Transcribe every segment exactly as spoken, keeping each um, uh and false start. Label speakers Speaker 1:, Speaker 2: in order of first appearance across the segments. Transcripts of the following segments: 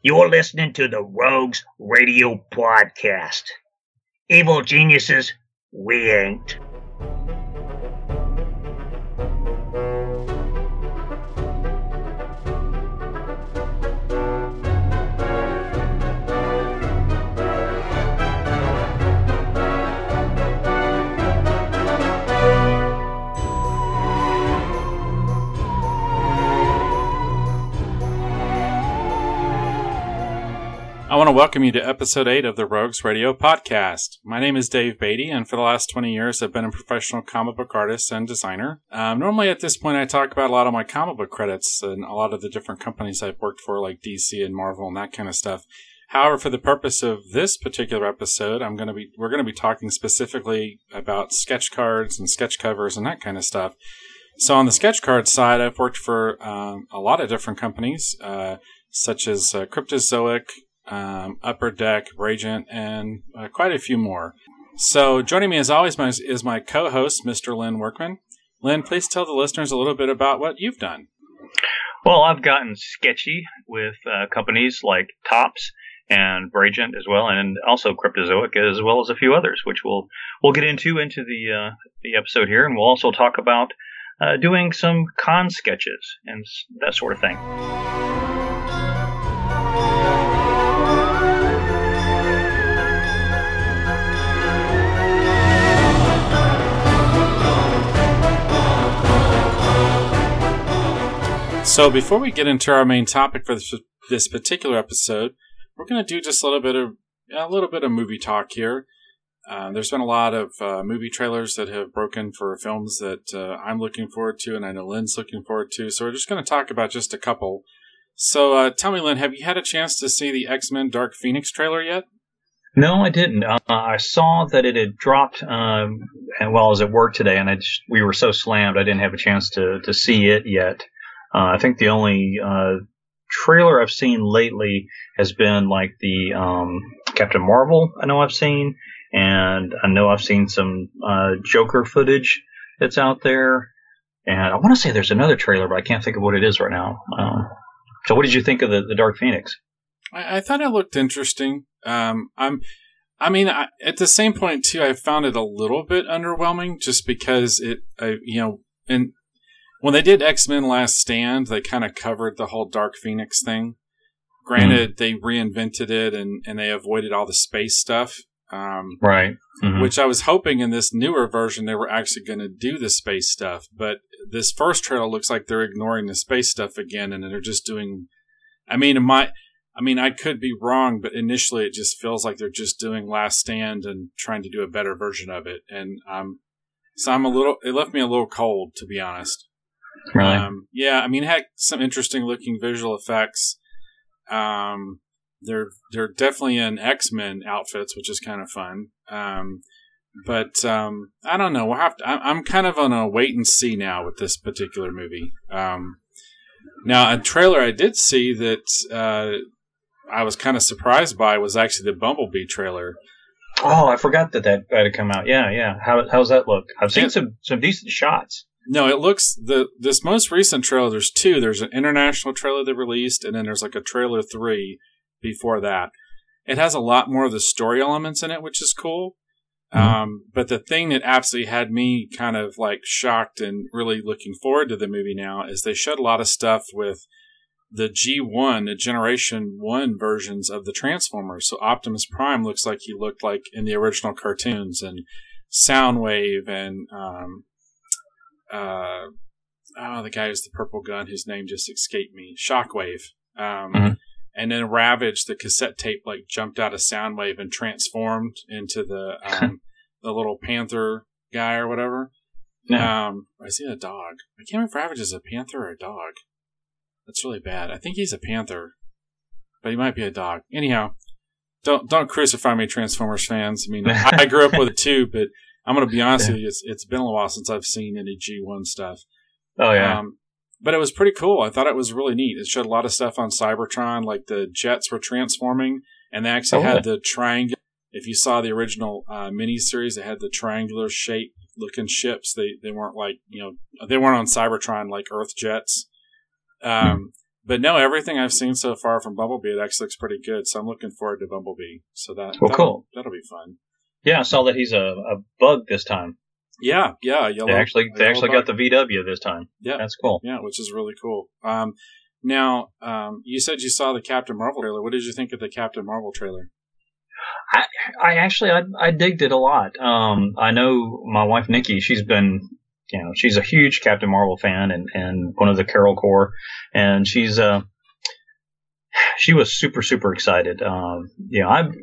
Speaker 1: You're listening to the Rogues Radio Podcast. Evil geniuses, we ain't.
Speaker 2: I want to welcome you to episode eight of the Rogues Radio Podcast. My name is Dave Beatty, and for the last twenty years, I've been a professional comic book artist and designer. Um, normally at this point, I talk about a lot of my comic book credits and a lot of the different companies I've worked for, like D C and Marvel and that kind of stuff. However, for the purpose of this particular episode, I'm going to be we're going to be talking specifically about sketch cards and sketch covers and that kind of stuff. So on the sketch card side, I've worked for um, a lot of different companies, uh, such as uh, Cryptozoic, Um, Upper Deck, Radiant, and uh, quite a few more. So joining me as always my, is my co-host, Mister Lynn Workman. Lynn, please tell the listeners a little bit about what you've done.
Speaker 3: Well, I've gotten sketchy with uh, companies like Topps and Radiant as well, and also Cryptozoic, as well as a few others, which we'll we'll get into into the uh, the episode here, and we'll also talk about uh, doing some con sketches and that sort of thing.
Speaker 2: So before we get into our main topic for this, this particular episode, we're going to do just a little bit of a little bit of movie talk here. Uh, there's been a lot of uh, movie trailers that have broken for films that uh, I'm looking forward to, and I know Lynn's looking forward to. So we're just going to talk about just a couple. So uh, tell me, Lynn, have you had a chance to see the X-Men Dark Phoenix trailer yet?
Speaker 3: No, I didn't. Uh, I saw that it had dropped um, while I was at work today, and I just, we were so slammed I didn't have a chance to, to see it yet. Uh, I think the only uh, trailer I've seen lately has been like the um, Captain Marvel I know I've seen, and I know I've seen some uh, Joker footage that's out there. And I want to say there's another trailer, but I can't think of what it is right now. Um, so what did you think of the, the Dark Phoenix?
Speaker 2: I, I thought it looked interesting. Um, I'm, I mean, I, at the same point, too, I found it a little bit underwhelming just because it, I, you know, and when they did X-Men Last Stand, they kind of covered the whole Dark Phoenix thing. Granted, mm-hmm. they reinvented it and, and they avoided all the space stuff. Um,
Speaker 3: right. Mm-hmm.
Speaker 2: Which I was hoping in this newer version they were actually going to do the space stuff. But this first trailer looks like they're ignoring the space stuff again and they're just doing... I mean, it might, I mean, I could be wrong, but initially it just feels like they're just doing Last Stand and trying to do a better version of it. And um, so I'm a little... It left me a little cold, to be honest.
Speaker 3: Really?
Speaker 2: Um, yeah, I mean, it had some interesting looking visual effects. Um, they're they're definitely in X-Men outfits, which is kind of fun. Um, but um, I don't know. We'll have to, I'm kind of on a wait and see now with this particular movie. Um, now, a trailer I did see that uh, I was kind of surprised by was actually the Bumblebee trailer.
Speaker 3: Oh, I forgot that that had come out. Yeah, yeah. How how's that look? I've seen
Speaker 2: yeah.
Speaker 3: some some decent shots.
Speaker 2: No, it looks the this most recent trailer. There's two. There's an international trailer they released, and then there's like a trailer three before that. It has a lot more of the story elements in it, which is cool. Mm-hmm. Um, but the thing that absolutely had me kind of like shocked and really looking forward to the movie now is they showed a lot of stuff with the G one, the Generation One versions of the Transformers. So Optimus Prime looks like he looked like in the original cartoons, and Soundwave and um. Uh, oh, the guy who's the purple gun, whose name just escaped me. Shockwave. Um, mm-hmm. And then Ravage, the cassette tape, like jumped out of Soundwave and transformed into the um, the little panther guy or whatever. Yeah. Um, or is he a dog? I can't remember if Ravage is a panther or a dog. That's really bad. I think he's a panther, but he might be a dog. Anyhow, don't don't crucify me, Transformers fans. I mean, I, I grew up with it too, but I'm going to be honest yeah. with you, it's, it's been a while since I've seen any G one stuff.
Speaker 3: Oh, yeah.
Speaker 2: Um, but it was pretty cool. I thought it was really neat. It showed a lot of stuff on Cybertron, like the jets were transforming, and they actually oh, had yeah. the triangle. If you saw the original uh, miniseries, they had the triangular shape looking ships. They they weren't like, you know, they weren't on Cybertron like Earth jets. Um, but no, everything I've seen so far from Bumblebee, it actually looks pretty good. So I'm looking forward to Bumblebee. So that
Speaker 3: well,
Speaker 2: that'll,
Speaker 3: cool.
Speaker 2: That'll be fun.
Speaker 3: Yeah, I saw that he's a, a bug this time.
Speaker 2: Yeah, yeah. Yellow,
Speaker 3: they actually they actually
Speaker 2: bug.
Speaker 3: got the V W this time.
Speaker 2: Yeah,
Speaker 3: that's cool.
Speaker 2: Yeah, which is really cool. Um, now, um, you said you saw the Captain Marvel trailer. What did you think of the Captain Marvel trailer?
Speaker 3: I, I actually I, I digged it a lot. Um, I know my wife Nikki, she's been, you know, she's a huge Captain Marvel fan and, and one of the Carol Corps, and she's uh, she was super super excited. Um, you know, I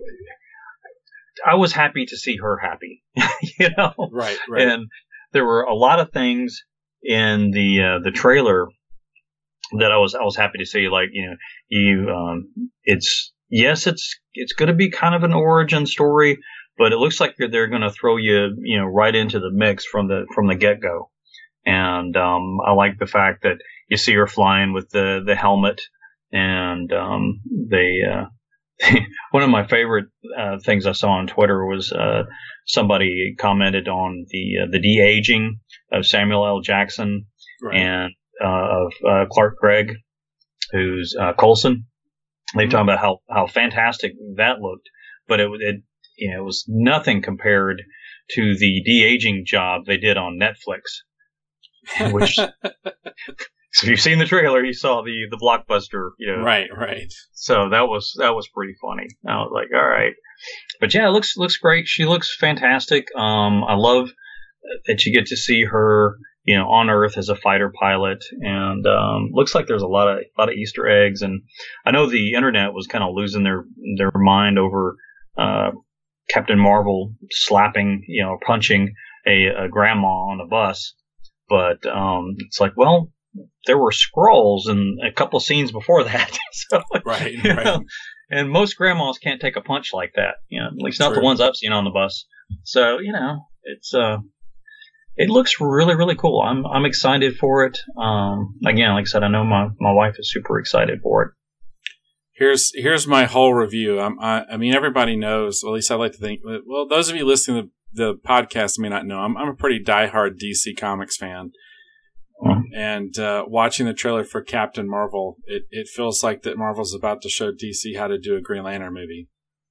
Speaker 3: I was happy to see her happy, you know,
Speaker 2: right, right.
Speaker 3: And there were a lot of things in the uh, the trailer that I was I was happy to see. Like, you know, you um, it's. Yes, it's it's going to be kind of an origin story, but it looks like they're going to throw you, you know, right into the mix from the from the get go. And um, I like the fact that you see her flying with the the helmet, and um, they. Uh, one of my favorite uh, things I saw on Twitter was uh, somebody commented on the uh, the de-aging of Samuel L. Jackson right. and uh, of uh, Clark Gregg, who's uh, Coulson. They talk about how, how fantastic that looked, but it, it you know it was nothing compared to the de-aging job they did on Netflix. Which, so if you've seen the trailer, you saw the the blockbuster, you know.
Speaker 2: Right, right.
Speaker 3: So that was that was pretty funny. I was like, all right, but yeah, it looks looks great. She looks fantastic. Um, I love that you get to see her, you know, on Earth as a fighter pilot, and um, looks like there's a lot of a lot of Easter eggs. And I know the internet was kind of losing their their mind over uh, Captain Marvel slapping, you know, punching a, a grandma on a bus, but um, it's like, well, there were Skrulls in a couple scenes before that, so,
Speaker 2: right,
Speaker 3: you
Speaker 2: right.
Speaker 3: know, and most grandmas can't take a punch like that, you know, at least not
Speaker 2: True.
Speaker 3: the ones I've seen on the bus. So, you know, it's uh. It looks really, really cool. I'm I'm excited for it. Um, again, like I said, I know my, my wife is super excited for it.
Speaker 2: Here's here's my whole review. I'm, I I mean, everybody knows. Well, at least I like to think. Well, those of you listening to the podcast may not know. I'm I'm a pretty diehard D C Comics fan, mm-hmm. and uh, watching the trailer for Captain Marvel, it it feels like that Marvel's about to show D C how to do a Green Lantern movie.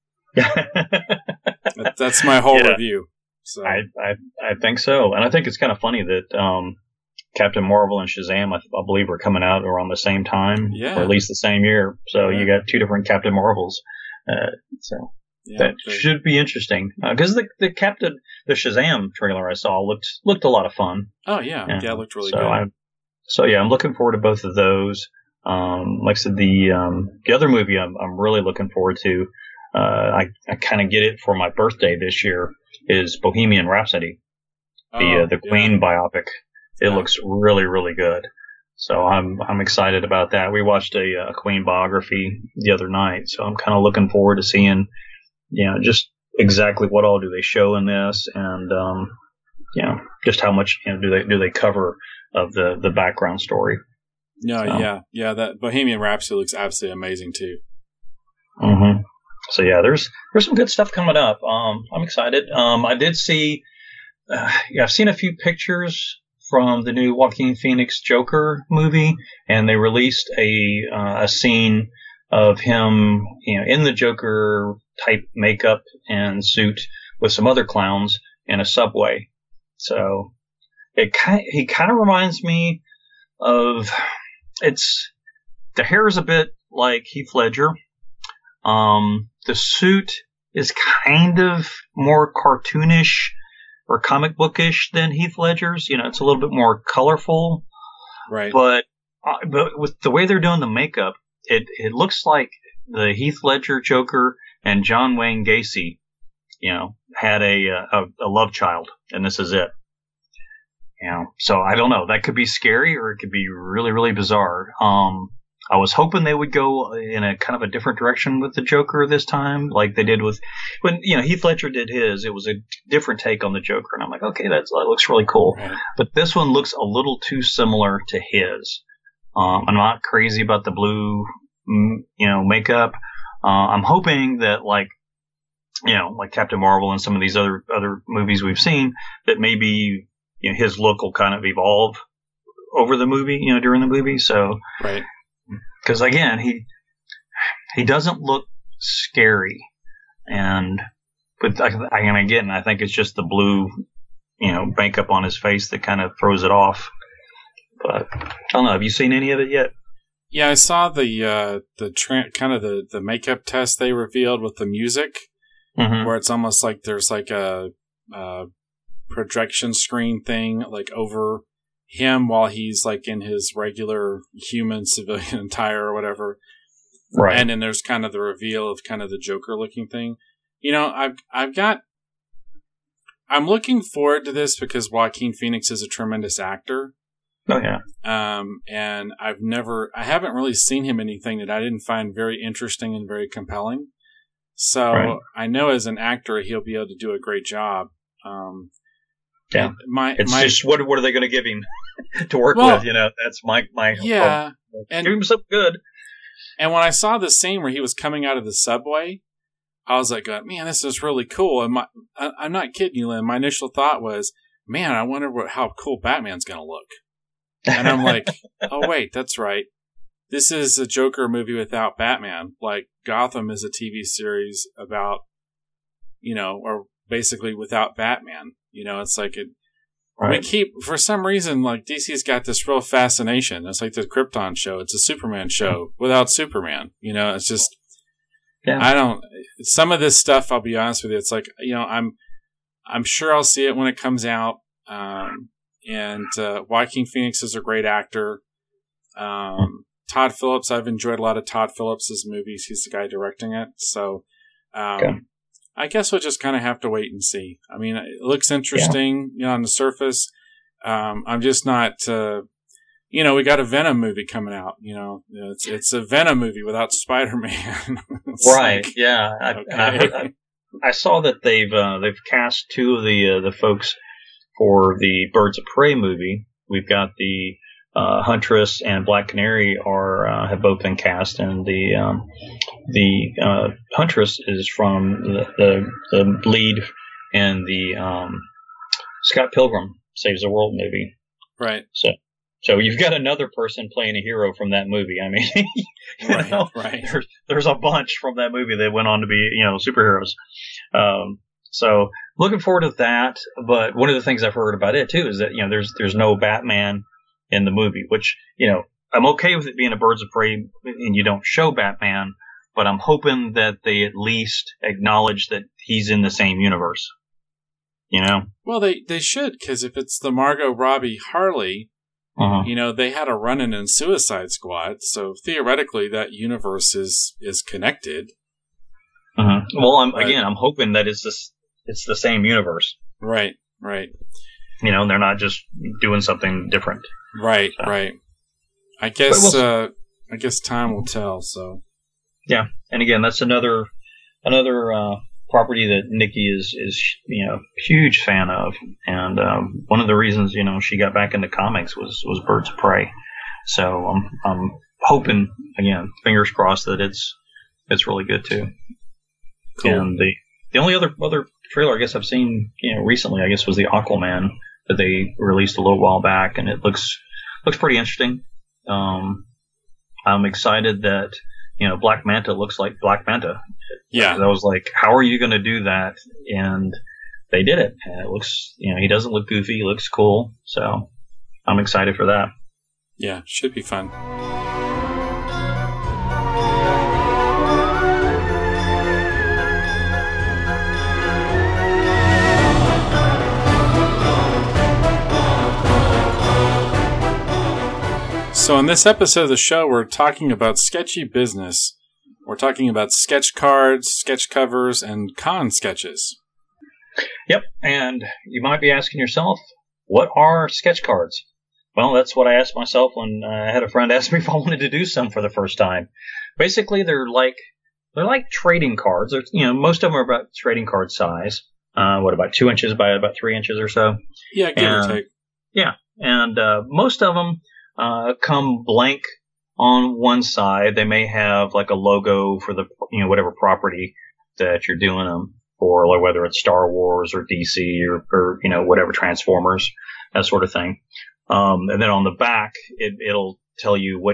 Speaker 2: that, that's my whole
Speaker 3: yeah.
Speaker 2: review. So
Speaker 3: I, I I think so, and I think it's kind of funny that um, Captain Marvel and Shazam, I, I believe, are coming out around the same time,
Speaker 2: yeah.
Speaker 3: or at least the same year. So yeah. you got two different Captain Marvels. Uh, so yeah, that they, should be interesting because uh, the the Captain the Shazam trailer I saw looked looked a lot of fun.
Speaker 2: Oh yeah, and yeah, it looked really
Speaker 3: so
Speaker 2: good.
Speaker 3: I, so yeah, I'm looking forward to both of those. Um, like I said, the um, the other movie I'm I'm really looking forward to. Uh, I I kind of get it for my birthday this year. Is Bohemian Rhapsody, the
Speaker 2: oh,
Speaker 3: uh, the Queen
Speaker 2: yeah.
Speaker 3: biopic. It
Speaker 2: yeah.
Speaker 3: looks really really good. So I'm I'm excited about that. We watched a, a Queen biography the other night, so I'm kind of looking forward to seeing, you know, just exactly what all do they show in this, and um, you know, just how much, you know, do they do they cover of the the background story.
Speaker 2: No,
Speaker 3: so.
Speaker 2: yeah, yeah. That Bohemian Rhapsody looks absolutely amazing too.
Speaker 3: Mm-hmm. So yeah, there's there's some good stuff coming up. Um, I'm excited. Um, I did see, uh, yeah, I've seen a few pictures from the new Joaquin Phoenix Joker movie, and they released a uh, a scene of him, you know, in the Joker type makeup and suit with some other clowns in a subway. So it kind he kind of reminds me of it's the hair is a bit like Heath Ledger. Um, the suit is kind of more cartoonish or comic bookish than Heath Ledger's. You know, it's a little bit more colorful.
Speaker 2: Right.
Speaker 3: But uh, but with the way they're doing the makeup, it it looks like the Heath Ledger Joker and John Wayne Gacy, you know, had a a, a love child, and this is it. You know, so I don't know. That could be scary, or it could be really really bizarre. Um. I was hoping they would go in a kind of a different direction with the Joker this time, like they did with when, you know, Heath Ledger did his. It was a different take on the Joker, and I'm like, okay, that's, that looks really cool.
Speaker 2: Right.
Speaker 3: But this one looks a little too similar to his. Um, I'm not crazy about the blue, you know, makeup. Uh, I'm hoping that, like, you know, like Captain Marvel and some of these other other movies we've seen, that maybe, you know, his look will kind of evolve over the movie, you know, during the movie. So.
Speaker 2: Right.
Speaker 3: Because um, again, he he doesn't look scary, and but I, I, and again, I think it's just the blue, you know, makeup on his face that kind of throws it off. But I don't know. Have you seen any of it yet?
Speaker 2: Yeah, I saw the uh, the tra- kind of the, the makeup test they revealed with the music, mm-hmm. where it's almost like there's like a, a projection screen thing like over him while he's like in his regular human civilian attire or whatever.
Speaker 3: Right.
Speaker 2: And then there's kind of the reveal of kind of the Joker looking thing. You know, I've I've got I'm looking forward to this because Joaquin Phoenix is a tremendous actor.
Speaker 3: Oh yeah.
Speaker 2: Um, and I've never, I haven't really seen him anything that I didn't find very interesting and very compelling. So right. I know as an actor he'll be able to do a great job. Um,
Speaker 3: yeah.
Speaker 2: My,
Speaker 3: it's
Speaker 2: my,
Speaker 3: just what what are they going to give him to work
Speaker 2: well,
Speaker 3: with? You know, that's my my.
Speaker 2: Yeah.
Speaker 3: Hope. And give him something good.
Speaker 2: And when I saw the scene where he was coming out of the subway, I was like, man, this is really cool. And my, I, I'm not kidding you, Lynn. My initial thought was, man, I wonder what, how cool Batman's going to look. And I'm like, oh, wait, that's right. This is a Joker movie without Batman. Like, Gotham is a T V series about, you know, or basically without Batman. You know, it's like it. Right. We keep, for some reason, like, D C's got this real fascination. It's like the Krypton show. It's a Superman show without Superman. You know, it's just, yeah. I don't, some of this stuff, I'll be honest with you, it's like, you know, I'm, I'm sure I'll see it when it comes out. Um, And uh, Joaquin Phoenix is a great actor. Um, Todd Phillips, I've enjoyed a lot of Todd Phillips' movies. He's the guy directing it. So um, okay. I guess we'll just kind of have to wait and see. I mean, it looks interesting, yeah. you know, on the surface. Um, I'm just not, uh, you know, we got a Venom movie coming out. You know, it's it's a Venom movie without Spider-Man.
Speaker 3: Right?
Speaker 2: Like,
Speaker 3: yeah. I,
Speaker 2: okay.
Speaker 3: I, heard, I, I saw that they've uh, they've cast two of the uh, the folks for the Birds of Prey movie. We've got the uh, Huntress and Black Canary are uh, have both been cast, and the um, the uh, Huntress is from the, the the lead in the um, Scott Pilgrim Saves the World movie.
Speaker 2: Right.
Speaker 3: So so you've got another person playing a hero from that movie. I mean, you
Speaker 2: right,
Speaker 3: know,
Speaker 2: right.
Speaker 3: There's, there's a bunch from that movie that went on to be, you know, superheroes. Um, So looking forward to that. But one of the things I've heard about it too is that, you know, there's there's no Batman in the movie, which, you know, I'm okay with it being a Birds of Prey and you don't show Batman, but I'm hoping that they at least acknowledge that he's in the same universe. You know?
Speaker 2: Well, they, they should, because if it's the Margot Robbie Harley, uh-huh. you know, they had a run-in in Suicide Squad, so theoretically that universe is is connected.
Speaker 3: Uh-huh. Well, I'm, but, again, I'm hoping that it's this. It's the same universe.
Speaker 2: Right, right.
Speaker 3: You know, they're not just doing something different.
Speaker 2: Right, so. right. I guess we'll, uh, I guess time will tell, so.
Speaker 3: Yeah. And again, that's another another uh, property that Nikki is, is, you know, huge fan of. And um, one of the reasons, you know, she got back into comics was, was Birds of Prey. So I'm I'm hoping, again, fingers crossed that it's it's really good too. Cool. And the the only other other trailer I guess I've seen, you know, recently, I guess, was the Aquaman that they released a little while back, and it looks looks pretty interesting. Um, I'm excited that, you know, Black Manta looks like Black Manta.
Speaker 2: Yeah,
Speaker 3: I was like, how are you going to do that? And they did it. And it looks, you know, he doesn't look goofy. He looks cool. So I'm excited for that.
Speaker 2: Yeah, should be fun. So in this episode of the show, we're talking about sketchy business. We're talking about sketch cards, sketch covers, and con sketches.
Speaker 3: Yep, and you might be asking yourself, what are sketch cards? Well, that's what I asked myself when uh, I had a friend ask me if I wanted to do some for the first time. Basically, they're like they're like trading cards. They're, you know, most of them are about trading card size. Uh, what, about two inches by about three inches or so?
Speaker 2: Yeah, give
Speaker 3: and,
Speaker 2: or take.
Speaker 3: Yeah, and uh, most of them uh, come blank on one side. They may have like a logo for the, you know, whatever property that you're doing them for, like whether it's Star Wars or D C or, or you know, whatever, Transformers, that sort of thing. Um, and then on the back, it, it'll tell you which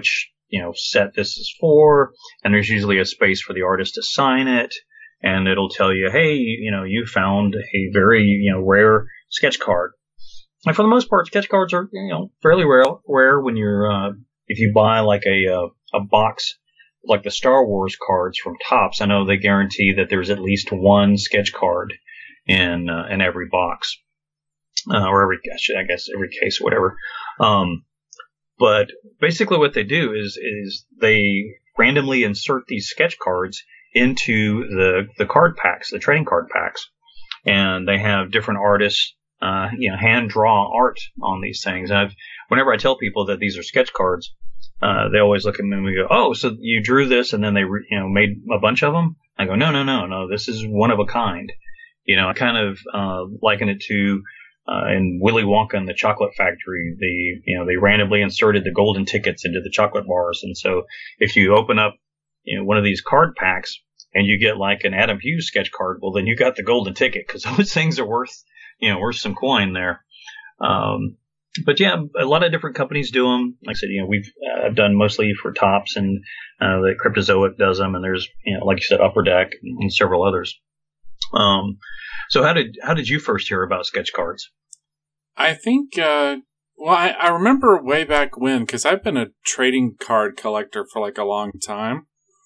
Speaker 3: you know, set this is for, and there's usually a space for the artist to sign it, and it'll tell you, hey, you know, you found a very, you know, rare sketch card. And for the most part, sketch cards are, you know, fairly rare, rare when you're, uh, if you buy like a, uh, a box, like the Star Wars cards from Topps. I know they guarantee that there's at least one sketch card in, uh, in every box, uh, or every, I guess, every case, whatever. Um, but basically what they do is, is they randomly insert these sketch cards into the, the card packs, the trading card packs. And they have different artists, uh, you know, hand draw art on these things. And I've, whenever I tell people that these are sketch cards, uh, they always look at me and we go, oh, so you drew this and then they, re- you know, made a bunch of them? I go, no, no, no, no, this is one of a kind. You know, I kind of, uh, liken it to, uh, in Willy Wonka and the Chocolate Factory, the, you know, they randomly inserted the golden tickets into the chocolate bars. And so if you open up, you know, one of these card packs and you get like an Adam Hughes sketch card, well, then you got the golden ticket because those things are worth, you know, worth some coin there. Um, but yeah, a lot of different companies do them. Like I said, you know, we've, uh, I've done mostly for Topps, and, uh, the Cryptozoic does them, and there's, you know, like you said, Upper Deck and several others. Um, so how did, how did you first hear about sketch cards?
Speaker 2: I think, uh, well, I, I remember way back when, because I've been a trading card collector for like a long time.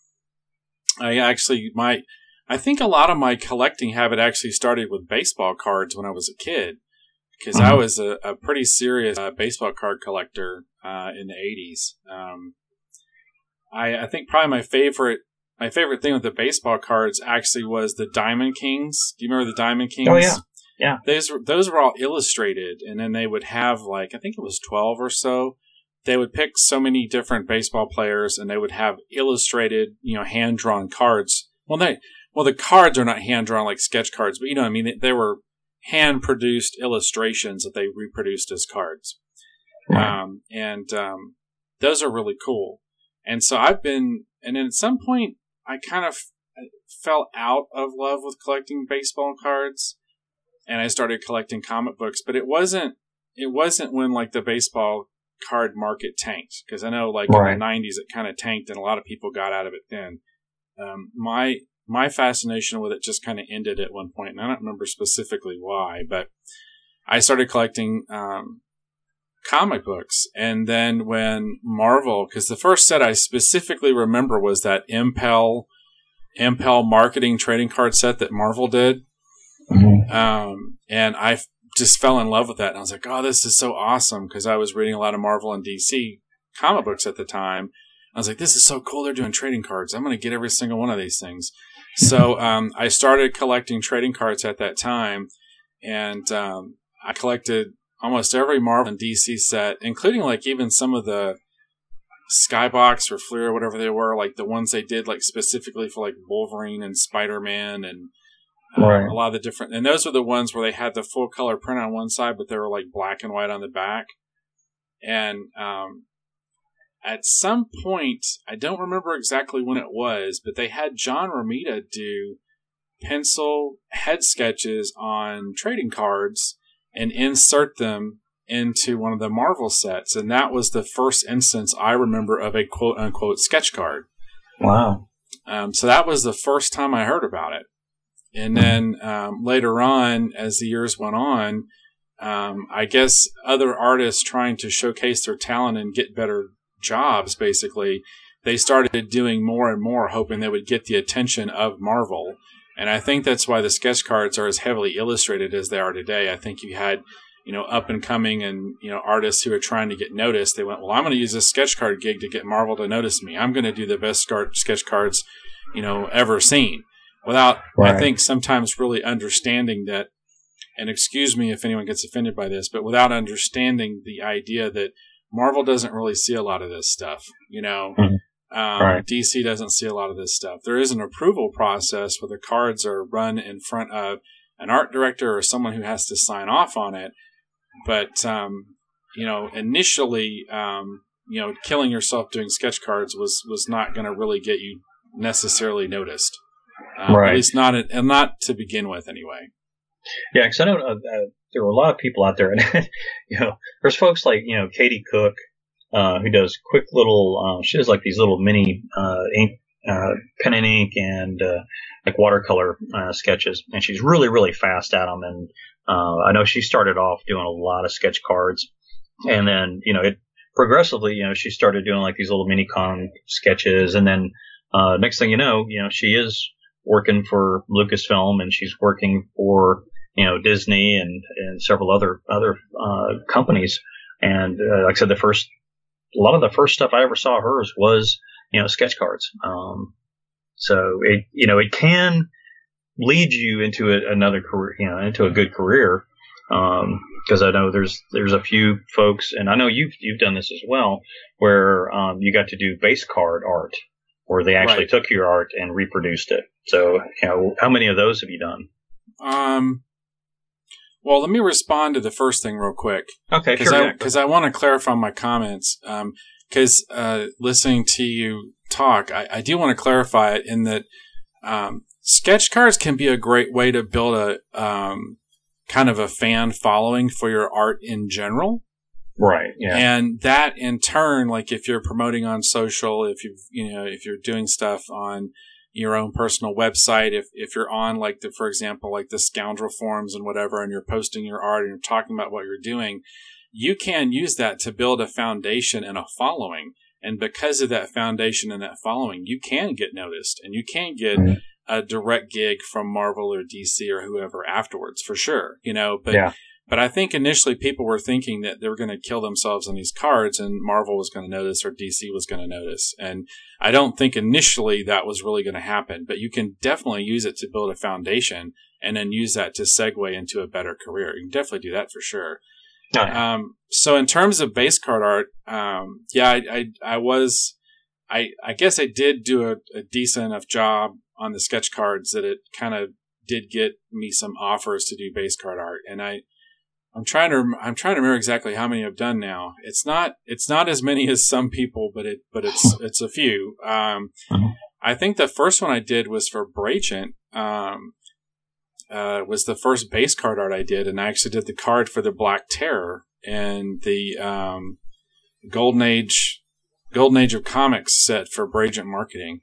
Speaker 2: I actually, my, I think a lot of my collecting habit actually started with baseball cards when I was a kid, because mm-hmm. I was a, a pretty serious uh, baseball card collector uh, in the eighties. Um, I, I think probably my favorite, my favorite thing with the baseball cards actually was the Diamond Kings. Do you remember the Diamond Kings?
Speaker 3: Oh yeah, yeah.
Speaker 2: Those were those were all illustrated, and then they would have like I think it was twelve or so. They would pick so many different baseball players, and they would have illustrated, you know, hand-drawn cards. Well, they, well, the cards are not hand-drawn like sketch cards, but you know what I mean? They, they were hand-produced illustrations that they reproduced as cards. Right. Um, and um, those are really cool. And so I've been, and then at some point, I kind of fell out of love with collecting baseball cards, and I started collecting comic books. But it wasn't, it wasn't when like the baseball card market tanked, because I know like right. in the nineties it kind of tanked and a lot of people got out of it then. Um, my my fascination with it just kind of ended at one point, and I don't remember specifically why, but I started collecting um, comic books. And then when Marvel, because the first set I specifically remember was that Impel Impel marketing trading card set that Marvel did. Mm-hmm. Um, and I just fell in love with that. And I was like, oh, this is so awesome. Cause I was reading a lot of Marvel and D C comic books at the time. I was like, this is so cool. They're doing trading cards. I'm going to get every single one of these things. So, um, I started collecting trading cards at that time, and, um, I collected almost every Marvel and D C set, including like even some of the Skybox or Fleer or whatever they were, like the ones they did like specifically for like Wolverine and Spider-Man and,
Speaker 3: Right.
Speaker 2: Um, a lot of the different, and those were the ones where they had the full color print on one side, but they were like black and white on the back. And um, at some point, I don't remember exactly when it was, but they had John Romita do pencil head sketches on trading cards and insert them into one of the Marvel sets. And that was the first instance I remember of a quote unquote sketch card.
Speaker 3: Wow.
Speaker 2: Um, so that was the first time I heard about it. And then um, later on, as the years went on, um, I guess other artists trying to showcase their talent and get better jobs, basically, they started doing more and more, hoping they would get the attention of Marvel. And I think that's why the sketch cards are as heavily illustrated as they are today. I think you had, you know, up and coming and, you know, artists who are trying to get noticed. They went, well, I'm going to use this sketch card gig to get Marvel to notice me. I'm going to do the best sketch cards, you know, ever seen. Without, right. I think, sometimes really understanding that, and excuse me if anyone gets offended by this, but without understanding the idea that Marvel doesn't really see a lot of this stuff, you know, mm-hmm. um, right. D C doesn't see a lot of this stuff. There is an approval process where the cards are run in front of an art director or someone who has to sign off on it. But, um, you know, initially, um, you know, killing yourself doing sketch cards was, was not going to really get you necessarily noticed. Um, right. At least not, and not to begin with, anyway.
Speaker 3: Yeah, because I know uh, uh, there are a lot of people out there, and you know, there's folks like you know Katie Cook, uh, who does quick little. Uh, she does like these little mini uh, ink, uh, pen and ink, and uh, like watercolor uh, sketches, and she's really really fast at them. And uh, I know she started off doing a lot of sketch cards, and then you know it progressively, you know, she started doing like these little mini con sketches, and then uh, next thing you know, you know, she is working for Lucasfilm, and she's working for you know Disney and and several other other uh, companies. And uh, like I said, the first a lot of the first stuff I ever saw hers was you know sketch cards. Um, so it you know it can lead you into a, another career, you know, into a good career. Because um, I know there's there's a few folks, and I know you've you've done this as well, where um, you got to do base card art, where they actually
Speaker 2: right.
Speaker 3: took your art and reproduced it. So, you know, how many of those have you done?
Speaker 2: Um, well, let me respond to the first thing real quick.
Speaker 3: Okay,
Speaker 2: Cause
Speaker 3: sure.
Speaker 2: Because I, I want to clarify my comments. Because um, uh, listening to you talk, I, I do want to clarify it in that um, sketch cards can be a great way to build a um, kind of a fan following for your art in general.
Speaker 3: Right. Yeah.
Speaker 2: And that in turn, like if you're promoting on social, if you you know, if you're doing stuff on your own personal website, if, if you're on like the, for example, like the Scoundrel forums and whatever, and you're posting your art and you're talking about what you're doing, you can use that to build a foundation and a following. And because of that foundation and that following, you can get noticed and you can get mm-hmm. a direct gig from Marvel or D C or whoever afterwards, for sure, you know, but, yeah. but I think initially people were thinking that they were going to kill themselves on these cards and Marvel was going to notice or D C was going to notice. And I don't think initially that was really going to happen, but you can definitely use it to build a foundation and then use that to segue into a better career. You can definitely do that for sure. Oh, yeah. Um, so in terms of base card art, um, yeah, I, I, I was, I, I guess I did do a, a decent enough job on the sketch cards that it kind of did get me some offers to do base card art. And I, I'm trying to, I'm trying to remember exactly how many I've done now. It's not, it's not as many as some people, but it, but it's, it's a few. Um, I think the first one I did was for Bragent. Um, Uh, was the first base card art I did, and I actually did the card for the Black Terror and the um, Golden Age, Golden Age of Comics set for Bragent Marketing,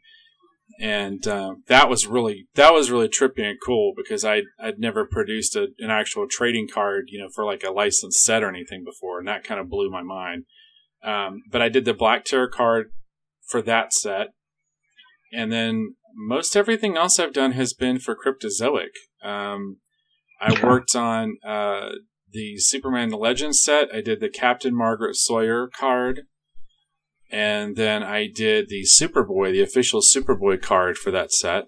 Speaker 2: and uh, that was really that was really trippy and cool because I I'd never produced a, an actual trading card, you know, for like a licensed set or anything before, and that kind of blew my mind. Um, but I did the Black Terror card for that set, and then most everything else I've done has been for Cryptozoic. Um, I worked on uh, the Superman the Legend set. I did the Captain Margaret Sawyer card. And then I did the Superboy, the official Superboy card for that set.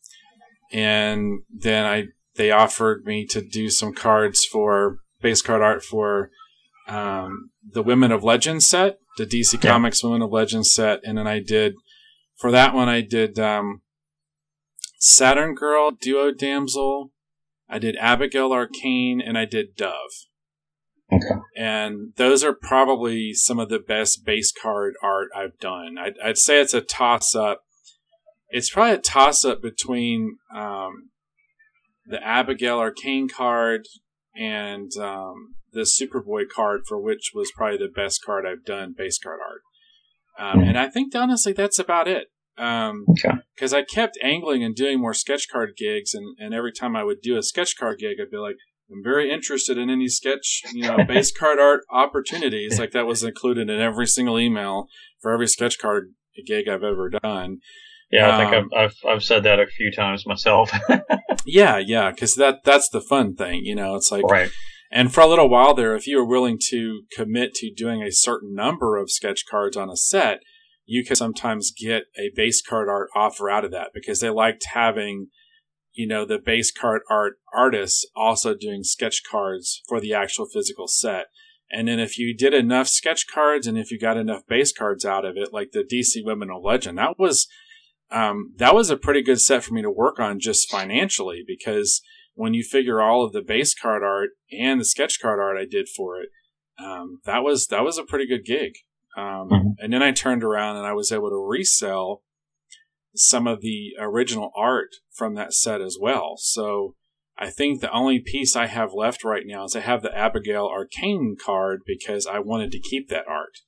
Speaker 2: And then I they offered me to do some cards for base card art for um, the Women of Legend set, the D C yeah. Comics Women of Legend set. And then I did, for that one, I did um, Saturn Girl, Duo Damsel, I did Abigail Arcane, and I did Dove. Okay. And those are probably some of the best base card art I've done. I'd, I'd say it's a toss-up. It's probably a toss-up between um, the Abigail Arcane card and um, the Superboy card, for which was probably the best card I've done base card art. Um, mm. And I think, honestly, that's about it. Um, okay. Because I kept angling and doing more sketch card gigs, and, and every time I would do a sketch card gig, I'd be like, I'm very interested in any sketch, you know, base card art opportunities. Like that was included in every single email for every sketch card gig I've ever done.
Speaker 3: Yeah, I think um, I've, I've I've said that a few times myself.
Speaker 2: yeah, yeah, because that that's the fun thing, you know. It's like,
Speaker 3: right.
Speaker 2: And for a little while there, if you were willing to commit to doing a certain number of sketch cards on a set, you could sometimes get a base card art offer out of that because they liked having, you know, the base card art artists also doing sketch cards for the actual physical set. And then if you did enough sketch cards and if you got enough base cards out of it, like the D C Women of Legend, that was, um, that was a pretty good set for me to work on just financially, because when you figure all of the base card art and the sketch card art I did for it, um, that was, that was a pretty good gig. Um, mm-hmm. And then I turned around and I was able to resell some of the original art from that set as well. So I think the only piece I have left right now is I have the Abigail Arcane card because I wanted to keep that art.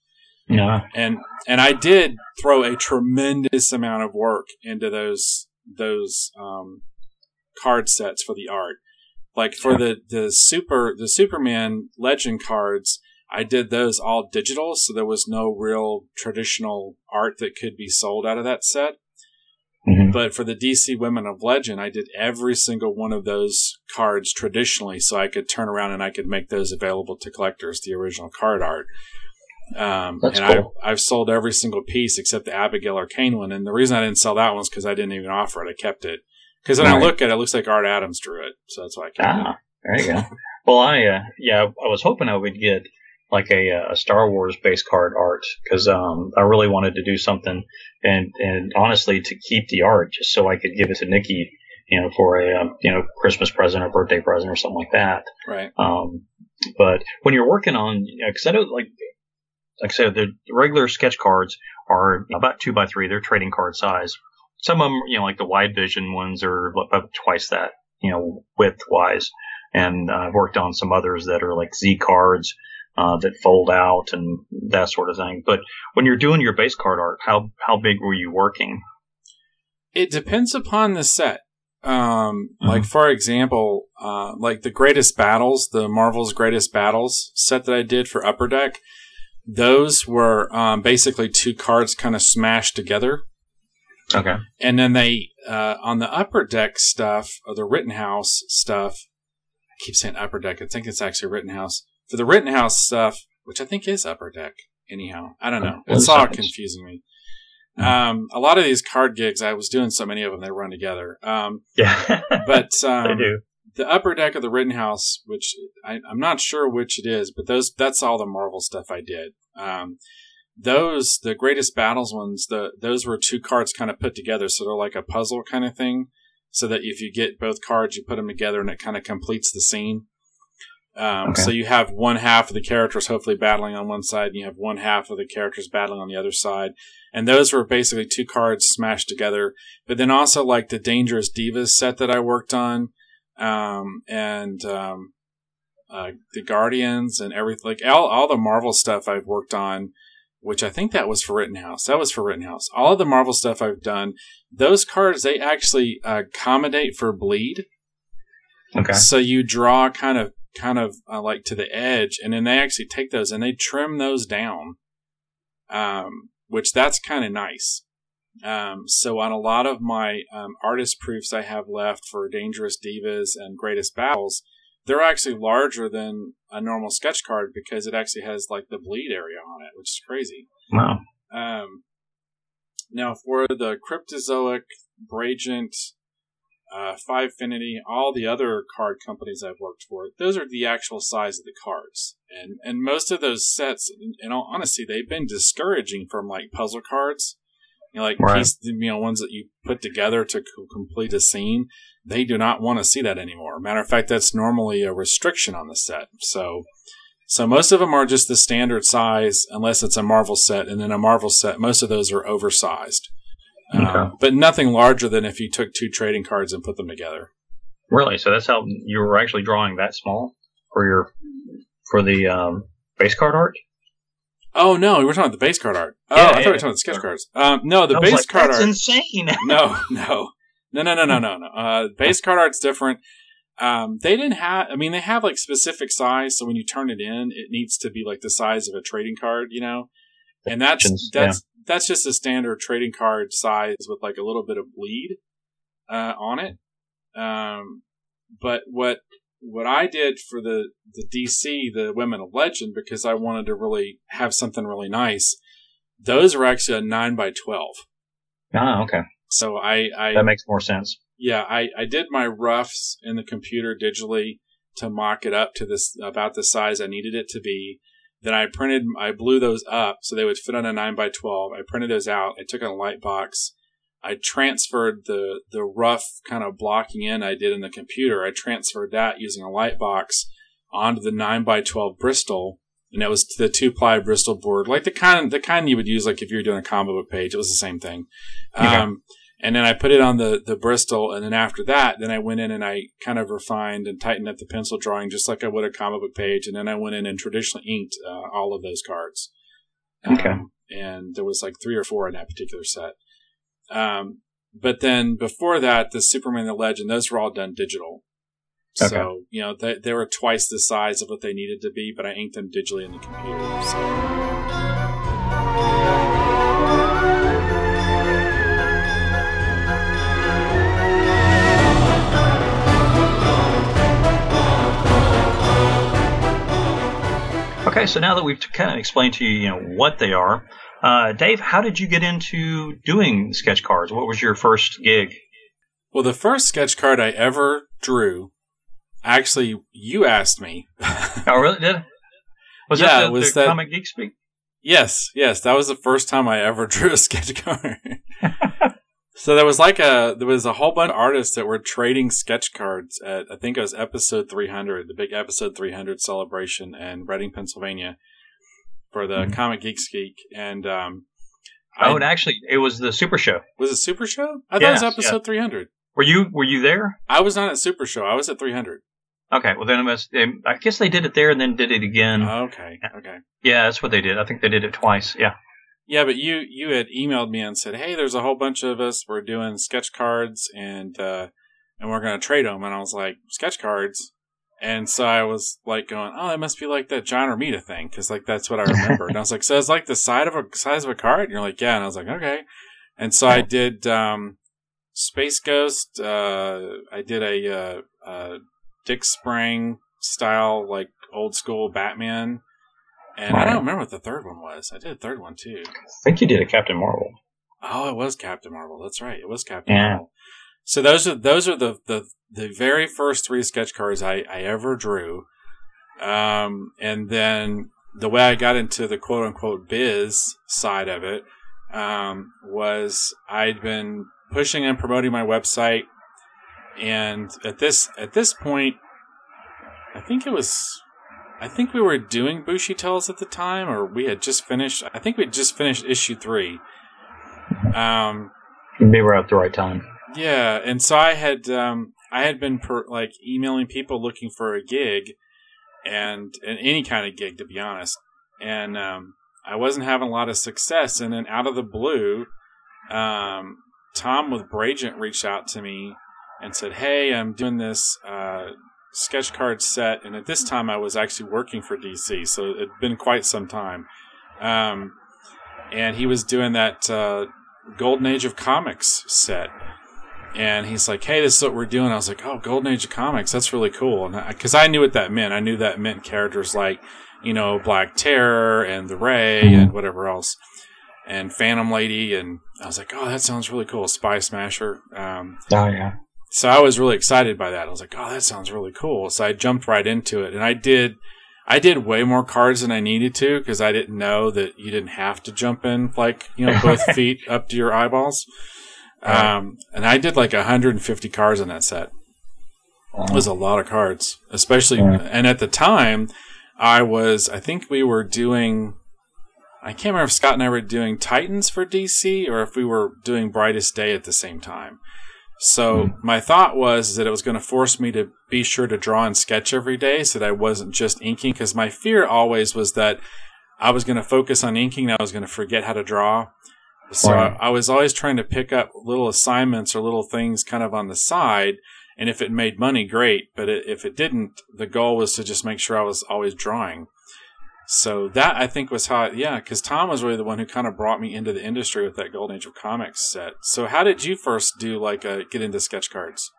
Speaker 3: Yeah.
Speaker 2: And and I did throw a tremendous amount of work into those those um, card sets for the art. Like for the, the super the Superman Legend cards, I did those all digital, so there was no real traditional art that could be sold out of that set.
Speaker 3: Mm-hmm.
Speaker 2: But for the D C Women of Legend, I did every single one of those cards traditionally, so I could turn around and I could make those available to collectors, the original card art. Um,
Speaker 3: That's
Speaker 2: and
Speaker 3: cool.
Speaker 2: I've, I've sold every single piece except the Abigail Arcane one. And the reason I didn't sell that one was because I didn't even offer it. I kept it. Because when
Speaker 3: Right.
Speaker 2: I look at it, it looks like Art Adams drew it. So that's why I kept
Speaker 3: Ah, there you go. Well, I uh, yeah, I was hoping I would get like a, a Star Wars base card art because um, I really wanted to do something, and and honestly to keep the art just so I could give it to Nikki, you know, for a um, you know Christmas present or birthday present or something like that.
Speaker 2: it. Right.
Speaker 3: Um, but when you're working on, because you know, I don't like. Like I said, the regular sketch cards are about two by three. They're trading card size. Some of them, you know, like the wide vision ones are about twice that, you know, width wise. And uh, I've worked on some others that are like Z cards uh, that fold out and that sort of thing. But when you're doing your base card art, how how big were you working?
Speaker 2: It depends upon the set. Um,
Speaker 3: Mhm.
Speaker 2: Like, for example, uh, like the Greatest Battles, the Marvel's Greatest Battles set that I did for Upper Deck, those were um, basically two cards kind of smashed together.
Speaker 3: Okay.
Speaker 2: And then they, uh, on the Upper Deck stuff, or the Rittenhouse stuff, I keep saying Upper Deck, I think it's actually Rittenhouse. For the Rittenhouse stuff, which I think is Upper Deck, anyhow, I don't know. It's all confusing me. Um, a lot of these card gigs, I was doing so many of them, they run together. Um,
Speaker 3: Yeah.
Speaker 2: but um,
Speaker 3: they do.
Speaker 2: the Upper Deck of the Rittenhouse, which I, I'm not sure which it is, but those that's all the Marvel stuff I did. Um, those, the Greatest Battles ones, the those were two cards kind of put together, so they're like a puzzle kind of thing, so that if you get both cards, you put them together and it kind of completes the scene. Um,
Speaker 3: Okay.
Speaker 2: So you have one half of the characters hopefully battling on one side, and you have one half of the characters battling on the other side. And those were basically two cards smashed together. But then also like the Dangerous Divas set that I worked on, um, and um, uh, the Guardians and everything, like all, all the Marvel stuff I've worked on, which I think that was for Rittenhouse. That was for Rittenhouse. All of the Marvel stuff I've done, those cards, they actually uh, accommodate for bleed.
Speaker 3: Okay.
Speaker 2: So you draw kind of kind of uh, like to the edge, and then they actually take those and they trim those down, um, which that's kind of nice. Um, so on a lot of my um, artist proofs I have left for Dangerous Divas and Greatest Battles, they're actually larger than a normal sketch card because it actually has like the bleed area on it, which is crazy.
Speaker 3: Wow.
Speaker 2: Um, now for the Cryptozoic, Bragent, uh, Fivefinity, all the other card companies I've worked for, those are the actual size of the cards. And and most of those sets, in all honesty, they've been discouraging from like puzzle cards. You know, like
Speaker 3: Right.
Speaker 2: piece, you know, ones that you put together to co- complete a scene. They do not want to see that anymore. Matter of fact, that's normally a restriction on the set. So, so most of them are just the standard size, unless it's a Marvel set. And then a Marvel set, most of those are oversized.
Speaker 3: Okay.
Speaker 2: Um, but nothing larger than if you took two trading cards and put them together.
Speaker 3: Really? So that's how you were actually drawing that small for your for the um, base card art?
Speaker 2: Oh no, we were talking about the base card art. Oh,
Speaker 3: Yeah,
Speaker 2: I thought
Speaker 3: yeah,
Speaker 2: we were
Speaker 3: yeah.
Speaker 2: talking about the sketch cards. Um, no, the
Speaker 3: I was
Speaker 2: base
Speaker 3: like,
Speaker 2: card
Speaker 3: that's
Speaker 2: art.
Speaker 3: insane.
Speaker 2: No, no, no, no, no, no, no, no. Uh, base card art's different. Um, they didn't have. I mean, they have like specific size, so when you turn it in, it needs to be like the size of a trading card, you know. And that's
Speaker 3: Dimensions,
Speaker 2: that's that's just a standard trading card size with like a little bit of bleed uh, on it. Um, but what what I did for the the D C, the Women of Legend, because I wanted to really have something really nice, those are actually a nine by twelve.
Speaker 3: Ah, okay.
Speaker 2: So I, I
Speaker 3: That makes more sense.
Speaker 2: yeah, I, I did my roughs in the computer digitally to mock it up to this about the size I needed it to be. Then I printed, I blew those up so they would fit on a nine by twelve. I printed those out. I took a light box. I transferred the, the rough kind of blocking in I did in the computer. I transferred that using a light box onto the nine by twelve Bristol. And it was the two ply Bristol board, like the kind, the kind you would use like if you were doing a comic book page. It was the same thing.
Speaker 3: Okay.
Speaker 2: Um, and then I put it on the, the Bristol. And then after that, then I went in and I kind of refined and tightened up the pencil drawing just like I would a comic book page. And then I went in and traditionally inked uh, all of those cards.
Speaker 3: Okay.
Speaker 2: Um, and there was like three or four in that particular set. Um, but then before that, the Superman the Legend, those were all done digital.
Speaker 3: Okay.
Speaker 2: So, you know, they, they were twice the size of what they needed to be, but I inked them digitally in the computer. So.
Speaker 3: Okay, so now that we've kind of explained to you, you know, what they are, uh, Dave, how did you get into doing sketch cards? What was your first gig?
Speaker 2: Well, the first sketch card I ever drew, actually, you asked me.
Speaker 3: Oh, really? Did was
Speaker 2: yeah,
Speaker 3: that the,
Speaker 2: was
Speaker 3: the
Speaker 2: that,
Speaker 3: Comic Geek Speak?
Speaker 2: Yes, yes, that was the first time I ever drew a sketch card. So there was like a there was a whole bunch of artists that were trading sketch cards at, I think it was episode three hundred, the big episode three hundred celebration in Reading, Pennsylvania, for the mm-hmm. Comic Geek Geek. And um,
Speaker 3: oh,
Speaker 2: I,
Speaker 3: and actually, it was the Super Show.
Speaker 2: Was it Super Show? I thought
Speaker 3: yes,
Speaker 2: it was episode
Speaker 3: yeah.
Speaker 2: three hundred.
Speaker 3: Were you Were you there?
Speaker 2: I was not at Super Show. I was at three hundred.
Speaker 3: Okay, well then it must, I guess they did it there and then did it again.
Speaker 2: Okay, okay.
Speaker 3: Yeah, that's what they did. I think they did it twice. Yeah.
Speaker 2: Yeah, but you, you had emailed me and said, "Hey, there's a whole bunch of us. We're doing sketch cards, and uh, and we're going to trade them." And I was like, "Sketch cards?" And so I was like, going, "Oh, that must be like that John Romita thing, because like that's what I remembered." And I was like, "So it's like the side of a size of a card?" And you're like, "Yeah." And I was like, "Okay." And so I did um, Space Ghost. Uh, I did a uh, uh, Dick Sprang style, like old school Batman. And right. I don't remember what the third one was. I did a third one, too.
Speaker 3: I think you did a Captain Marvel.
Speaker 2: Oh, it was Captain Marvel. That's right. It was Captain
Speaker 3: yeah.
Speaker 2: Marvel. So those are those are the, the, the very first three sketch cards I, I ever drew. Um, and then the way I got into the quote-unquote biz side of it um, was I'd been pushing and promoting my website. And at this at this point, I think it was... I think we were doing Bushi Tales at the time, or we had just finished. I think we had just finished issue three. Um,
Speaker 3: Maybe we're at the right time.
Speaker 2: Yeah, and so I had um, I had been per, like emailing people looking for a gig, and, and any kind of gig, to be honest. And um, I wasn't having a lot of success. And then out of the blue, um, Tom with Bragent reached out to me and said, "Hey, I'm doing this." Uh, sketch card set, and at this time I was actually working for D C, so it had been quite some time. Um, and he was doing that uh, Golden Age of Comics set, and he's like, "Hey, this is what we're doing." I was like, "Oh, Golden Age of Comics, that's really cool," and because I, I knew what that meant. I knew that meant characters like, you know, Black Terror and the Ray and whatever else, and Phantom Lady, and I was like, "Oh, that sounds really cool." Spy Smasher. Um,
Speaker 3: oh yeah.
Speaker 2: So I was really excited by that. I was like, "Oh, that sounds really cool." So I jumped right into it, and I did, I did way more cards than I needed to because I didn't know that you didn't have to jump in like, you know, both feet up to your eyeballs. Um, and I did like one hundred fifty cards in that set. It was a lot of cards, especially, and at the time, I was, I think we were doing, I can't remember if Scott and I were doing Titans for D C or if we were doing Brightest Day at the same time. So mm. my thought was that it was going to force me to be sure to draw and sketch every day so that I wasn't just inking, because my fear always was that I was going to focus on inking and I was going to forget how to draw. So right. I, I was always trying to pick up little assignments or little things kind of on the side, and if it made money, great. But it, if it didn't, the goal was to just make sure I was always drawing. So that, I think, was how, I, yeah, because Tom was really the one who kind of brought me into the industry with that Golden Age of Comics set. So how did you first do, like, a, get into sketch cards?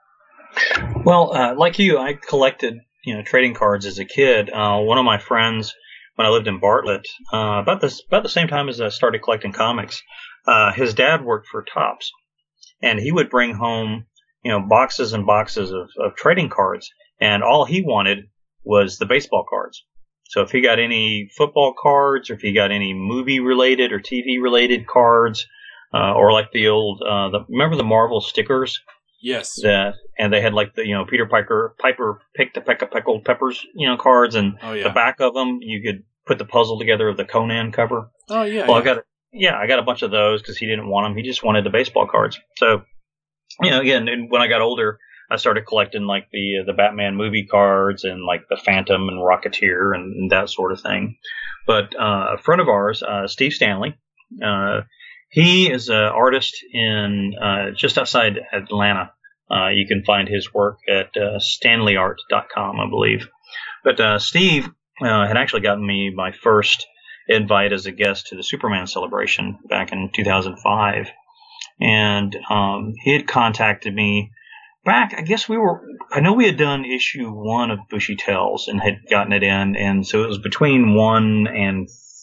Speaker 3: Well, uh, like you, I collected, you know, trading cards as a kid. Uh, one of my friends, when I lived in Bartlett, uh, about this, about the same time as I started collecting comics, uh, his dad worked for Topps, and he would bring home, you know, boxes and boxes of, of trading cards, and all he wanted was the baseball cards. So if he got any football cards, or if he got any movie-related or T V-related cards, uh, or like the old, uh, the, remember the Marvel stickers?
Speaker 2: Yes.
Speaker 3: That, and they had like the, you know, Peter Piper, Piper picked the peck of pickled peppers, you know, cards, and
Speaker 2: oh, yeah.
Speaker 3: the back of them, you could put the puzzle together of the Conan cover.
Speaker 2: Oh, yeah.
Speaker 3: Well,
Speaker 2: yeah.
Speaker 3: I got, yeah, I got a bunch of those because he didn't want them. He just wanted the baseball cards. So, you know, again, when I got older, I started collecting like the the Batman movie cards and like the Phantom and Rocketeer and, and that sort of thing. But uh, a friend of ours, uh, Steve Stanley, uh, he is an artist in uh, just outside Atlanta. Uh, you can find his work at uh, stanley art dot com, I believe. But uh, Steve uh, had actually gotten me my first invite as a guest to the Superman celebration back in two thousand five. And um, he had contacted me back, I guess we were, I know we had done issue one of Bushy Tales and had gotten it in. And so it was between one and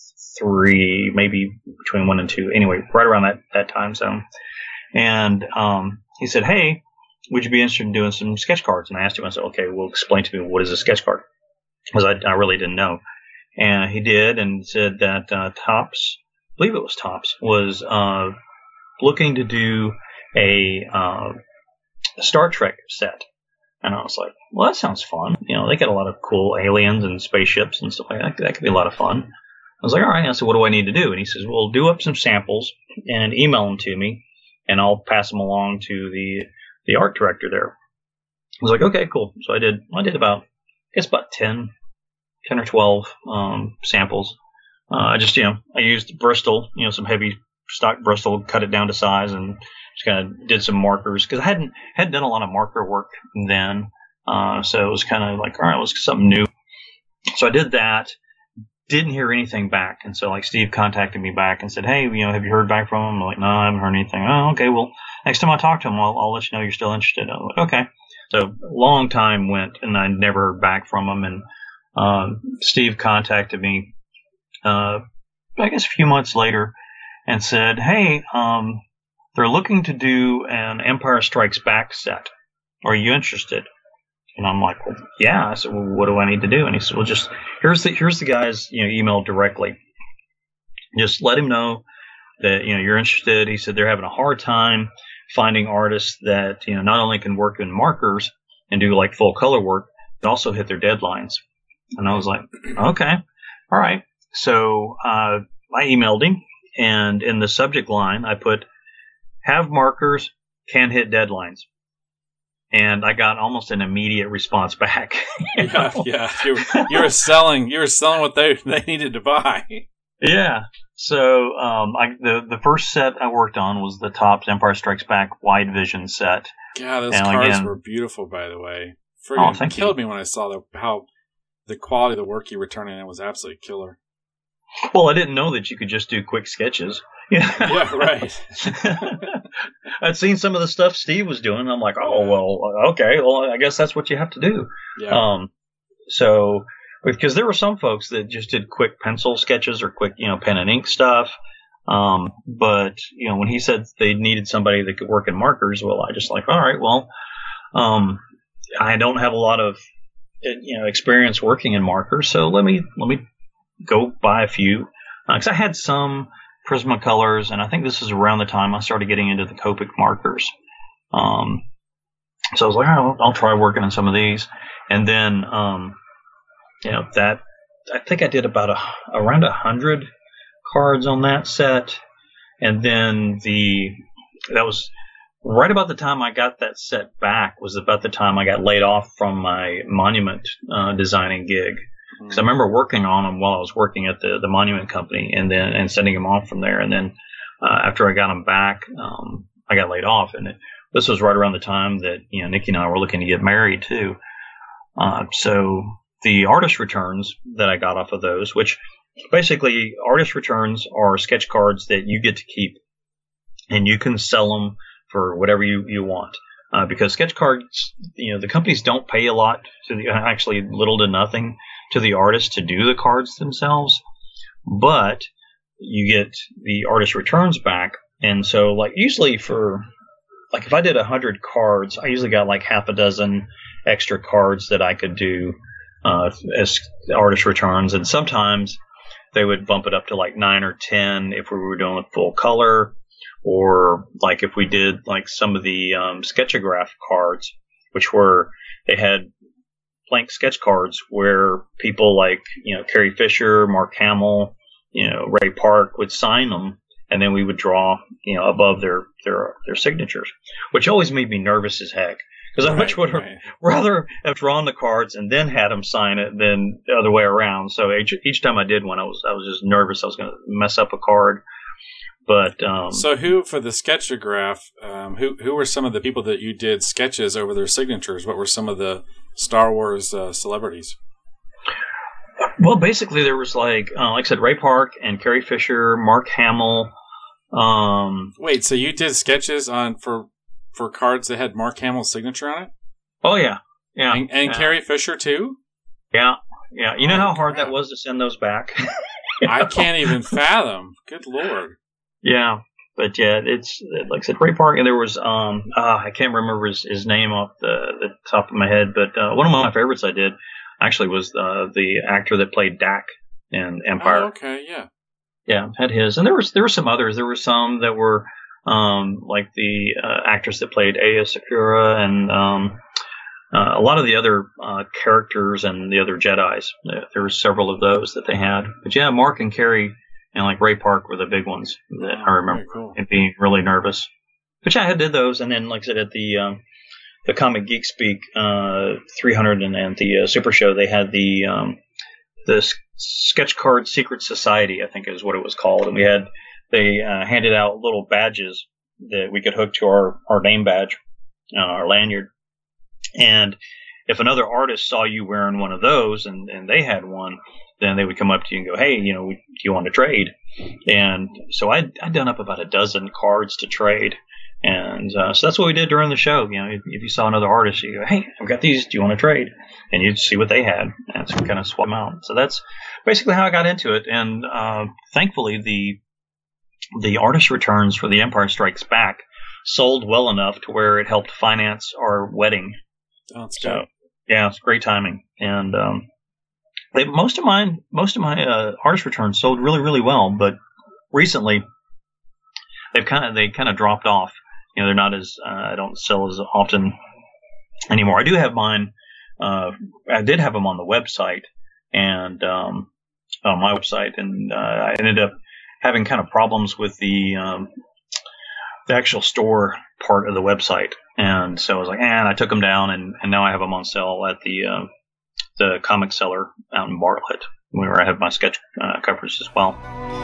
Speaker 3: three, maybe between one and two. Anyway, right around that, that time zone. And um, he said, hey, would you be interested in doing some sketch cards? And I asked him, I said, okay, well, explain to me, what is a sketch card? Because I, I really didn't know. And he did and said that uh, Topps, I believe it was Topps, was uh, looking to do a, uh, a Star Trek set. And I was like, well, that sounds fun. You know, they got a lot of cool aliens and spaceships and stuff like that. That could be a lot of fun. I was like, all right. I said, what do I need to do? And he says, well, do up some samples and email them to me, and I'll pass them along to the the art director there. I was like, okay, cool. So I did, I did about, I guess about ten, ten or twelve um, samples. Uh, I just, you know, I used Bristol, you know, some heavy stock Bristol, cut it down to size, and just kind of did some markers because I hadn't hadn't done a lot of marker work then. Uh, so it was kind of like, all right, let's get something new. So I did that. Didn't hear anything back, and so like Steve contacted me back and said, hey, you know, have you heard back from him? I'm like, no, I haven't heard anything. Oh, okay, well, next time I talk to him, I'll, I'll let you know you're still interested. I'm like, okay. So a long time went, and I never heard back from him, and um, Steve contacted me, uh, I guess a few months later, and said, hey, um, they're looking to do an Empire Strikes Back set. Are you interested? And I'm like, well, yeah. I said, well, what do I need to do? And he said, well, just here's the here's the guy's you know email directly. Just let him know that you know you're interested. He said they're having a hard time finding artists that you know not only can work in markers and do like full color work, but also hit their deadlines. And I was like, okay, all right. So uh, I emailed him, and in the subject line I put, have markers, can hit deadlines. And I got almost an immediate response back. You
Speaker 2: yeah,
Speaker 3: know?
Speaker 2: yeah. You, you were selling. You were selling what they they needed to buy.
Speaker 3: Yeah. So um, I, the the first set I worked on was the Topps Empire Strikes Back Wide Vision set.
Speaker 2: Yeah, those
Speaker 3: and
Speaker 2: cards
Speaker 3: again,
Speaker 2: were beautiful, by the way.
Speaker 3: Oh,
Speaker 2: Friggin'
Speaker 3: thank
Speaker 2: killed
Speaker 3: you.
Speaker 2: me when I saw the, how the quality of the work you were turning in was absolutely killer.
Speaker 3: Well, I didn't know that you could just do quick sketches.
Speaker 2: Yeah, right.
Speaker 3: I'd seen some of the stuff Steve was doing. And I'm like, oh, well, okay. Well, I guess that's what you have to do.
Speaker 2: Yeah.
Speaker 3: Um, so, because there were some folks that just did quick pencil sketches or quick, you know, pen and ink stuff. Um, but, you know, when he said they needed somebody that could work in markers, well, I just like, all right, well, um, I don't have a lot of, you know, experience working in markers. So let me, let me go buy a few. Uh, cause I had some Prismacolors, and I think this is around the time I started getting into the Copic markers. Um, so I was like, oh, I'll try working on some of these. And then, um, you know, that, I think I did about a, around a hundred cards on that set. And then the, that was right about the time I got that set back was about the time I got laid off from my monument, uh, designing gig. Because I remember working on them while I was working at the, the monument company, and then and sending them off from there. And then uh, after I got them back, um, I got laid off. And it, this was right around the time that you know Nikki and I were looking to get married too. Uh, so the artist returns that I got off of those, which basically artist returns are sketch cards that you get to keep, and you can sell them for whatever you you want. Uh, because sketch cards, you know, the companies don't pay a lot to the, actually little to nothing to the artist to do the cards themselves, but you get the artist returns back. And so like usually for, like if I did a hundred cards, I usually got like half a dozen extra cards that I could do, uh, as artist returns. And sometimes they would bump it up to like nine or ten if we were doing full color. Or like if we did like some of the um, Sketchograph cards, which were, they had blank sketch cards where people like, you know, Carrie Fisher, Mark Hamill, you know, Ray Park would sign them, and then we would draw, you know, above their, their, their signatures, which always made me nervous as heck. Because I much would have
Speaker 2: right.
Speaker 3: rather have drawn the cards and then had them sign it than the other way around. So each, each time I did one, I was I was just nervous I was going to mess up a card. But um,
Speaker 2: so who for the Sketchograph? Um, who who were some of the people that you did sketches over their signatures? What were some of the Star Wars uh, celebrities?
Speaker 3: Well, basically there was like uh, like I said, Ray Park and Carrie Fisher, Mark Hamill. Um,
Speaker 2: Wait, so you did sketches on for for cards that had Mark Hamill's signature on it?
Speaker 3: Oh yeah, yeah,
Speaker 2: and, and
Speaker 3: yeah.
Speaker 2: Carrie Fisher too.
Speaker 3: Yeah, yeah. You know
Speaker 2: oh,
Speaker 3: how hard
Speaker 2: crap.
Speaker 3: that was to send those back.
Speaker 2: I can't even fathom. Good Lord.
Speaker 3: Yeah, but yeah, it's like I said, Ray Park, and there was um, uh, I can't remember his, his name off the, the top of my head, but uh, one of my favorites I did actually was uh, the actor that played Dak in Empire.
Speaker 2: Oh, okay, yeah.
Speaker 3: Yeah, had his, and there was there were some others. There were some that were um, like the uh, actress that played Aya Sakura, and um, uh, a lot of the other uh, characters and the other Jedis. There were several of those that they had. But yeah, Mark and Carrie and like Ray Park were the big ones that I remember
Speaker 2: Very cool.
Speaker 3: and being really nervous. But yeah, I did those, and then like I said at the um, the Comic Geek Speak uh, three hundred and, and the uh, Super Show, they had the um, the Sketch Card Secret Society, I think is what it was called, and we had they uh, handed out little badges that we could hook to our our name badge, uh, our lanyard, and if another artist saw you wearing one of those and, and they had one, then they would come up to you and go, hey, you know, do you want to trade? And so I'd, I'd done up about a dozen cards to trade. And uh, so that's what we did during the show. You know, if, if you saw another artist, you go, hey, I've got these. Do you want to trade? And you'd see what they had and so kind of swap them out. So that's basically how I got into it. And uh, thankfully, the the artist returns for The Empire Strikes Back sold well enough to where it helped finance our wedding.
Speaker 2: Oh, that's
Speaker 3: So
Speaker 2: good.
Speaker 3: yeah, it's great timing. And um, they, most of mine, most of my uh, artist returns sold really, really well. But recently, they've kind of they kind of dropped off. You know, they're not as uh, I don't sell as often anymore. I do have mine. Uh, I did have them on the website and um, on my website, and uh, I ended up having kind of problems with the um, the actual store part of the website, and so I was like, eh, and I took them down, and, and now I have them on sale at the uh, the comic seller out in Bartlett, where I have my sketch uh, covers as well.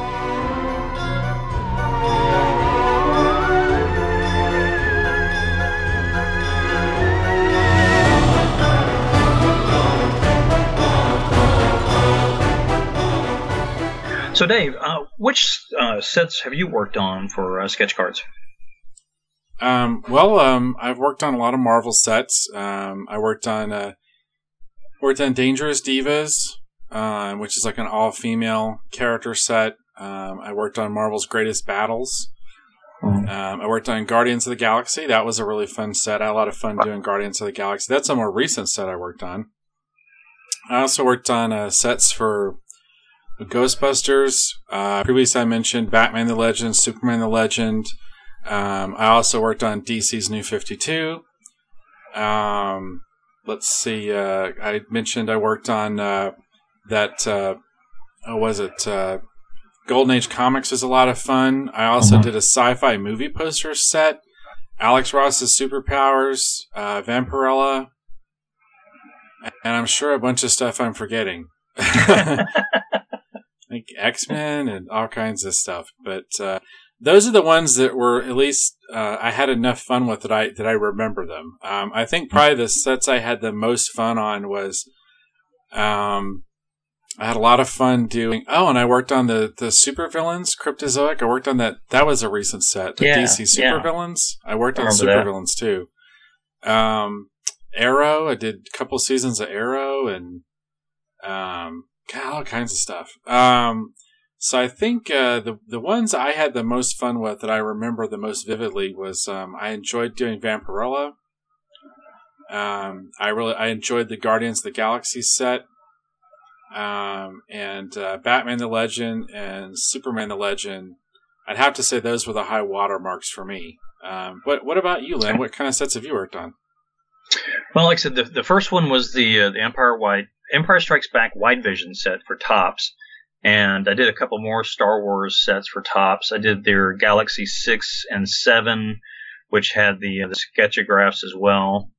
Speaker 3: So, Dave, uh, which uh, sets have you worked on for uh, sketch cards?
Speaker 2: Um, well, um, I've worked on a lot of Marvel sets. Um, I worked on uh, worked on Dangerous Divas, uh, which is like an all-female character set. Um, I worked on Marvel's Greatest Battles.
Speaker 3: Mm-hmm.
Speaker 2: Um, I worked on Guardians of the Galaxy. That was a really fun set. I had a lot of fun doing Guardians of the Galaxy. That's a more recent set I worked on. I also worked on uh, sets for Ghostbusters. Uh, previously I mentioned Batman the Legend, Superman the Legend. Um, I also worked on D C's New fifty-two. Um, let's see. Uh, I mentioned I worked on uh, that, uh, what was it? Uh, Golden Age Comics is a lot of fun. I also
Speaker 3: Mm-hmm.
Speaker 2: did a sci-fi movie poster set. Alex Ross's Superpowers, uh, Vampirella, and I'm sure a bunch of stuff I'm forgetting. Like X-Men and all kinds of stuff. But uh, those are the ones that were at least uh, I had enough fun with that I that I remember them. Um, I think probably the sets I had the most fun on was um, I had a lot of fun doing. Oh, and I worked on the the supervillains, Cryptozoic. I worked on that. That was a recent set. The
Speaker 3: Yeah,
Speaker 2: D C
Speaker 3: yeah.
Speaker 2: supervillains. I worked
Speaker 3: I
Speaker 2: on
Speaker 3: remember that.
Speaker 2: supervillains too. Um, Arrow. I did a couple seasons of Arrow and um. God, all kinds of stuff. Um, so I think uh, the the ones I had the most fun with that I remember the most vividly was um, I enjoyed doing Vampirella. Um, I really I enjoyed the Guardians of the Galaxy set, um, and uh, Batman the Legend and Superman the Legend. I'd have to say those were the high watermarks for me. Um, what what about you, Lynn? What kind of sets have you worked on?
Speaker 3: Well, like I said, the, the first one was the uh, the Empire Wide Empire Strikes Back Wide Vision set for Topps, and I did a couple more Star Wars sets for Topps. I did their Galaxy six and seven, which had the uh, the sketchographs as well,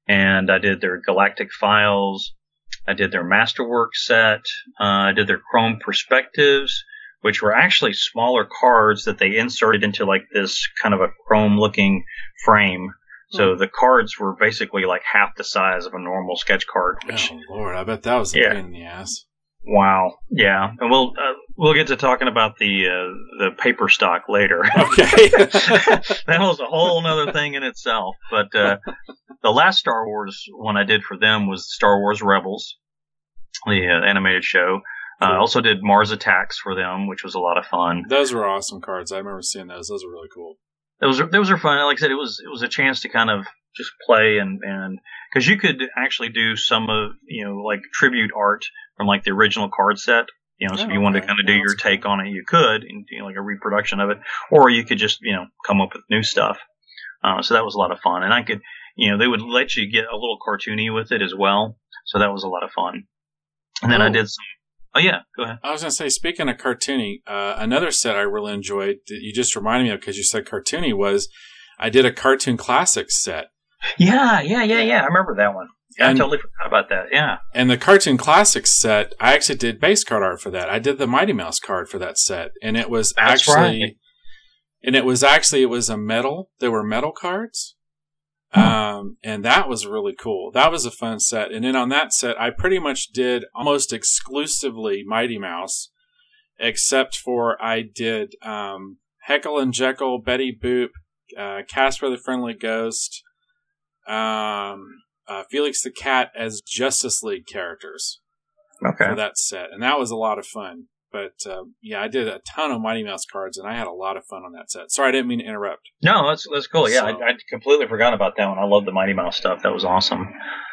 Speaker 3: and I did their Galactic Files. I did their Masterwork set. Uh, I did their Chrome Perspectives, which were actually smaller cards that they inserted into like this kind of a chrome-looking frame. So the cards were basically like half the size of a normal sketch card. Which,
Speaker 2: oh Lord, I bet that was a
Speaker 3: yeah.
Speaker 2: pain in the ass.
Speaker 3: Wow, yeah, and we'll uh, we'll get to talking about the uh, the paper stock later.
Speaker 2: Okay,
Speaker 3: that was a whole other thing in itself. But uh, the last Star Wars one I did for them was Star Wars Rebels, the uh, animated show. I uh, also did Mars Attacks for them, which was a lot of fun.
Speaker 2: Those were awesome cards. I remember seeing those. Those were really cool.
Speaker 3: Those are those are fun. Like I said, it was it was a chance to kind of just play and and because you could actually do some of you know like tribute art from like the original card set. You know, so
Speaker 2: oh,
Speaker 3: if you wanted
Speaker 2: okay.
Speaker 3: to kind of do
Speaker 2: yeah,
Speaker 3: your
Speaker 2: cool.
Speaker 3: take on it, you could, and you know, like a reproduction of it, or you could just you know come up with new stuff. Uh, so that was a lot of fun, and I could you know they would let you get a little cartoony with it as well. So that was a lot of fun. And then
Speaker 2: oh.
Speaker 3: I did some. Oh, yeah, go ahead.
Speaker 2: I was going to say, speaking of cartoony, uh, another set I really enjoyed that you just reminded me of because you said cartoony was I did a Cartoon Classics set.
Speaker 3: Yeah, yeah, yeah, yeah. I remember that one. Yeah,
Speaker 2: and,
Speaker 3: I totally forgot about that, yeah.
Speaker 2: And the Cartoon Classics set, I actually did base card art for that. I did the Mighty Mouse card for that set. And it was
Speaker 3: That's
Speaker 2: actually,
Speaker 3: right.
Speaker 2: and it was actually, it was a metal. There were metal cards. Um, and that was really cool. That was a fun set. And then on that set, I pretty much did almost exclusively Mighty Mouse, except for I did um, Heckle and Jekyll, Betty Boop, uh, Casper the Friendly Ghost, um, uh, Felix the Cat as Justice League characters
Speaker 3: okay.
Speaker 2: for that set. And that was a lot of fun. But, uh, yeah, I did a ton of Mighty Mouse cards, and I had a lot of fun on that set. Sorry, I didn't mean to interrupt.
Speaker 3: No, that's that's cool. Yeah,
Speaker 2: So-
Speaker 3: I, I completely forgot about that one. I love the Mighty Mouse stuff. That was awesome.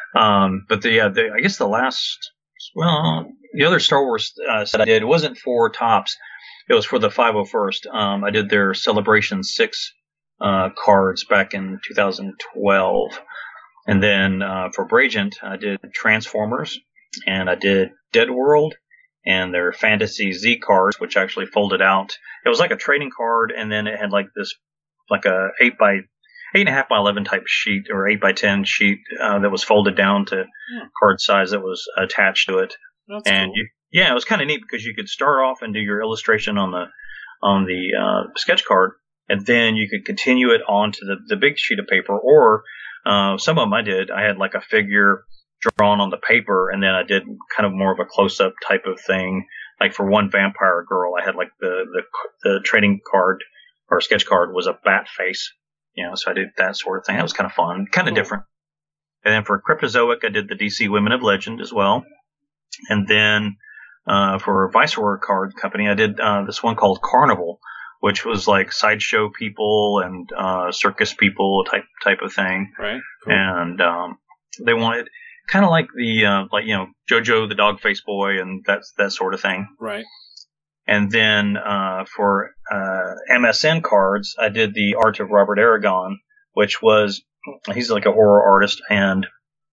Speaker 3: Um, but the, uh, the I guess the last, well, the other Star Wars uh, set I did, it wasn't for Topps. It was for the five oh first. Um, I did their Celebration six uh, cards back in two thousand twelve. And then uh, for Bragent, I did Transformers, and I did Dead World, and their Fantasy Z cards, which actually folded out. It was like a trading card, and then it had like this, like a eight by eight and a half by eleven type sheet or eight by ten sheet uh, that was folded down to
Speaker 2: Yeah.
Speaker 3: card size that was attached to it.
Speaker 2: That's
Speaker 3: and
Speaker 2: cool.
Speaker 3: you, yeah, it was kind of neat because you could start off and do your illustration on the on the uh, sketch card, and then you could continue it onto the the big sheet of paper. Or uh, some of them I did. I had like a figure drawn on the paper, and then I did kind of more of a close-up type of thing. Like for one Vampire Girl, I had like the, the the trading card or sketch card was a bat face, you know, so I did that sort of thing. That was kind of fun, kind of
Speaker 2: Cool.
Speaker 3: different. And then for Cryptozoic, I did the D C Women of Legend as well. And then uh, for Viceroy Card Company, I did uh, this one called Carnival, which was like sideshow people and uh, circus people type type of thing.
Speaker 2: Right? Cool.
Speaker 3: And um, they wanted kind of like the uh, like you know JoJo the dog face boy and that that sort of thing.
Speaker 2: Right.
Speaker 3: And then uh, for uh, M S N cards, I did the art of Robert Aragon, which was he's like a horror artist, and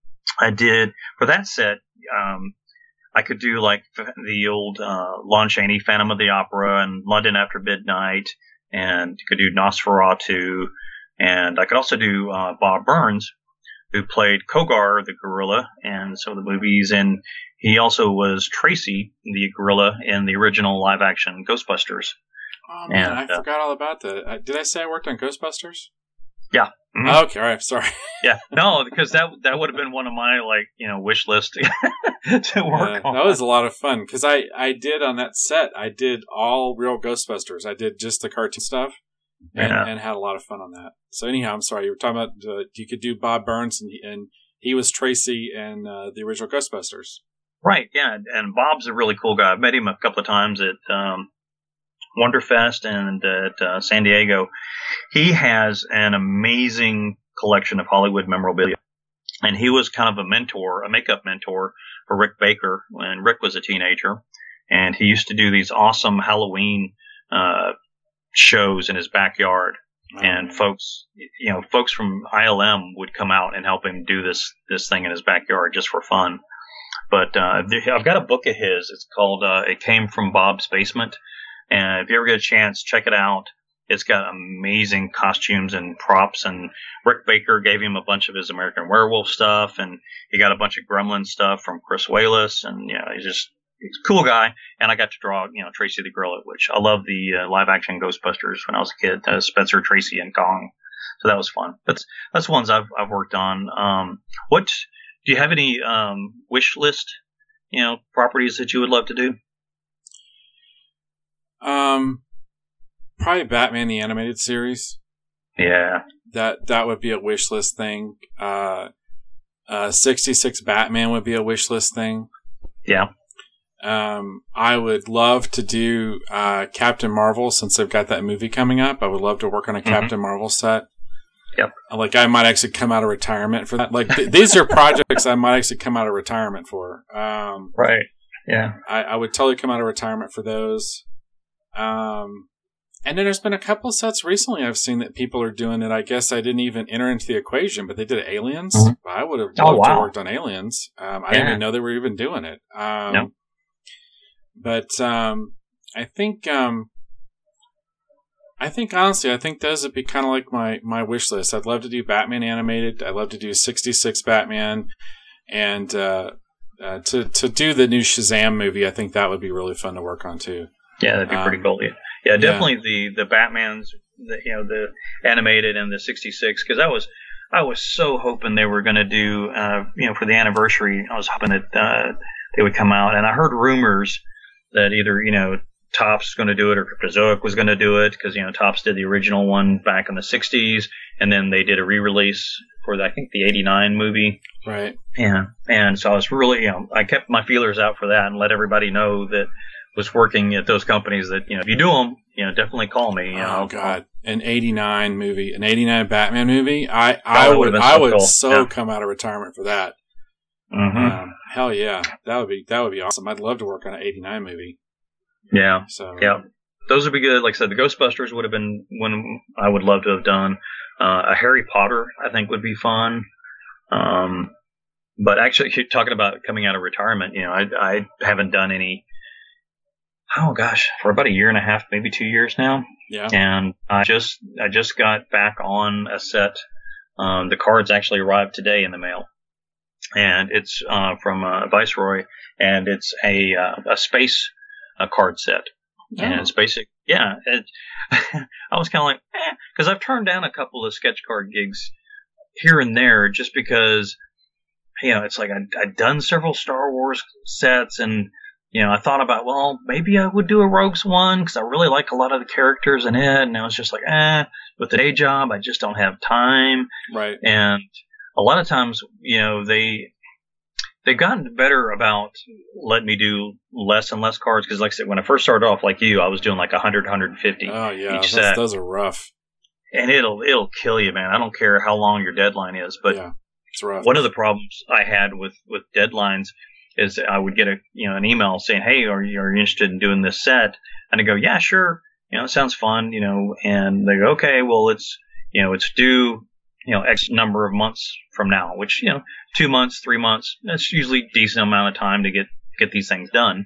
Speaker 3: I did for that set. Um, I could do like the old uh, Lon Chaney Phantom of the Opera and London After Midnight, and could do Nosferatu, and I could also do uh, Bob Burns, who played Kogar the gorilla in some of the movies, and he also was Tracy the gorilla in the original live-action Ghostbusters.
Speaker 2: Oh, man,
Speaker 3: And,
Speaker 2: I
Speaker 3: uh,
Speaker 2: forgot all about that. Uh, did I say I worked on Ghostbusters?
Speaker 3: Yeah. Mhm.
Speaker 2: Okay, all right, sorry.
Speaker 3: Yeah, no, because that that would have been one of my like you know wish list to work
Speaker 2: Yeah,
Speaker 3: on.
Speaker 2: that was a lot of fun because I, I did on that set, I did all real Ghostbusters. I did just the cartoon stuff and,
Speaker 3: Yeah.
Speaker 2: and had a lot of fun on that. So anyhow, I'm sorry, you were talking about uh, you could do Bob Burns and, and he was Tracy in uh, the original Ghostbusters.
Speaker 3: Right, yeah, and, and Bob's a really cool guy. I've met him a couple of times at um, Wonderfest and at uh, San Diego. He has an amazing collection of Hollywood memorabilia, and he was kind of a mentor, a makeup mentor for Rick Baker when Rick was a teenager, and he used to do these awesome Halloween uh, shows in his backyard. And
Speaker 2: Um,
Speaker 3: folks, you know, folks from I L M would come out and help him do this this thing in his backyard just for fun. But uh, there- I've got a book of his. It's called uh, "It Came from Bob's Basement," and if you ever get a chance, check it out. it's got amazing costumes and props. And Rick Baker gave him a bunch of his American Werewolf stuff, and he got a bunch of Gremlin stuff from Chris Walas, and you know, he's just he's a cool guy. And I got to draw, you know, Tracy the Gorilla, which I love the uh, live action Ghostbusters when I was a kid, uh, Spencer, Tracy, and Kong. So that was fun. That's that's ones I've I've worked on. Um, what do you have any um, wish list? You know, properties that you would love to do?
Speaker 2: Um, probably Batman the Animated Series.
Speaker 3: Yeah,
Speaker 2: that that would be a wish list thing. Uh, uh, sixty-six Batman would be a wish list thing.
Speaker 3: Yeah.
Speaker 2: Um, I would love to do uh, Captain Marvel since they've got that movie coming up. I would love to work on a mm-hmm. Captain Marvel set.
Speaker 3: Yep.
Speaker 2: Like I might actually come out of retirement for that. Like th- these are projects I might actually come out of retirement for. Um,
Speaker 3: right. Yeah.
Speaker 2: I, I would totally come out of retirement for those. Um, and then there's been a couple of sets recently I've seen that people are doing that I guess I didn't even enter into the equation, but they did Aliens. Mm-hmm. I would have loved
Speaker 3: oh, wow.
Speaker 2: to have worked on Aliens. Um, I yeah. didn't even know they were even doing it. Um,
Speaker 3: no.
Speaker 2: But um, I think... Um, I think, honestly, I think those would be kind of like my, my wish list. I'd love to do Batman animated. I'd love to do sixty-six Batman. And uh, uh, to to do the new Shazam movie, I think that would be really fun to work on, too.
Speaker 3: Yeah, that'd be um, pretty cool. Yeah, yeah definitely yeah. the the Batmans, the, you know, the animated and the sixty-six, because I was I was so hoping they were going to do, uh, you know, for the anniversary, I was hoping that uh, they would come out. And I heard rumors that either, you know, Topps was going to do it or Cryptozoic was going to do it because, you know, Topps did the original one back in the sixties, and then they did a re-release for, the, I think, the eighty-nine movie.
Speaker 2: Right.
Speaker 3: Yeah. And so I was really, you know, I kept my feelers out for that and let everybody know that was working at those companies that, you know, if you do them, you know, definitely call me. You
Speaker 2: oh,
Speaker 3: know,
Speaker 2: God. An eighty-nine movie, an eighty-nine Batman movie. I, I oh, would, I so would cool. so yeah. come out of retirement for that.
Speaker 3: Mm-hmm.
Speaker 2: Um, hell yeah. That would be, that would be awesome. I'd love to work on an eighty-nine movie.
Speaker 3: Yeah.
Speaker 2: So
Speaker 3: yeah, those would be good. Like I said, the Ghostbusters would have been one I would love to have done. Uh, a Harry Potter, I think, would be fun. Um, but actually, talking about coming out of retirement, you know, I I haven't done any. Oh gosh, for about a year and a half, maybe two years now.
Speaker 2: Yeah.
Speaker 3: And I just I just got back on a set. Um, the cards actually arrived today in the mail, and it's uh, from uh, Viceroy, and it's a uh, a space. A card set, oh. and it's basic. Yeah, it, I was kind of like, eh, because I've turned down a couple of sketch card gigs here and there just because, you know, it's like I'd, I'd done several Star Wars sets, and you know, I thought about, well, maybe I would do a Rogues one because I really like a lot of the characters in it, and I was just like, eh, with the day job, I just don't have time,
Speaker 2: right?
Speaker 3: And a lot of times, you know, they. They've gotten better about letting me do less and less cards because, like I said, when I first started off, like you, I was doing like one hundred, one hundred fifty
Speaker 2: oh, yeah,
Speaker 3: each set.
Speaker 2: Those are rough.
Speaker 3: And it'll it'll kill you, man. I don't care how long your deadline is. But
Speaker 2: yeah, it's rough.
Speaker 3: One of the problems I had with, with deadlines is I would get a you know an email saying, hey, are you, are you interested in doing this set? And I go, yeah, sure. You know, it sounds fun, you know. And they go, okay, well, it's, you know, it's due, you know, X number of months from now, which, you know, two months, three months, that's usually a decent amount of time to get, get these things done.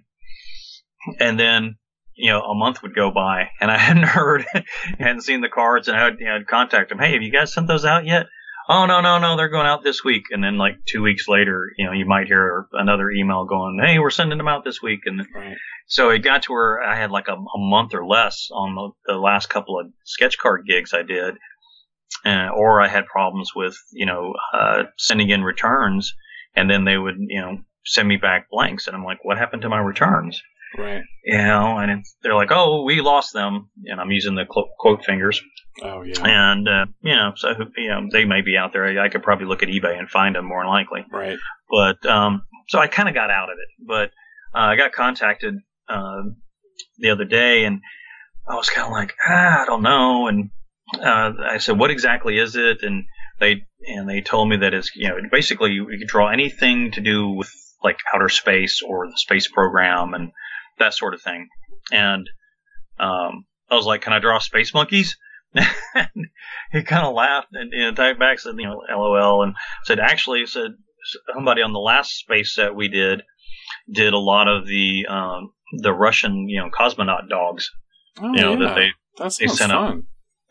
Speaker 3: And then, you know, a month would go by and I hadn't heard, hadn't seen the cards, and I had, you know, I'd contact them. Hey, have you guys sent those out yet? Oh, no, no, no, they're going out this week. And then like two weeks later, you know, you might hear another email going, hey, we're sending them out this week. And
Speaker 2: right.
Speaker 3: So it got to where I had like a, a month or less on the, the last couple of sketch card gigs I did. Uh, or I had problems with, you know, uh, sending in returns, and then they would, you know, send me back blanks. And I'm like, what happened to my returns?
Speaker 2: Right.
Speaker 3: You know, and it's, they're like, oh, we lost them. And I'm using the clo- quote fingers.
Speaker 2: Oh, yeah.
Speaker 3: And, uh, you know, so, you know, they may be out there. I, I could probably look at eBay and find them more than likely.
Speaker 2: Right.
Speaker 3: But, um, so I kind of got out of it. But, uh, I got contacted, uh, the other day, and I was kind of like, ah, I don't know. And, uh, I said, what exactly is it? And they, and they told me that it's, you know, basically you, you can draw anything to do with like outer space or the space program and that sort of thing. And, um, I was like, can I draw space monkeys? And he kind of laughed and, and typed back, said, you know, LOL, and said, actually, said somebody on the last space set we did, did a lot of the, um, the Russian, you know, cosmonaut dogs.
Speaker 2: Oh,
Speaker 3: you know,
Speaker 2: yeah.
Speaker 3: that they,
Speaker 2: That
Speaker 3: they sent
Speaker 2: fun.
Speaker 3: up.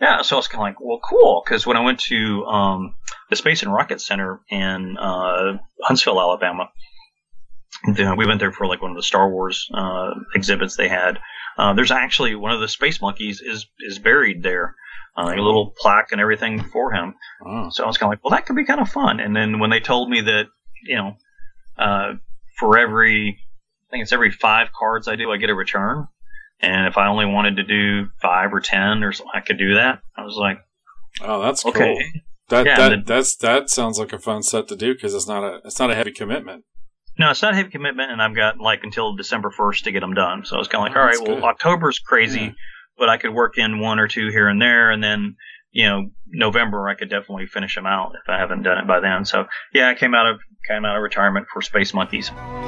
Speaker 3: Yeah, so I was kind of like, well, cool, because when I went to um, the Space and Rocket Center in uh, Huntsville, Alabama, the, we went there for like one of the Star Wars uh, exhibits they had. Uh, there's actually one of the space monkeys is is buried there, uh, like a little plaque and everything for him.
Speaker 2: Oh.
Speaker 3: So I was kind of like, well, that could be kind of fun. And then when they told me that, you know, uh, for every, I think it's every five cards I do, I get a return. And if I only wanted to do five or ten or something, I could do that. I was like,
Speaker 2: oh, that's
Speaker 3: okay.
Speaker 2: cool. That
Speaker 3: yeah,
Speaker 2: that
Speaker 3: then,
Speaker 2: that's that sounds like a fun set to do because it's not a it's not a heavy commitment.
Speaker 3: No, it's not a heavy commitment, and I've got like until December first to get them done. So I was kind of like,
Speaker 2: Oh,
Speaker 3: all right,
Speaker 2: that's
Speaker 3: well,
Speaker 2: good.
Speaker 3: October's crazy,
Speaker 2: Yeah.
Speaker 3: but I could work in one or two here and there, and then you know November I could definitely finish them out if I haven't done it by then. So yeah, I came out of came out of retirement for Space Monkeys.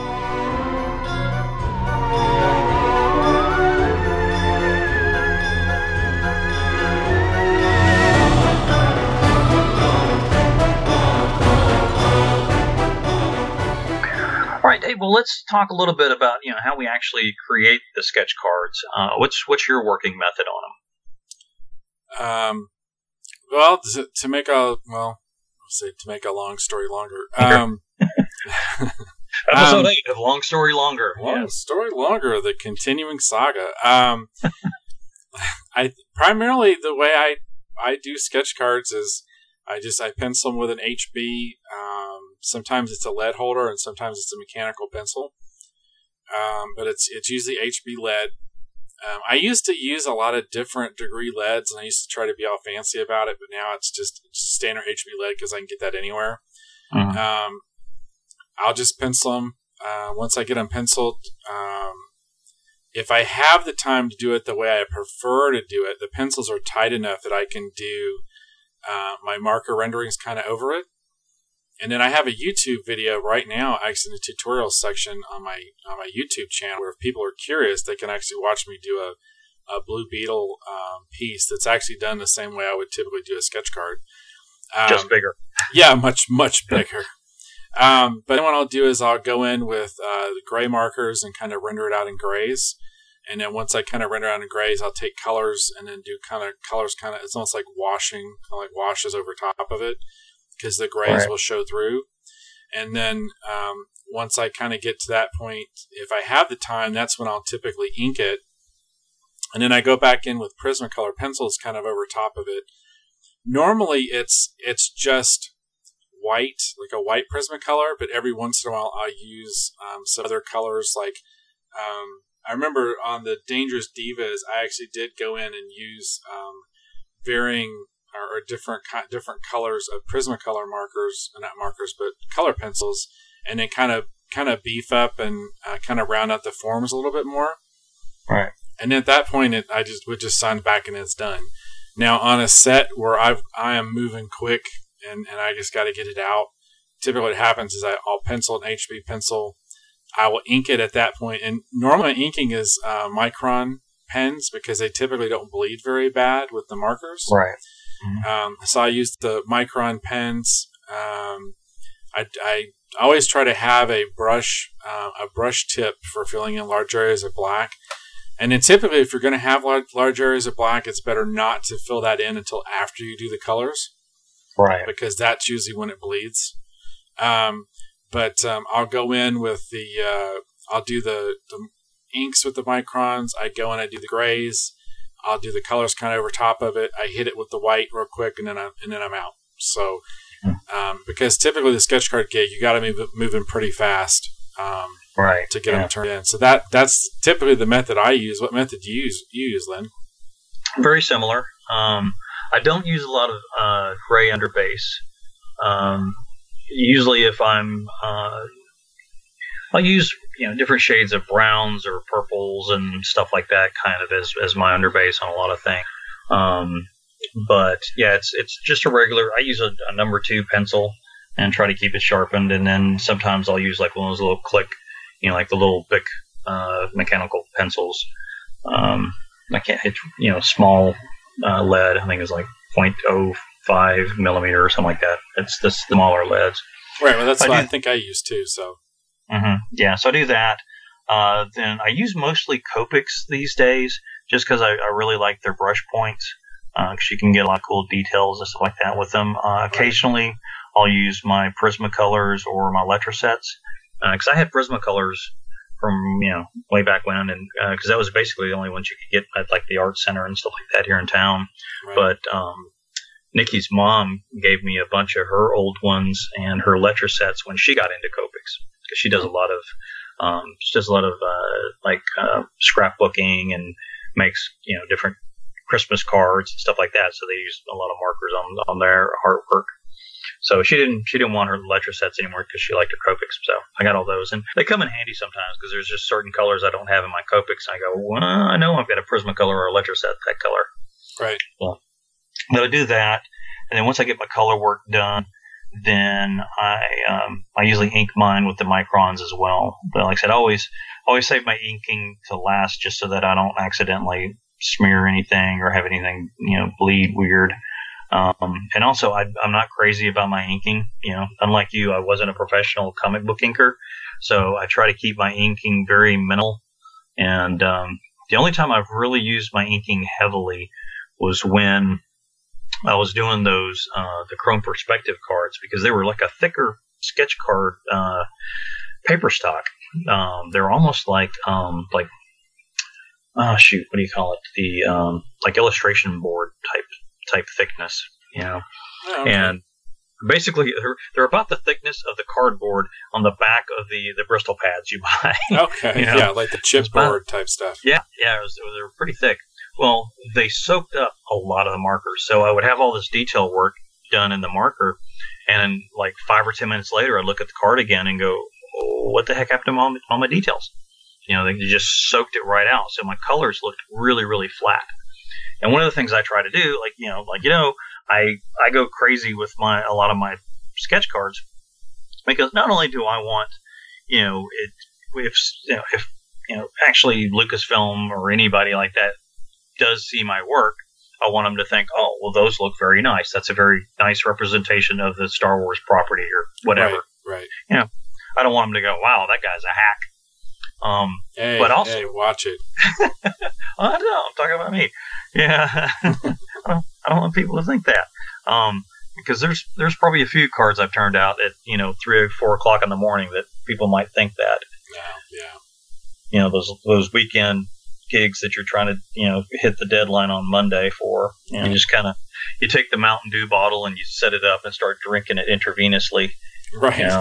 Speaker 3: All right, Dave. Well, let's talk a little bit about you know how we actually create the sketch cards. Uh, what's what's your working method on them?
Speaker 2: Um, well, to, to make a well, let's say to make a long story longer. Um,
Speaker 3: Episode
Speaker 2: um,
Speaker 3: eight of Long Story Longer.
Speaker 2: long
Speaker 3: Yes.
Speaker 2: story longer, the continuing saga. Um, I primarily the way I I do sketch cards is I just I pencil them with an H B. Um, sometimes it's a lead holder, and sometimes it's a mechanical pencil. Um, but it's it's usually H B lead. Um, I used to use a lot of different degree leads, and I used to try to be all fancy about it. But now it's just, it's just standard H B lead because I can get that anywhere.
Speaker 3: Mhm.
Speaker 2: Um, I'll just pencil them. Uh, once I get them penciled, um, if I have the time to do it the way I prefer to do it, the pencils are tight enough that I can do uh, my marker renderings kind of over it. And then I have a YouTube video right now, actually in the tutorial section on my on my YouTube channel, where if people are curious, they can actually watch me do a, a Blue Beetle um, piece that's actually done the same way I would typically do a sketch card. Um,
Speaker 3: Just bigger.
Speaker 2: Yeah, much, much bigger. Um, but then what I'll do is I'll go in with uh, the gray markers and kind of render it out in grays. And then once I kind of render out in grays, I'll take colors and then do kind of colors kind of, it's almost like washing, kind of like washes over top of it because the grays
Speaker 3: Right.
Speaker 2: will show through. And then um, once I kind of get to that point, if I have the time, that's when I'll typically ink it. And then I go back in with Prismacolor pencils kind of over top of it. Normally it's it's just white, like a white Prismacolor, but every once in a while I use um, some other colors. Like um, I remember on the Dangerous Divas, I actually did go in and use um, varying or, or different different colors of Prismacolor markers, not markers, but color pencils, and then kind of kind of beef up and uh, kind of round out the forms a little bit more.
Speaker 3: Right.
Speaker 2: And then at that point, it, I just would just sign back and it's done. Now on a set where I've I am moving quick and, and I just got to get it out. Typically, what happens is I, I'll pencil an H B pencil. I will ink it at that point, and normally inking is uh, Micron pens because they typically don't bleed very bad with the markers.
Speaker 3: Right.
Speaker 2: Um, so I use the Micron pens. Um, I, I always try to have a brush, uh, a brush tip for filling in large areas of black. And then typically, if you're going to have large, large areas of black, it's better not to fill that in until after you do the colors,
Speaker 3: Right.
Speaker 2: because that's usually when it bleeds. Um, but um, I'll go in with the, uh, I'll do the, the inks with the microns. I go in, I do the grays. I'll do the colors kind of over top of it. I hit it with the white real quick, and then I'm and then I'm out. So, um, because typically the sketch card gig, you got to move moving pretty fast. Um,
Speaker 3: Right.
Speaker 2: to get
Speaker 3: yeah.
Speaker 2: them turned in. So that that's typically the method I use. What method do you use, you use Lynn?
Speaker 3: Very similar. Um, I don't use a lot of uh, gray underbase. Um, usually, if I'm, uh, I'll use you know different shades of browns or purples and stuff like that, kind of as as my underbase on a lot of things. Um, but yeah, it's it's just a regular. I use a, a number two pencil and try to keep it sharpened, and then sometimes I'll use like one of those little click. You know, like the little Bic uh, mechanical pencils. Um, I can't hit, you know, small uh, lead. I think it's like point oh five millimeter or something like that. It's the smaller leads.
Speaker 2: Right. Well, that's
Speaker 3: I
Speaker 2: what
Speaker 3: do-
Speaker 2: I think I use too. So.
Speaker 3: Mm-hmm. Yeah, so I do that. Uh, then I use mostly Copics these days, just because I, I really like their brush points. Uh, 'cause you can get a lot of cool details and stuff like that with them. Uh, occasionally, I'll use my Prismacolors or my Letrasets, because uh, I had Prismacolors from, you know, way back when, and because uh, that was basically the only ones you could get at like the art center and stuff like that here in town. Right. But um, Nikki's mom gave me a bunch of her old ones and her Letrasets when she got into Copics, because she does a lot of um, she does a lot of uh, like uh, scrapbooking and makes, you know, different Christmas cards and stuff like that. So they use a lot of markers on on their artwork. So she didn't she didn't want her Letrasets anymore because she liked her Copics. So I got all those, and they come in handy sometimes because there's just certain colors I don't have in my Copics. And I go, well, I know I've got a Prismacolor or a Letraset that color.
Speaker 2: Right.
Speaker 3: Well, but I do that, and then once I get my color work done, then I um, I usually ink mine with the microns as well. But like I said, I always always save my inking to last, just so that I don't accidentally smear anything or have anything, you know, bleed weird. Um, and also, I, I'm not crazy about my inking. You know, unlike you, I wasn't a professional comic book inker, so I try to keep my inking very minimal. And um, the only time I've really used my inking heavily was when I was doing those uh, the Chrome Perspective cards, because they were like a thicker sketch card uh, paper stock. Um, they're almost like um, like oh shoot, what do you call it? The um, like illustration board type type thickness, you know. Oh, okay. And basically, they're, they're about the thickness of the cardboard on the back of the, the Bristol pads you buy.
Speaker 2: Okay, you know? Yeah, like the chipboard type stuff.
Speaker 3: Yeah, yeah, it was, it was, they were pretty thick. Well, they soaked up a lot of the markers, so I would have all this detail work done in the marker, and like five or ten minutes later, I'd look at the card again and go, oh, what the heck happened to all my, all my details? You know, they just soaked it right out, so my colors looked really, really flat. And one of the things I try to do, like, you know, like, you know, I, I go crazy with my, a lot of my sketch cards, because not only do I want, you know, it, if, you know, if, you know, actually Lucasfilm or anybody like that does see my work, I want them to think, oh, well, those look very nice. That's a very nice representation of the Star Wars property or whatever.
Speaker 2: Right, right.
Speaker 3: You know, I don't want them to go, wow, that guy's a hack. Um,
Speaker 2: hey,
Speaker 3: but also,
Speaker 2: hey, watch it.
Speaker 3: I know, I'm talking about me. Yeah, I don't, I don't want people to think that. Um, because there's there's probably a few cards I've turned out at, you know, three or four o'clock in the morning that people might think that.
Speaker 2: Yeah, yeah.
Speaker 3: You know, those those weekend gigs that you're trying to, you know, hit the deadline on Monday for. You know, you just kind of you take the Mountain Dew bottle and you set it up and start drinking it intravenously.
Speaker 2: Right.
Speaker 3: You know?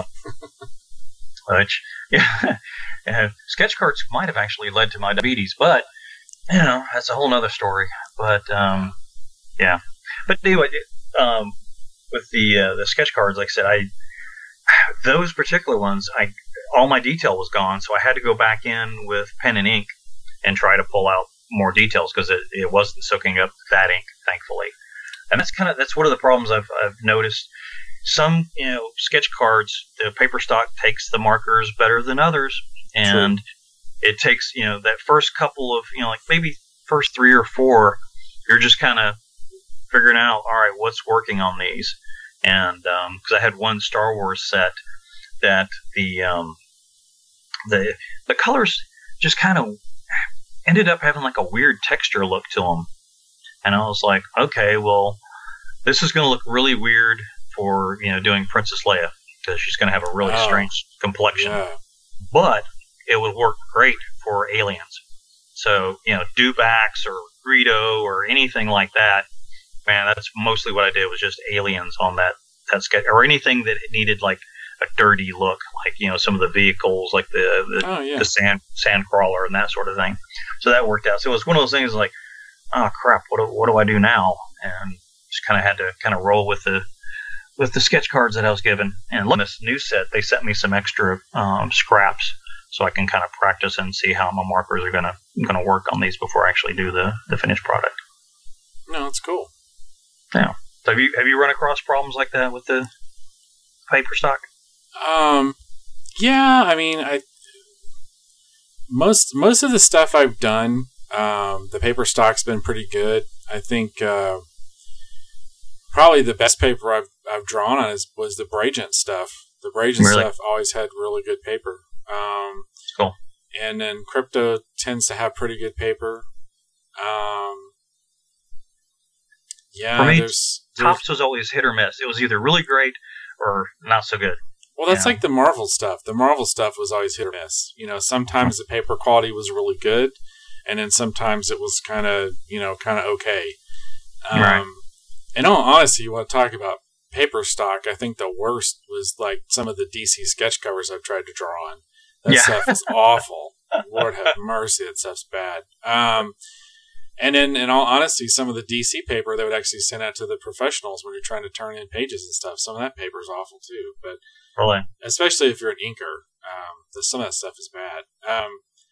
Speaker 3: Which, yeah. And sketch cards might have actually led to my diabetes, but, you know, that's a whole nother story. But, um, yeah. But anyway, um, with the uh, the sketch cards, like I said, I those particular ones, I all my detail was gone, so I had to go back in with pen and ink and try to pull out more details because it, it wasn't soaking up that ink, thankfully. And that's kind of that's one of the problems I've I've noticed. Some, you know, sketch cards, the paper stock takes the markers better than others. And True. It takes, you know, that first couple of, you know, like maybe first three or four, you're just kind of figuring out, all right, what's working on these. And because um, I had one Star Wars set that the um, the the colors just kind of ended up having like a weird texture look to them. And I was like, okay, well, this is going to look really weird for, you know, doing Princess Leia, because she's going to have a really oh, strange complexion.
Speaker 2: Yeah.
Speaker 3: But it would work great for aliens. So, you know, Dewbacks or Greedo or anything like that, man, that's mostly what I did was just aliens on that, that sketch. Or anything that needed like a dirty look, like, you know, some of the vehicles, like the the, oh, yeah. the sand sand crawler and that sort of thing. So that worked out. So it was one of those things like, oh, crap, what do, what do I do now? And just kind of had to kind of roll with the with the sketch cards that I was given. And on this new set, they sent me some extra um, scraps, so I can kind of practice and see how my markers are gonna gonna work on these before I actually do the, the finished product.
Speaker 2: No, it's cool.
Speaker 3: Yeah. So have you have you run across problems like that with the paper stock?
Speaker 2: Um, yeah. I mean, I most most of the stuff I've done, um, the paper stock's been pretty good. I think uh, probably the best paper I've I've drawn on is was the Bragent stuff. The Bragent really? stuff always had really good paper. Um,
Speaker 3: cool.
Speaker 2: And then Crypto tends to have pretty good paper. Um, Yeah,
Speaker 3: For me,
Speaker 2: there's, there's
Speaker 3: Topps was always hit or miss. It was either really great or not so good.
Speaker 2: well, that's
Speaker 3: Yeah.
Speaker 2: like the Marvel stuff. The Marvel stuff was always hit or miss. You know, sometimes the paper quality was really good, and then sometimes it was kind of, you know, kind of okay. Um,
Speaker 3: Right.
Speaker 2: In all honesty, you want to talk about paper stock, I think the worst was like some of the D C sketch covers I've tried to draw on. That
Speaker 3: Yeah.
Speaker 2: stuff is awful. Lord have mercy, that stuff's bad. Um, and then, in all honesty, some of the D C paper they would actually send out to the professionals when you're trying to turn in pages and stuff. Some of that paper is awful too. But
Speaker 3: Really?
Speaker 2: especially if you're an inker, um, the, some of that stuff is bad. Um,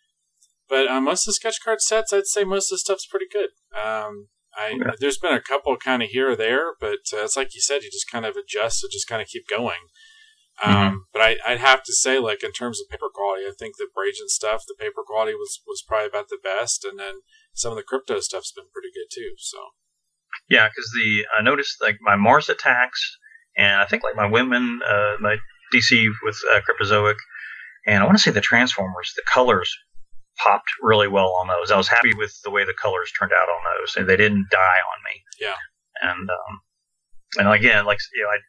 Speaker 2: but uh, most of the sketch card sets, I'd say most of the stuff's pretty good. Um, I
Speaker 3: Okay.
Speaker 2: There's been a couple kind of here or there, but uh, it's like you said, you just kind of adjust and just kind of keep going. Um,
Speaker 3: Mhm.
Speaker 2: But I, I'd have to say, like, in terms of paper quality, I think the Brajan stuff, the paper quality was, was probably about the best, and then some of the crypto stuff's been pretty good too. So
Speaker 3: Yeah, because the I noticed like my Mars Attacks and I think like my Women, uh, my D C with uh, Cryptozoic, and I want to say the Transformers, the colors popped really well on those. I was happy with the way the colors turned out on those, and they didn't die on me.
Speaker 2: yeah,
Speaker 3: And um, and again, like you know, I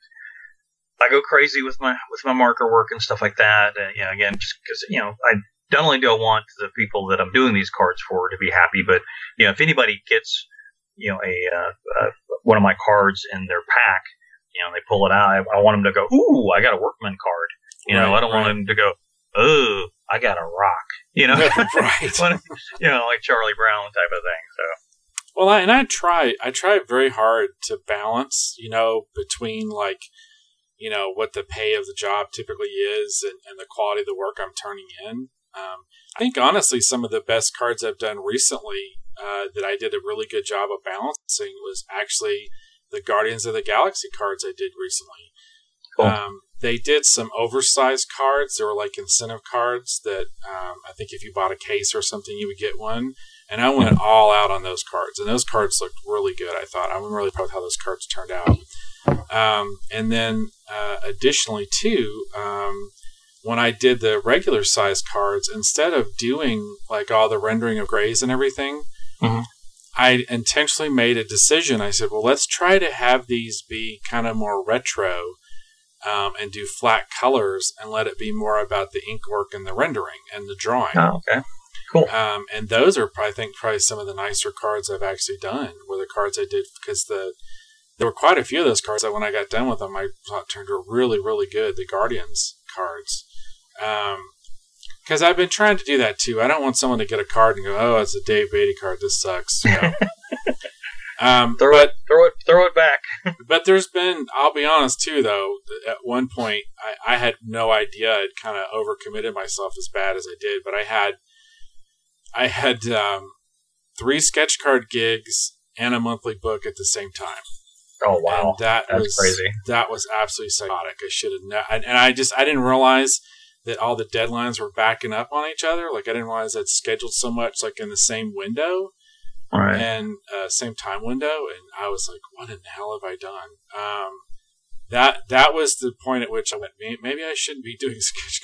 Speaker 3: I go crazy with my with my marker work and stuff like that. And you know, again, just because you know, I not only do I want the people that I'm doing these cards for to be happy, but you know, if anybody gets you know a uh, uh, one of my cards in their pack, you know, they pull it out, I, I want them to go, "Ooh, I got a workman card." You know,
Speaker 2: Right,
Speaker 3: I don't
Speaker 2: right.
Speaker 3: want them to go, "Oh, I got a rock." You know,
Speaker 2: right.
Speaker 3: When- you know, like Charlie Brown type of thing. So.
Speaker 2: Well, I, and I try, I try very hard to balance, you know, between like, you know, what the pay of the job typically is and, and the quality of the work I'm turning in. Um, I think honestly, some of the best cards I've done recently uh, that I did a really good job of balancing was actually the Guardians of the Galaxy cards I did recently.
Speaker 3: Cool.
Speaker 2: Um, they did some oversized cards. They were like incentive cards that um, I think if you bought a case or something, you would get one. And I went all out on those cards. And those cards looked really good, I thought. I'm really proud of how those cards turned out. Um, and then uh, additionally, too, um, when I did the regular size cards, instead of doing like all the rendering of grays and everything,
Speaker 3: Mhm.
Speaker 2: I intentionally made a decision. I said, well, let's try to have these be kind of more retro um, and do flat colors and let it be more about the ink work and the rendering and the drawing.
Speaker 3: Oh, okay. Cool.
Speaker 2: Um, and those are, I think, probably some of the nicer cards I've actually done. Were the cards I did because the there were quite a few of those cards that when I got done with them, I thought turned out really, really good. The Guardians cards, because I've been trying to do that too. I don't want someone to get a card and go, "Oh, it's a Dave Beatty card. This sucks." You know? um,
Speaker 3: Throw
Speaker 2: but
Speaker 3: it, throw it, throw it back.
Speaker 2: but there's been, I'll be honest too, though, at one point, I, I had no idea I'd kind of overcommitted myself as bad as I did, but I had, I had um, three sketch card gigs and a monthly book at the same time.
Speaker 3: Oh wow,
Speaker 2: And that
Speaker 3: that's
Speaker 2: was
Speaker 3: crazy.
Speaker 2: That was absolutely psychotic. I should have, ne- and I just, I didn't realize that all the deadlines were backing up on each other. Like I didn't realize I'd scheduled so much, like in the same window.
Speaker 3: Right.
Speaker 2: And uh, same time window, and I was like, "What in the hell have I done?" Um, that that was the point at which I went, "Maybe I shouldn't be doing sketch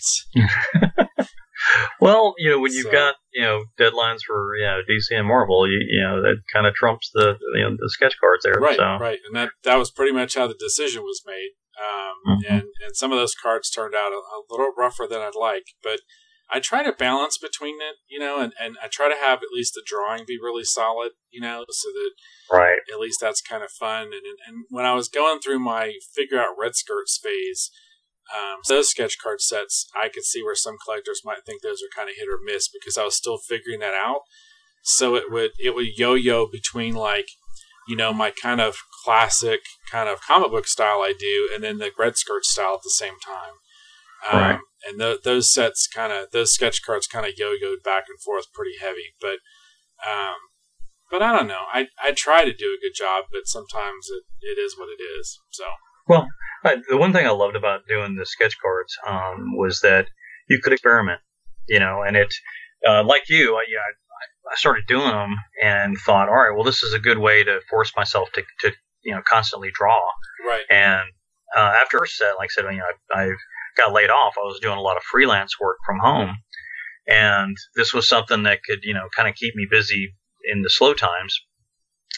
Speaker 2: cards."
Speaker 3: Well, you know, when you've
Speaker 2: So-
Speaker 3: got you know deadlines for you know D C and Marvel, you, you know that kind of trumps the you know the sketch cards there.
Speaker 2: Right,
Speaker 3: so.
Speaker 2: right, and that that was pretty much how the decision was made. Um,
Speaker 3: Mhm.
Speaker 2: And and some of those cards turned out a, a little rougher than I'd like, but I try to balance between it, you know, and, and I try to have at least the drawing be really solid, you know, so that
Speaker 3: Right.
Speaker 2: at least that's kind of fun. And and, and when I was going through my figure out red skirts phase, um, those sketch card sets, I could see where some collectors might think those are kind of hit or miss because I was still figuring that out. So it would it would yo-yo between like, you know, my kind of classic kind of comic book style I do, and then the red skirt style at the same time. Um,
Speaker 3: Right.
Speaker 2: And th- those sets kind of, those sketch cards kind of yo-yoed back and forth pretty heavy. But, um, but I don't know. I, I try to do a good job, but sometimes it, it is what it is. So,
Speaker 3: Well, I, the one thing I loved about doing the sketch cards um, was that you could experiment, you know, and it, uh, like you, I, yeah, I, I started doing them and thought, all right, well, this is a good way to force myself to, to you know, constantly draw.
Speaker 2: right.
Speaker 3: And uh, after a set, like I said, you know, I, I got laid off. I was doing a lot of freelance work from home, and this was something that could, you know, kind of keep me busy in the slow times.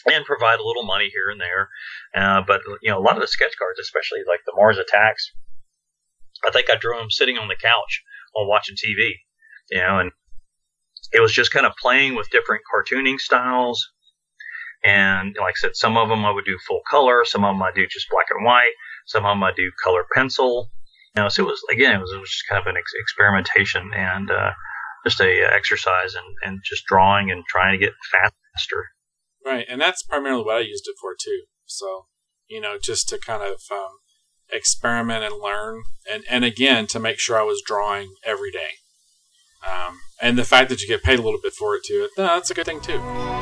Speaker 3: and provide a little money here and there. Uh, but, you know, a lot of the sketch cards, especially like the Mars Attacks, I think I drew them sitting on the couch while watching T V, you know, and it was just kind of playing with different cartooning styles. And like I said, some of them I would do full color, some of them I do just black and white, some of them I do color pencil. You know, so it was, again, it was, it was just kind of an ex- experimentation and uh, just a uh, exercise and, and just drawing and trying to get faster.
Speaker 2: Right, and that's primarily what I used it for too. So, you know, just to kind of um, experiment and learn, and, and again, to make sure I was drawing every day. Um, and the fact that you get paid a little bit for it too, no, that's a good thing too.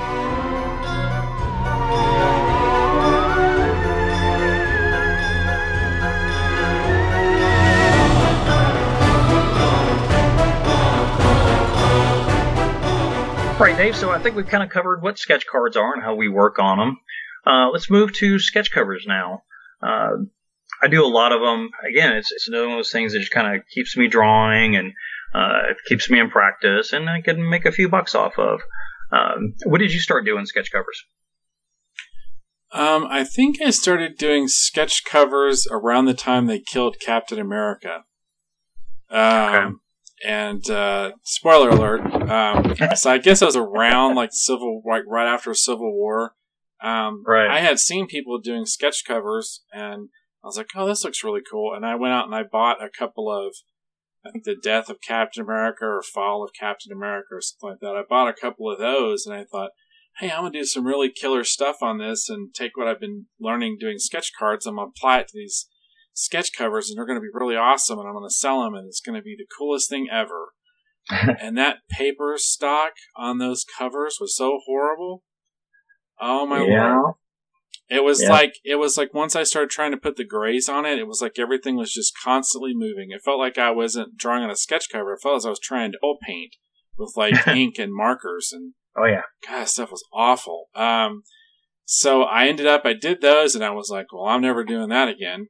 Speaker 3: Right, Dave, so I think we've kind of covered what sketch cards are and how we work on them. Uh, let's move to sketch covers now. Uh, I do a lot of them. Again, it's, it's one of those things that just kind of keeps me drawing and uh, it keeps me in practice, and I can make a few bucks off of. Um, what did you start doing sketch covers?
Speaker 2: Um, I think I started doing sketch covers around the time they killed Captain America. Um, okay. And uh, spoiler alert. Um, so I guess I was around like Civil, like right after Civil War. Um,
Speaker 3: right.
Speaker 2: I had seen people doing sketch covers, and I was like, "Oh, this looks really cool." And I went out and I bought a couple of, I think, the Death of Captain America or Fall of Captain America or something like that. I bought a couple of those, and I thought, "Hey, I'm gonna do some really killer stuff on this, and take what I've been learning doing sketch cards. I'm gonna apply it to these sketch covers, and they're going to be really awesome, and I'm going to sell them, and it's going to be the coolest thing ever." And that paper stock on those covers was so horrible. Oh my
Speaker 3: yeah.
Speaker 2: Lord. It was
Speaker 3: yeah.
Speaker 2: like, it was like once I started trying to put the grays on it, it was like everything was just constantly moving. It felt like I wasn't drawing on a sketch cover. It felt as I was trying to oil paint with like ink and markers, and
Speaker 3: oh yeah.
Speaker 2: God, stuff was awful. Um, so I ended up, I did those, and I was like, well, I'm never doing that again.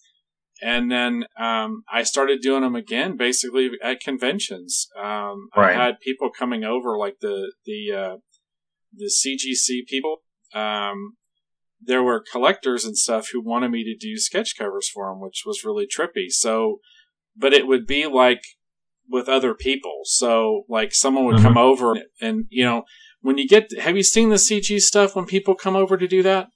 Speaker 2: And then um, I started doing them again, basically at conventions. Um,
Speaker 3: right.
Speaker 2: I had people coming over, like the the uh, the C G C people. Um, there were collectors and stuff who wanted me to do sketch covers for them, which was really trippy. So, but it would be like with other people. So, like someone would mm-hmm. come over, and, and you know, when you get, have you seen the C G stuff when people come over to do that?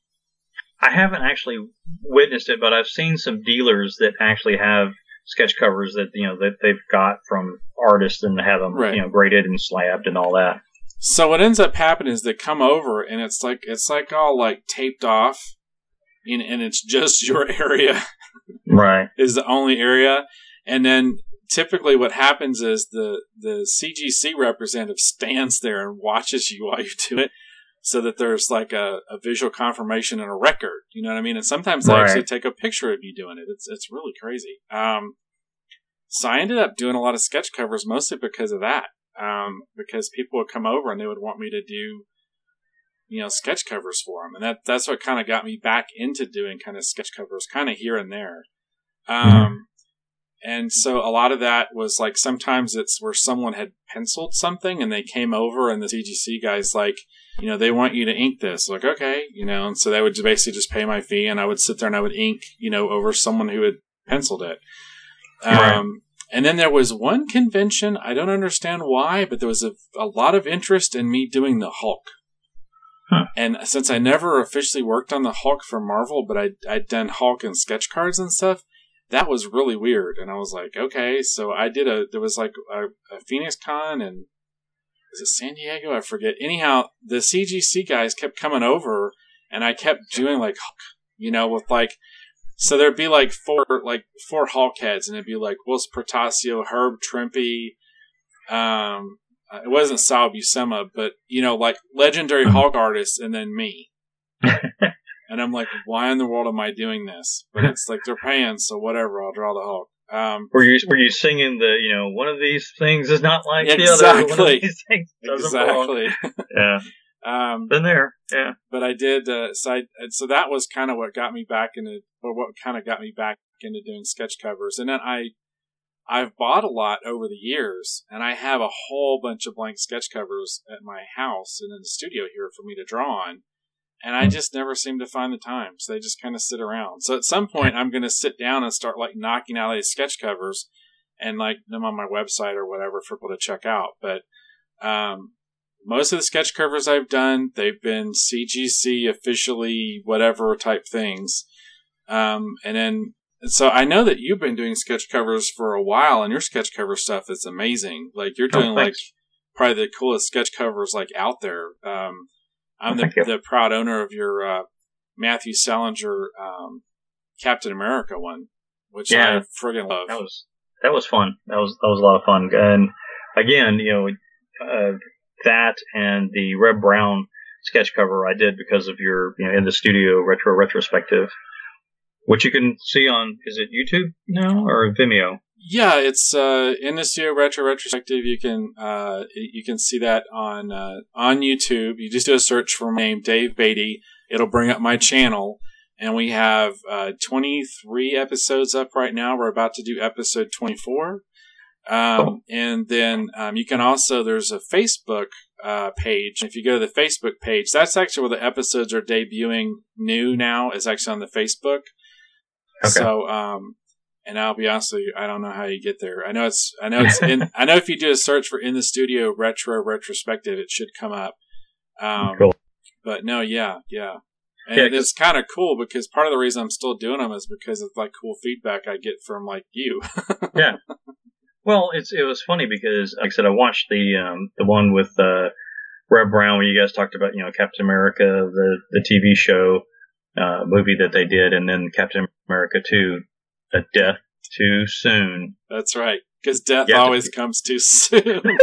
Speaker 3: I haven't actually witnessed it, but I've seen some dealers that actually have sketch covers that, you know, that they've got from artists and have them, right. you know, graded and slabbed and all that.
Speaker 2: So what ends up happening is they come over, and it's like, it's like all like taped off, and, and it's just your area.
Speaker 3: Right.
Speaker 2: Is the only area. And then typically what happens is the, the C G C representative stands there and watches you while you do it, so that there's like a, a visual confirmation and a record, you know what I mean? And sometimes they
Speaker 3: right.
Speaker 2: actually take a picture of you doing it. It's it's really crazy. Um, so I ended up doing a lot of sketch covers mostly because of that. Um, because people would come over and they would want me to do, you know, sketch covers for them. And that that's what kind of got me back into doing kind of sketch covers, kind of here and there. Um, mm-hmm. And so a lot of that was like, sometimes it's where someone had penciled something and they came over and the C G C guy's like, you know, they want you to ink this. Like, okay, you know, and so they would basically just pay my fee, and I would sit there and I would ink, you know, over someone who had penciled it.
Speaker 3: Right.
Speaker 2: Um, and then there was one convention, I don't understand why, but there was a, a lot of interest in me doing the Hulk.
Speaker 3: Huh.
Speaker 2: And since I never officially worked on the Hulk for Marvel, but I, I'd done Hulk and sketch cards and stuff, that was really weird. And I was like, okay, so I did a, there was like a, a Phoenix Con, and is it San Diego? I forget. Anyhow, the C G C guys kept coming over, and I kept doing like, you know, with like, so there'd be like four, like four Hulk heads, and it'd be like Whilce Portacio, Herb Trimpe, um, it wasn't Sal Buscema, but you know, like legendary Hulk artists, and then me. And I'm like, why in the world am I doing this? But it's like, they're paying, so whatever, I'll draw the Hulk. Um,
Speaker 3: were you were you singing the, you know, one of these things is not like
Speaker 2: exactly.
Speaker 3: the other? One of these things doesn't
Speaker 2: exactly.
Speaker 3: Yeah.
Speaker 2: Um,
Speaker 3: Been there. Yeah.
Speaker 2: But I did, uh, so, I, so that was kind of what got me back into, or what kind of got me back into doing sketch covers. And then I, I've bought a lot over the years, and I have a whole bunch of blank sketch covers at my house and in the studio here for me to draw on. And I just never seem to find the time. So they just kind of sit around. So at some point, I'm going to sit down and start like knocking out these sketch covers and like them on my website or whatever for people to check out. But um, most of the sketch covers I've done, they've been C G C officially whatever type things. Um, and then, so I know that you've been doing sketch covers for a while, and your sketch cover stuff is amazing. Like you're doing oh, like probably the coolest sketch covers like out there. Um, I'm the, the proud owner of your uh, Matthew Salinger um, Captain America one, which
Speaker 3: yeah,
Speaker 2: I friggin' love.
Speaker 3: That was that was fun. That was that was a lot of fun. And again, you know, uh, that and the Reb Brown sketch cover I did because of your, you know, in the studio retro retrospective, which you can see on, is it YouTube now or Vimeo?
Speaker 2: Yeah, it's uh, in the studio retro retrospective. You can uh, you can see that on uh, on YouTube. You just do a search for my name, Dave Beatty. It'll bring up my channel, and we have uh, twenty-three episodes up right now. We're about to do episode twenty-four, um, oh. and then um, you can also there's a Facebook uh, page. If you go to the Facebook page, that's actually where the episodes are debuting. New now is actually on the Facebook. Okay. So. Um, And I'll be honest with you, I don't know how you get there. I know it's, I know it's in, I know if you do a search for In the Studio Retro Retrospective, it should come up. Um, cool. But no, yeah, yeah. And yeah, it's kind of cool because part of the reason I'm still doing them is because of like cool feedback I get from like you.
Speaker 3: Yeah. Well, it's, it was funny because, like I said, I watched the, um, the one with, uh, Reb Brown where you guys talked about, you know, Captain America, the, the T V show, uh, movie that they did, and then Captain America two. A death too soon.
Speaker 2: That's right, because death always to, comes too soon.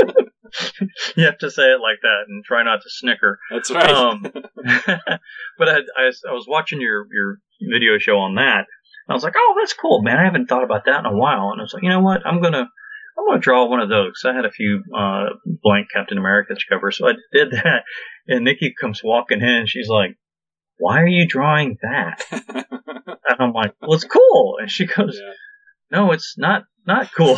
Speaker 3: You have to say it like that and try not to snicker.
Speaker 2: That's right. Um,
Speaker 3: but I, I, I was watching your, your video show on that, and I was like, "Oh, that's cool, man! I haven't thought about that in a while." And I was like, "You know what? I'm gonna, I'm gonna draw one of those." I had a few uh, blank Captain America covers, so I did that. And Nikki comes walking in, and she's like, "Why are you drawing that?" And I'm like, "Well, it's cool." And she goes, yeah. "No, it's not, not cool."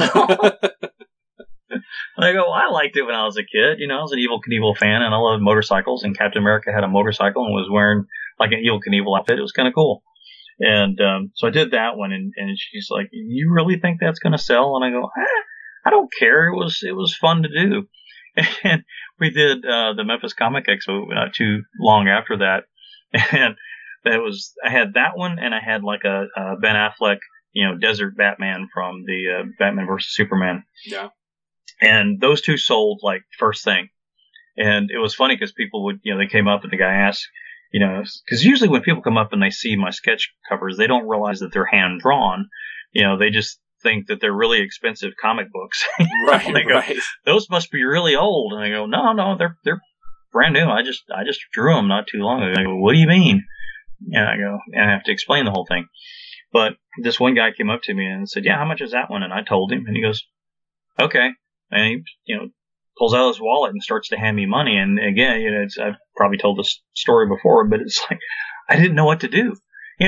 Speaker 3: I go, "I liked it when I was a kid. You know, I was an Evel Knievel fan, and I loved motorcycles. And Captain America had a motorcycle and was wearing like an Evel Knievel outfit. It was kind of cool." And um, so I did that one, and, and she's like, "You really think that's going to sell?" And I go, eh, "I don't care. It was it was fun to do." And we did uh, the Memphis Comic Expo not too long after that. And that was, I had that one, and I had like a, a Ben Affleck, you know, Desert Batman from the uh, Batman versus Superman.
Speaker 2: Yeah.
Speaker 3: And those two sold like first thing. And it was funny because people would, you know, they came up and the guy asked, you know, because usually when people come up and they see my sketch covers, they don't realize that they're hand drawn. You know, they just think that they're really expensive comic books.
Speaker 2: Right.
Speaker 3: They go,
Speaker 2: right.
Speaker 3: "Those must be really old." And I go, "No, no, they're they're brand new. I just I just drew them not too long ago." I go, "What do you mean?" And I go, and I have to explain the whole thing. But this one guy came up to me and said, "Yeah, how much is that one?" And I told him, and he goes, "Okay." And he, you know, pulls out his wallet and starts to hand me money. And again, you know, it's, I've probably told this story before, but it's like I didn't know what to do. You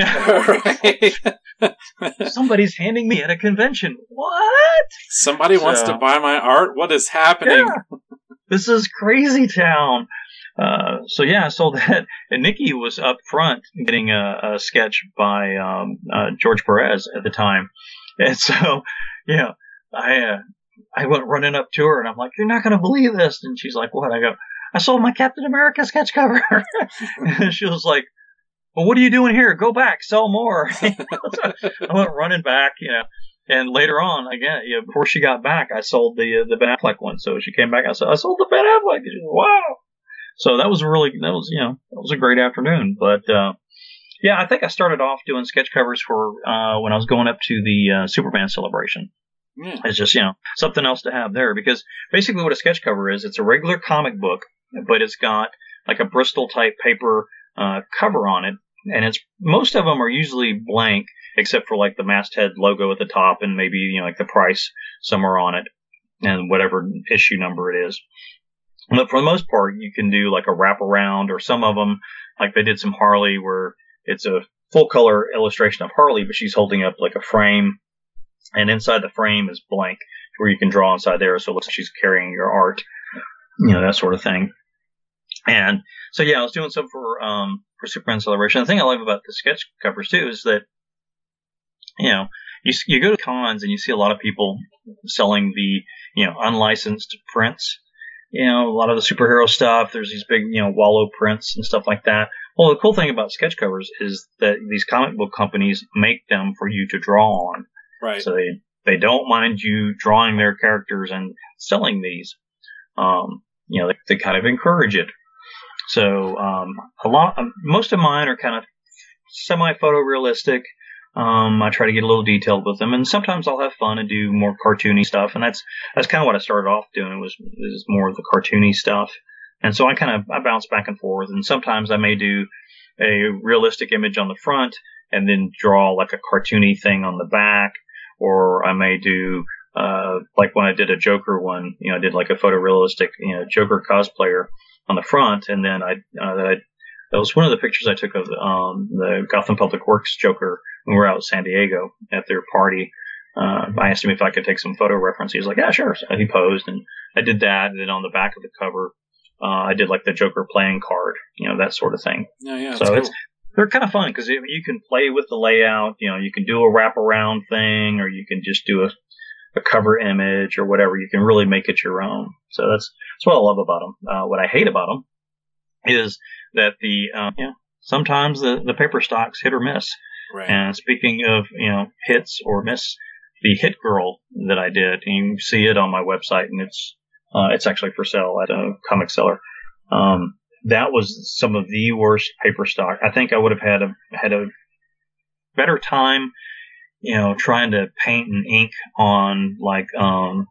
Speaker 3: know, somebody's handing me at a convention. What?
Speaker 2: Somebody so, wants to buy my art? What is happening?
Speaker 3: Yeah, this is crazy town. Uh, so yeah, so that, and Nikki was up front getting a, a sketch by, um, uh, George Perez at the time. And so, yeah, I, uh, I went running up to her and I'm like, "You're not going to believe this." And she's like, "What?" I go, "I sold my Captain America sketch cover." And she was like, "Well, what are you doing here? Go back, sell more." So I went running back, you know, and later on, again, you know, before she got back, I sold the, uh, the Ben Affleck one. So she came back, I said, "I sold the Ben Affleck." And she goes, "Wow." So that was really, that was, you know, that was a great afternoon. But, uh, yeah, I think I started off doing sketch covers for, uh, when I was going up to the, uh, Superman celebration.
Speaker 2: Yeah.
Speaker 3: It's just, you know, something else to have there, because basically what a sketch cover is, it's a regular comic book, but it's got like a Bristol type paper, uh, cover on it. And it's, most of them are usually blank, except for like the masthead logo at the top and maybe, you know, like the price somewhere on it and whatever issue number it is. But for the most part, you can do like a wraparound, or some of them, like they did some Harley where it's a full color illustration of Harley, but she's holding up like a frame, and inside the frame is blank where you can draw inside there. So it looks like she's carrying your art, you know, that sort of thing. And so, yeah, I was doing some for, um, for Superman Celebration. The thing I love about the sketch covers too is that, you know, you, you go to cons and you see a lot of people selling the, you know, unlicensed prints. You know, a lot of the superhero stuff. There's these big, you know, wallow prints and stuff like that. Well, the cool thing about sketch covers is that these comic book companies make them for you to draw on.
Speaker 2: Right.
Speaker 3: So they, they don't mind you drawing their characters and selling these. Um, you know, they, they kind of encourage it. So, um, a lot, most of mine are kind of semi-photorealistic. Um, I try to get a little detailed with them, and sometimes I'll have fun and do more cartoony stuff, and that's that's kind of what I started off doing was is more of the cartoony stuff. And so I kind of I bounce back and forth, and sometimes I may do a realistic image on the front and then draw like a cartoony thing on the back, or I may do uh, like when I did a Joker one, you know, I did like a photorealistic, you know, Joker cosplayer on the front, and then I uh, that I that was one of the pictures I took of um, the Gotham Public Works Joker when we were out in San Diego at their party. Uh, I asked him if I could take some photo reference. He was like, yeah, sure. So he posed, and I did that. And then on the back of the cover, uh, I did like the Joker playing card, you know, that sort of thing.
Speaker 2: Yeah, yeah.
Speaker 3: So
Speaker 2: cool.
Speaker 3: it's they're kind of fun because you can play with the layout. You know, you can do a wraparound thing, or you can just do a, a cover image or whatever. You can really make it your own. So that's that's what I love about them. Uh, what I hate about them is that the uh, you know, sometimes the, the paper stocks hit or miss.
Speaker 2: Right.
Speaker 3: And speaking of, you know, hits or miss, the Hit Girl that I did, and you can see it on my website, and it's uh, it's actually for sale at a comic seller. Um, that was some of the worst paper stock. I think I would have had a had a better time, you know, trying to paint and ink on like um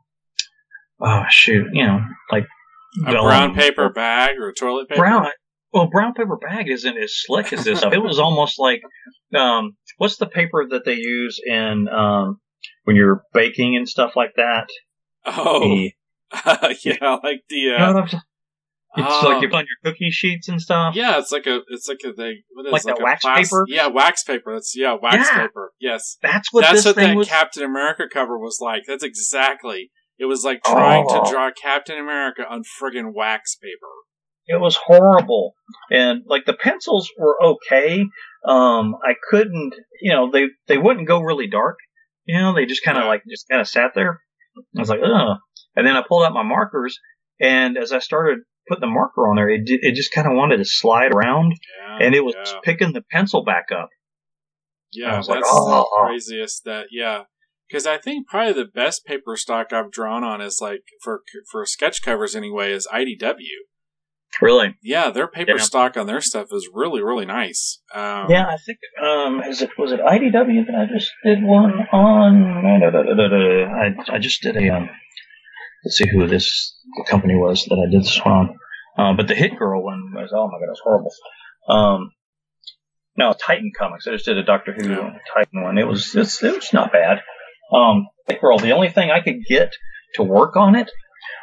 Speaker 3: oh shoot, you know, like
Speaker 2: a brown paper bag or toilet paper.
Speaker 3: Brown. Well, brown paper bag isn't as slick as this. It was almost like, um, what's the paper that they use in um, when you're baking and stuff like that?
Speaker 2: Oh,
Speaker 3: the,
Speaker 2: yeah, like the. Uh,
Speaker 3: you know what I'm saying? It's
Speaker 2: uh,
Speaker 3: like you put on your cookie sheets and stuff.
Speaker 2: Yeah, it's like a, it's like a thing. What is
Speaker 3: like
Speaker 2: like
Speaker 3: the wax
Speaker 2: plas-
Speaker 3: paper.
Speaker 2: Yeah, wax paper. That's yeah, wax
Speaker 3: yeah.
Speaker 2: paper. Yes,
Speaker 3: that's what
Speaker 2: that's
Speaker 3: this
Speaker 2: what
Speaker 3: thing
Speaker 2: that
Speaker 3: was.
Speaker 2: Captain America cover was like. That's exactly. It was like trying
Speaker 3: oh.
Speaker 2: to draw Captain America on friggin' wax paper.
Speaker 3: It was horrible. And, like, the pencils were okay. Um, I couldn't, you know, they, they wouldn't go really dark. You know, they just kind of,
Speaker 2: yeah.
Speaker 3: like, just kind of sat there. I was like, ugh. And then I pulled out my markers, and as I started putting the marker on there, it, it just kind of wanted to slide around,
Speaker 2: yeah,
Speaker 3: and it was
Speaker 2: yeah.
Speaker 3: picking the pencil back up.
Speaker 2: Yeah,
Speaker 3: I was
Speaker 2: that's
Speaker 3: like, oh.
Speaker 2: the craziest that, yeah. Because I think probably the best paper stock I've drawn on is, like, for for sketch covers anyway, is I D W.
Speaker 3: Really?
Speaker 2: Yeah, their paper
Speaker 3: yeah.
Speaker 2: stock on their stuff is really, really nice. Um,
Speaker 3: yeah, I think, um, is it, was it I D W that I just did one on? Da, da, da, da, da. I, I just did a, um, let's see who this company was that I did this on. Um, but the Hit Girl one was, oh my god, it was horrible. Um, no, Titan Comics. I just did a Doctor Who
Speaker 2: yeah.
Speaker 3: Titan one. It was, it's, it was not bad. Um, Hit Girl, the only thing I could get to work on it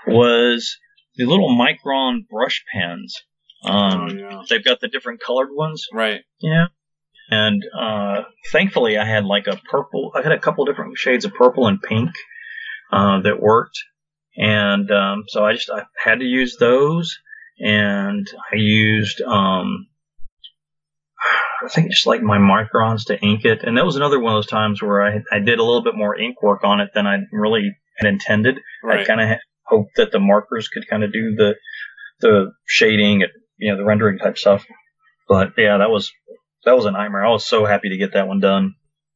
Speaker 3: was the little Micron brush pens. Um,
Speaker 2: oh, yeah.
Speaker 3: They've got the different colored ones.
Speaker 2: Right.
Speaker 3: Yeah. And, uh, thankfully I had like a purple, I had a couple different shades of purple and pink, uh, that worked. And, um, so I just, I had to use those, and I used, um, I think just like my Microns to ink it. And that was another one of those times where I, I did a little bit more ink work on it than I really had intended.
Speaker 2: Right.
Speaker 3: I kind of hoped that the markers could kind of do the, the shading and, you know, the rendering type stuff. But yeah, that was, that was a nightmare. I was so happy to get that one done.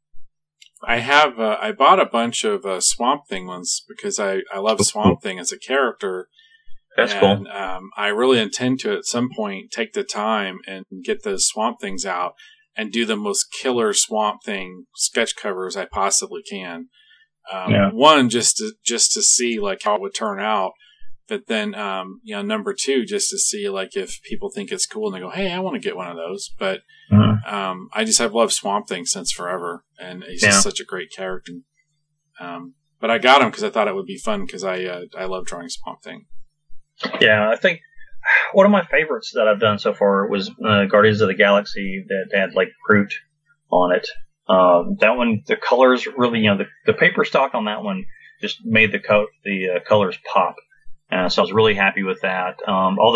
Speaker 2: I have, uh, I bought a bunch of uh, Swamp Thing ones because I, I love Swamp Thing as a character.
Speaker 3: That's
Speaker 2: and,
Speaker 3: cool.
Speaker 2: Um, I really intend to at some point take the time and get those Swamp Things out and do the most killer Swamp Thing sketch covers I possibly can. Um,
Speaker 3: yeah.
Speaker 2: One, just to, just to see like how it would turn out. But then, um, you know, number two, just to see like if people think it's cool and they go, "Hey, I want to get one of those." But
Speaker 3: mm-hmm.
Speaker 2: um, I just have loved Swamp Thing since forever, and he's
Speaker 3: yeah.
Speaker 2: just such a great character. Um, but I got him because I thought it would be fun because I uh, I love drawing Swamp Thing.
Speaker 3: Yeah, I think one of my favorites that I've done so far was uh, Guardians of the Galaxy that had like Groot on it. Um, that one, the colors really, you know, the, the paper stock on that one just made the co- the uh, colors pop. Uh, so I was really happy with that. Um, although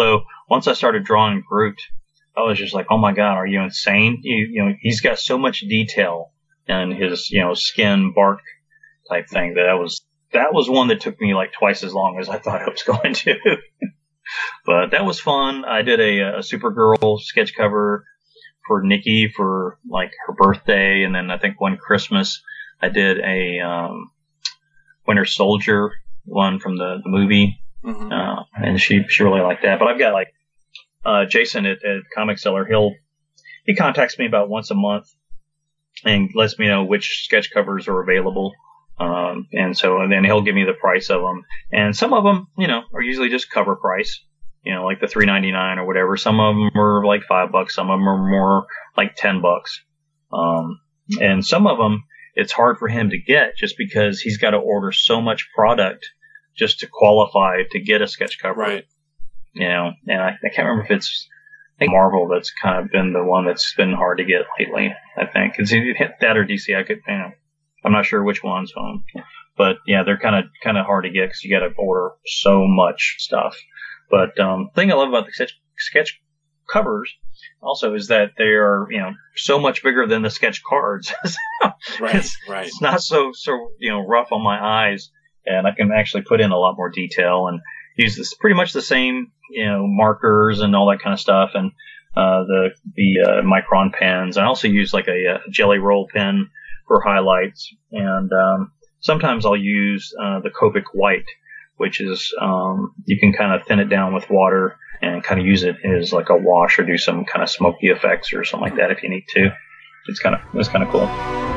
Speaker 3: once I started drawing Groot, I was just like, oh my God, are you insane? You, you know, he's got so much detail in his, you know, skin, bark type thing that I was, that was one that took me like twice as long as I thought I was going to. But that was fun. I did a, a Supergirl sketch cover for Nikki for like her birthday. And then I think one Christmas I did a, um, Winter Soldier one from the, the movie. Mm-hmm. Uh, and she, she really liked that. But I've got like, uh, Jason at, at Comic Seller. He'll, he contacts me about once a month and lets me know which sketch covers are available. Um, and so, and then he'll give me the price of them. And some of them, you know, are usually just cover price, you know, like the three ninety-nine or whatever. Some of them are like five bucks. Some of them are more like ten bucks. Um, and some of them, it's hard for him to get just because he's got to order so much product just to qualify to get a sketch cover.
Speaker 2: Right.
Speaker 3: You know, and I, I can't remember if it's, I think Marvel that's kind of been the one that's been hard to get lately, I think. It's that or D C. I could, you know, I'm not sure which one's home. But yeah, they're kind of, kind of hard to get because you got to order so much stuff. But, um, the thing I love about the sketch, sketch covers also is that they are, you know, so much bigger than the sketch cards.
Speaker 2: Right,
Speaker 3: it's,
Speaker 2: right.
Speaker 3: It's not so, so, you know, rough on my eyes, and I can actually put in a lot more detail and use this pretty much the same, you know, markers and all that kind of stuff. And, uh, the, the, uh, Micron pens. I also use like a, a Jelly Roll pen for highlights. And, um, sometimes I'll use, uh, the Copic White, which is, um, you can kind of thin it down with water and kind of use it as like a wash or do some kind of smoky effects or something like that if you need to. It's kind of, it's kind of cool.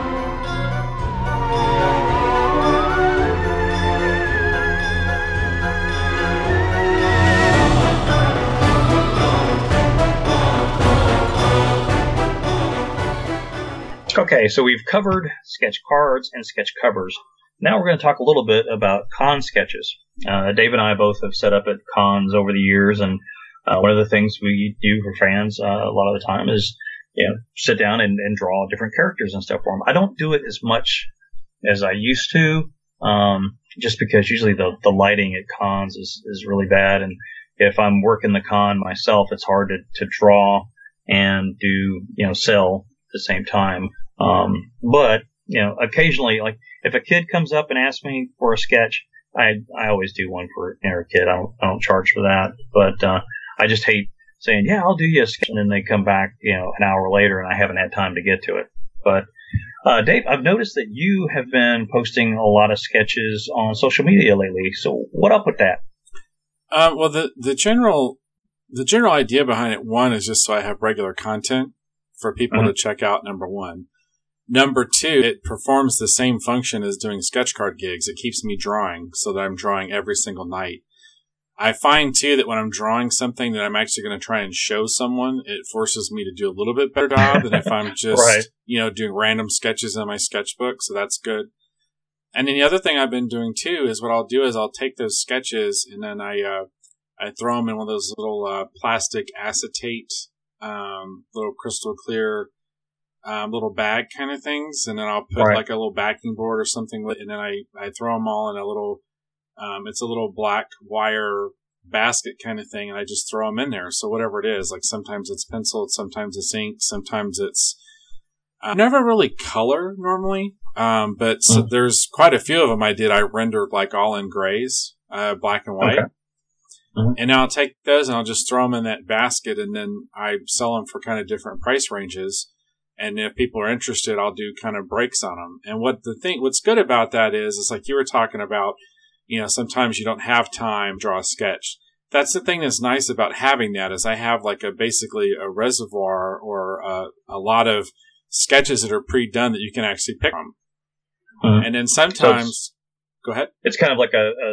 Speaker 3: Okay, so we've covered sketch cards and sketch covers. Now we're going to talk a little bit about con sketches. Uh, Dave and I both have set up at cons over the years, and uh, one of the things we do for fans uh, a lot of the time is, you know, sit down and, and draw different characters and stuff for them. I don't do it as much as I used to, um, just because usually the, the lighting at cons is, is really bad, and if I'm working the con myself, it's hard to, to draw and do, you know, sell at the same time. Um, but, you know, occasionally, like, if a kid comes up and asks me for a sketch, I, I always do one for you know, a kid. I don't, I don't charge for that. But, uh, I just hate saying, yeah, I'll do you a sketch. And then they come back, you know, an hour later and I haven't had time to get to it. But, uh, Dave, I've noticed that you have been posting a lot of sketches on social media lately. So what up with that?
Speaker 2: Um, well, the, the general, the general idea behind it, one, is just so I have regular content for people mm-hmm. to check out, number one. Number two, it performs the same function as doing sketch card gigs. It keeps me drawing so that I'm drawing every single night. I find, too, that when I'm drawing something that I'm actually going to try and show someone, it forces me to do a little bit better job than if I'm just, right. you know, doing random sketches in my sketchbook. So that's good. And then the other thing I've been doing, too, is what I'll do is I'll take those sketches and then I uh, I throw them in one of those little uh, plastic acetate, um, little crystal clear Um, little bag kind of things, and then I'll put right. like a little backing board or something, and then I, I throw them all in a little, um, it's a little black wire basket kind of thing, and I just throw them in there. So whatever it is, like sometimes it's pencil, sometimes it's ink, sometimes it's uh, never really color normally, um, but mm. so there's quite a few of them I did. I rendered like all in grays, uh, black and white. Okay. Mm-hmm. And now I'll take those and I'll just throw them in that basket, and then I sell them for kind of different price ranges. And if people are interested, I'll do kind of breaks on them. And what the thing, what's good about that is, is like you were talking about, you know, sometimes you don't have time to draw a sketch. That's the thing that's nice about having that is I have like a, basically a reservoir or a, a lot of sketches that are pre-done that you can actually pick from. Mm-hmm. And then sometimes, so go ahead.
Speaker 3: It's kind of like a, a,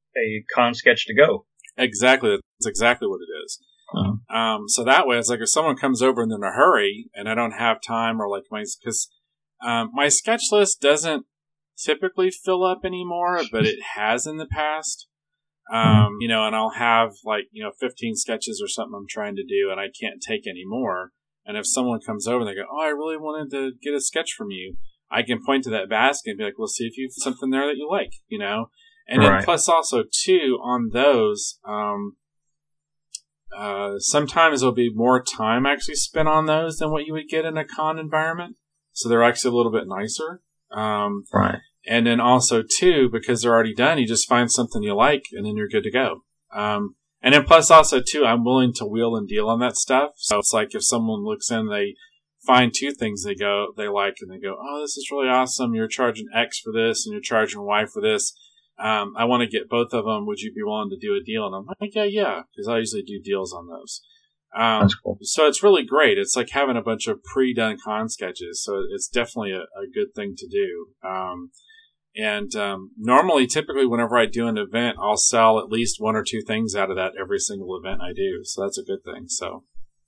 Speaker 3: a con sketch to go.
Speaker 2: Exactly. That's exactly what it is. Uh-huh. Um, so that way, it's like if someone comes over and in a hurry and I don't have time or like my, cause, um, my sketch list doesn't typically fill up anymore, but it has in the past. Um, uh-huh. you know, and I'll have like, you know, fifteen sketches or something I'm trying to do and I can't take any more. And if someone comes over and they go, oh, I really wanted to get a sketch from you, I can point to that basket and be like, well, see if you have something there that you like, you know? And right. then plus also too, on those, um, uh, sometimes there'll be more time actually spent on those than what you would get in a con environment. So they're actually a little bit nicer. Um,
Speaker 3: right.
Speaker 2: And then also, too, because they're already done, you just find something you like, and then you're good to go. Um, and then plus also, too, I'm willing to wheel and deal on that stuff. So it's like if someone looks in, they find two things they go they like, and they go, oh, this is really awesome. You're charging X for this, and you're charging Y for this. Um, I want to get both of them. Would you be willing to do a deal? And I'm like, yeah, yeah, because I usually do deals on those. Um,
Speaker 3: That's cool.
Speaker 2: So it's really great. It's like having a bunch of pre-done con sketches. So it's definitely a, a good thing to do. Um, and um, normally, typically, whenever I do an event, I'll sell at least one or two things out of that every single event I do. So that's a good thing. So.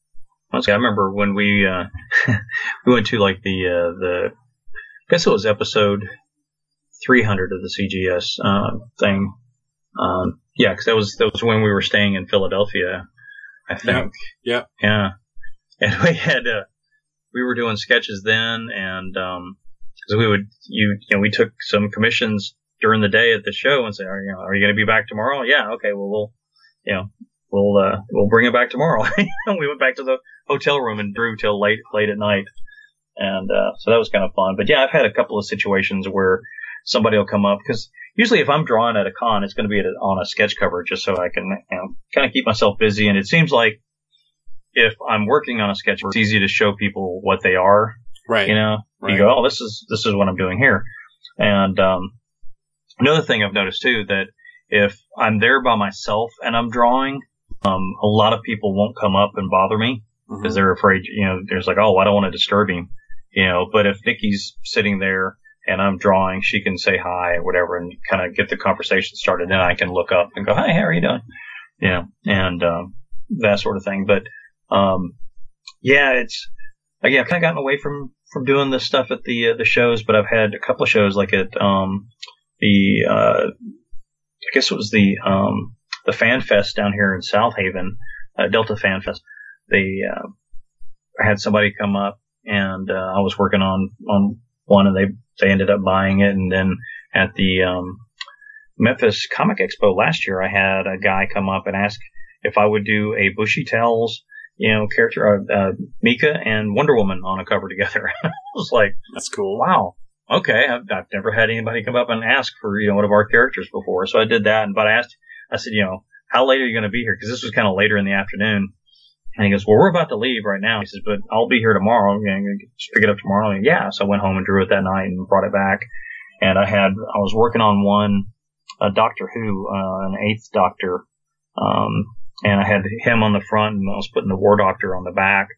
Speaker 3: I remember when we uh, we went to like the uh, the I guess it was episode three hundred of the C G S uh, thing. Um, yeah, because that was that was when we were staying in Philadelphia, I think.
Speaker 2: Yeah.
Speaker 3: Yeah. And we had uh, we were doing sketches then, and um, because we would you you know we took some commissions during the day at the show and said, are you know are you going to be back tomorrow? Yeah. Okay. Well, we'll you know. We'll uh, we'll bring it back tomorrow. We went back to the hotel room and drew till late late at night, and uh, so that was kind of fun. But yeah, I've had a couple of situations where somebody will come up, because usually if I'm drawing at a con, it's going to be at a, on a sketch cover, just so I can you know, kind of keep myself busy. And it seems like if I'm working on a sketch, it's easy to show people what they are.
Speaker 2: Right.
Speaker 3: You know,
Speaker 2: right.
Speaker 3: You go, oh, this is this is what I'm doing here. And um, another thing I've noticed too, that if I'm there by myself and I'm drawing, Um, a lot of people won't come up and bother me because mm-hmm. they're afraid, you know, there's like, oh, I don't want to disturb him, you know, but if Nikki's sitting there and I'm drawing, she can say hi or whatever and kind of get the conversation started. Then I can look up and go, hi, how are you doing? You know, and, um, that sort of thing. But, um, yeah, it's, again, I've kind of gotten away from, from doing this stuff at the, uh, the shows, but I've had a couple of shows like at, um, the, uh, I guess it was the, um, the Fan Fest down here in South Haven, uh, Delta Fan Fest. They uh, had somebody come up, and uh, I was working on, on one, and they they ended up buying it. And then at the um, Memphis Comic Expo last year, I had a guy come up and ask if I would do a Bushy Tails, you know, character, uh, uh, Mika and Wonder Woman on a cover together. I was like,
Speaker 2: that's cool.
Speaker 3: Wow. Okay, I've, I've never had anybody come up and ask for you know one of our characters before, so I did that. But I asked. I said, you know, how late are you going to be here? Because this was kind of later in the afternoon. And he goes, well, we're about to leave right now. He says, but I'll be here tomorrow. You know, just pick it up tomorrow. And yeah. So I went home and drew it that night and brought it back. And I had, I was working on one, a Doctor Who, uh, an eighth Doctor. Um, and I had him on the front and I was putting the War Doctor on the back.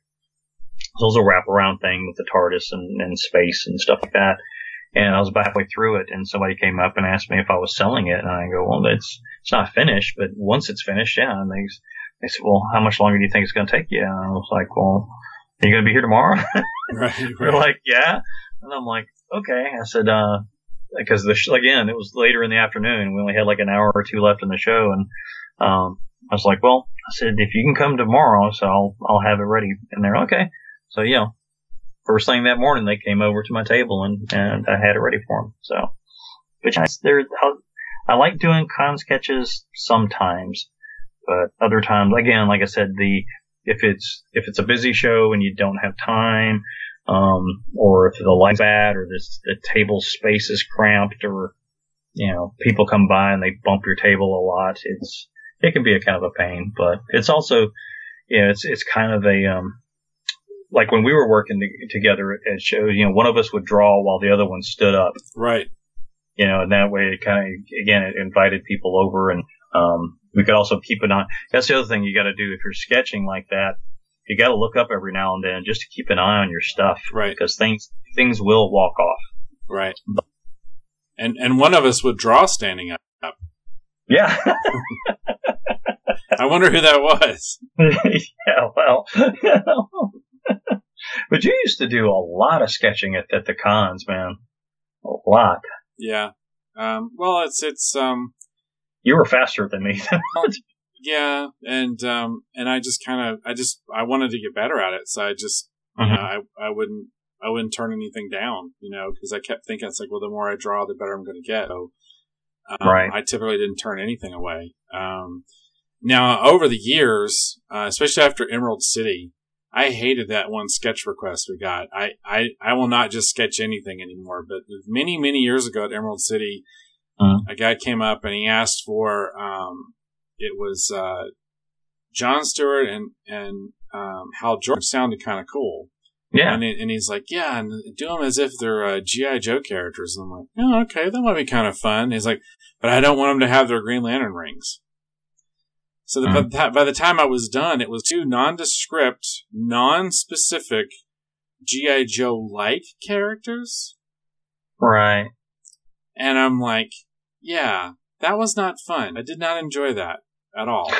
Speaker 3: So it was a wraparound thing with the TARDIS and, and space and stuff like that. And I was about halfway through it, and somebody came up and asked me if I was selling it. And I go, well, it's it's not finished, but once it's finished, yeah. And they, they said, well, how much longer do you think it's going to take you? And I was like, well, are you going to be here tomorrow?
Speaker 2: Right,
Speaker 3: They're
Speaker 2: right.
Speaker 3: like, yeah. And I'm like, okay. I said, uh, because the sh- again, it was later in the afternoon. We only had like an hour or two left in the show, and um, I was like, well, I said, if you can come tomorrow, so I'll I'll have it ready. And they're okay. So yeah. First thing that morning, they came over to my table and, and I had it ready for them. So, which I, there, I like doing con sketches sometimes, but other times, again, like I said, the if it's if it's a busy show and you don't have time, um, or if the light's bad, or this the table space is cramped, or you know people come by and they bump your table a lot, it's it can be a kind of a pain. But it's also, you know, it's it's kind of a um. Like when we were working to, together at shows, you know, one of us would draw while the other one stood up.
Speaker 2: Right.
Speaker 3: You know, and that way it kind of, again, it invited people over, and um, we could also keep an eye. That's the other thing you got to do if you're sketching like that. You got to look up every now and then just to keep an eye on your stuff.
Speaker 2: Right.
Speaker 3: Because things things will walk off.
Speaker 2: Right. And and one of us would draw standing up.
Speaker 3: Yeah.
Speaker 2: I wonder who that was.
Speaker 3: Yeah, well. But you used to do a lot of sketching at, at the cons, man. A lot.
Speaker 2: Yeah. Um, well, it's, it's, um,
Speaker 3: you were faster than me.
Speaker 2: Yeah. And, um, and I just kind of, I just, I wanted to get better at it. So I just, mm-hmm. you know, I, I wouldn't, I wouldn't turn anything down, you know, cause I kept thinking it's like, well, the more I draw, the better I'm going to get. So, um,
Speaker 3: right.
Speaker 2: I typically didn't turn anything away. Um, Now, over the years, uh, especially after Emerald City, I hated that one sketch request we got. I, I, I will not just sketch anything anymore. But many, many years ago at Emerald City, uh-huh. a guy came up and he asked for, um, it was uh, John Stewart and, and um, Hal Jordan. Sounded kind of cool.
Speaker 3: Yeah.
Speaker 2: And, it, and he's like, yeah, and do them as if they're uh, G I. Joe characters. And I'm like, oh, okay, that might be kind of fun. He's like, but I don't want them to have their Green Lantern rings. So the, mm-hmm. by, by the time I was done, it was two nondescript, non-specific G I. Joe-like characters.
Speaker 3: Right.
Speaker 2: And I'm like, yeah, that was not fun. I did not enjoy that at all.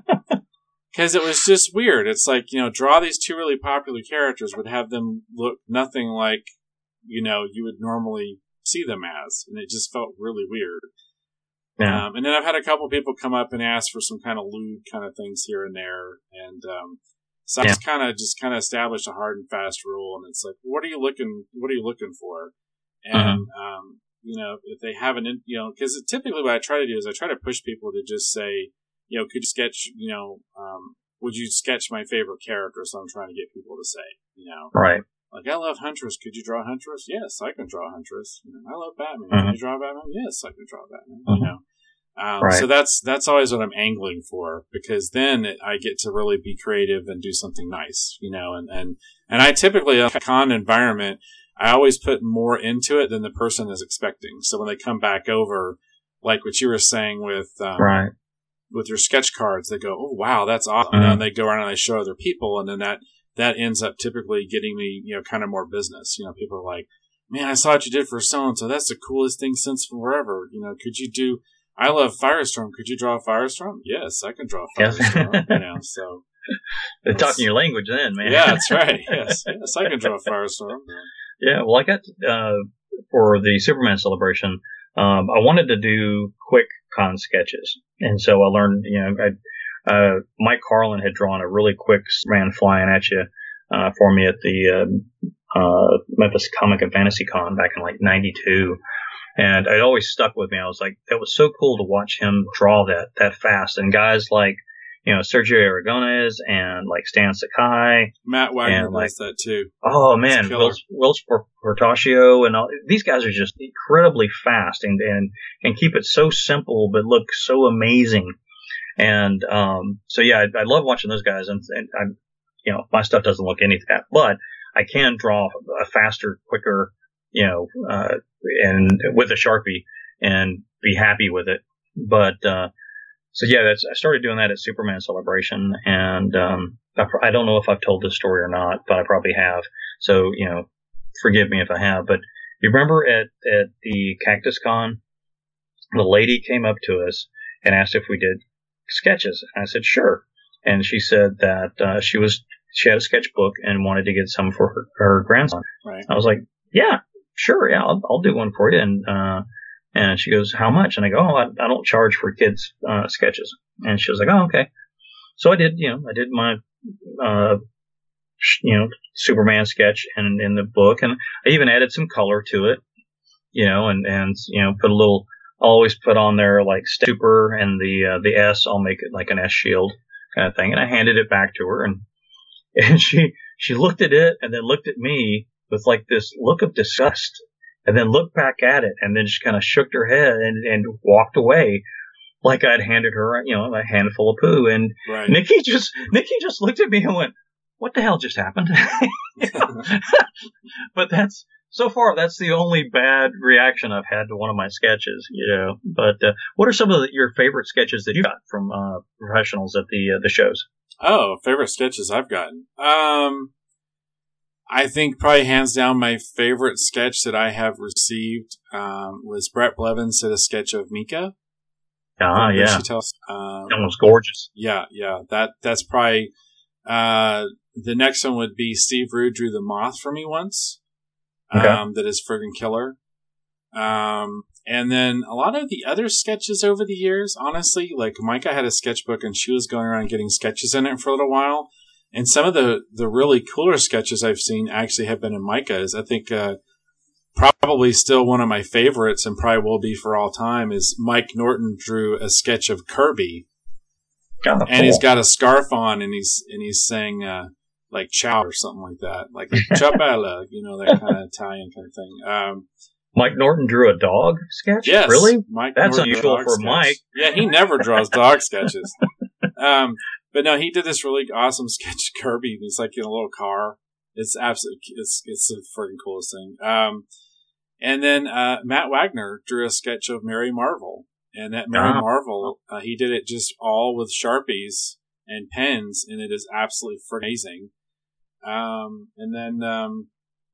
Speaker 2: Because it was just weird. It's like, you know, draw these two really popular characters, would have them look nothing like, you know, you would normally see them as. And it just felt really weird. Yeah. Um, and then I've had a couple people come up and ask for some kind of lewd kind of things here and there. And um, so yeah. I just kind of just kind of established a hard and fast rule. And it's like, what are you looking, what are you looking for? And, uh-huh. um, you know, if they haven't, you know, because typically what I try to do is I try to push people to just say, you know, could you sketch, you know, um, would you sketch my favorite character? So I'm trying to get people to say, you know.
Speaker 3: Right.
Speaker 2: Like, I love Huntress. Could you draw Huntress? Yes, I can draw Huntress. You know, I love Batman.
Speaker 3: Mm-hmm.
Speaker 2: Can you draw Batman? Yes, I can draw Batman. Mm-hmm. You know, um,
Speaker 3: right.
Speaker 2: So that's that's always what I'm angling for, because then it, I get to really be creative and do something nice. You know, and and and I typically in a con environment, I always put more into it than the person is expecting. So when they come back over, like what you were saying with um,
Speaker 3: right.
Speaker 2: with your sketch cards, they go, "Oh wow, that's awesome!"
Speaker 3: Mm-hmm.
Speaker 2: And they go around and they show other people, and then that. That ends up typically getting me, you know, kind of more business. You know, people are like, man, I saw what you did for so-and-so. That's the coolest thing since forever. You know, could you do, I love Firestorm. Could you draw a Firestorm? Yes, I can draw a Firestorm. Yes. You know, so.
Speaker 3: They're talking your language then, man.
Speaker 2: Yeah, that's right. Yes, yes, I can draw a Firestorm.
Speaker 3: Yeah, well, I got, uh, for the Superman celebration, um, I wanted to do quick con sketches. And so I learned, you know, I, Uh, Mike Carlin had drawn a really quick man flying at you, uh, for me at the, uh, uh, Memphis Comic and Fantasy Con back in like ninety-two. And it always stuck with me. I was like, it was so cool to watch him draw that, that fast. And guys like, you know, Sergio Aragonés and like Stan Sakai.
Speaker 2: Matt Wagner
Speaker 3: and, like,
Speaker 2: does that too.
Speaker 3: Oh man, Wills, Wills Portacio and all these guys are just incredibly fast and, and, and keep it so simple, but look so amazing. And, um, so yeah, I, I love watching those guys, and, and I'm, you know, my stuff doesn't look anything like that, but I can draw a faster, quicker, you know, uh, and with a Sharpie and be happy with it. But, uh, so yeah, that's, I started doing that at Superman Celebration, and, um, I, I don't know if I've told this story or not, but I probably have. So, you know, forgive me if I have, but you remember at, at the Cactus Con, the lady came up to us and asked if we did sketches. And I said, sure. And she said that, uh, she was, she had a sketchbook and wanted to get some for her, her grandson.
Speaker 2: Right.
Speaker 3: I was like, yeah, sure. Yeah, I'll, I'll do one for you. And, uh, and she goes, how much? And I go, oh, I, I don't charge for kids, uh, sketches. And she was like, oh, okay. So I did, you know, I did my, uh, you know, Superman sketch in, in the book. And I even added some color to it, you know, and, and, you know, put a little, always put on there like super and the, uh, the S, I'll make it like an S shield kind of thing. And I handed it back to her, and, and she, she looked at it and then looked at me with like this look of disgust, and then looked back at it and then just kind of shook her head and, and walked away like I'd handed her, you know, a handful of poo. And
Speaker 2: right.
Speaker 3: Nikki just, Nikki just looked at me and went, what the hell just happened? But that's, so far, that's the only bad reaction I've had to one of my sketches, you know. But uh, what are some of the, your favorite sketches that you got from uh, professionals at the uh, the shows?
Speaker 2: Oh, favorite sketches I've gotten. Um, I think probably hands down my favorite sketch that I have received um, was Brett Blevins did a sketch of Mika.
Speaker 3: Ah, yeah.
Speaker 2: She tells, um,
Speaker 3: that was gorgeous.
Speaker 2: Yeah, yeah. That that's probably uh, the next one would be Steve Rude drew the Moth for me once.
Speaker 3: Okay.
Speaker 2: Um, that is friggin' killer. Um, and then a lot of the other sketches over the years, honestly, like Micah had a sketchbook and she was going around getting sketches in it for a little while. And some of the, the really cooler sketches I've seen actually have been in Micah's. I think, uh, probably still one of my favorites and probably will be for all time is Mike Norton drew a sketch of Kirby.
Speaker 3: Oh,
Speaker 2: and
Speaker 3: cool.
Speaker 2: he's got a scarf on, and he's and he's saying uh, like "ciao" or something like that, like "ciao bella," you know, that kind of Italian kind of thing. Um,
Speaker 3: Mike Norton drew a dog sketch?
Speaker 2: yes,
Speaker 3: Really?
Speaker 2: Mike
Speaker 3: That's
Speaker 2: Norton
Speaker 3: unusual
Speaker 2: dog
Speaker 3: for
Speaker 2: sketch.
Speaker 3: Mike.
Speaker 2: Yeah, he never draws dog sketches. Um, but no, he did this really awesome sketch of Kirby. He's like in a little car. It's absolutely, it's, it's the freaking coolest thing. Um, and then, uh, Matt Wagner drew a sketch of Mary Marvel. And that Mary
Speaker 3: Ah.
Speaker 2: Marvel, uh, he did it just all with Sharpies and pens, and it is absolutely freaking amazing. Um, and then, um,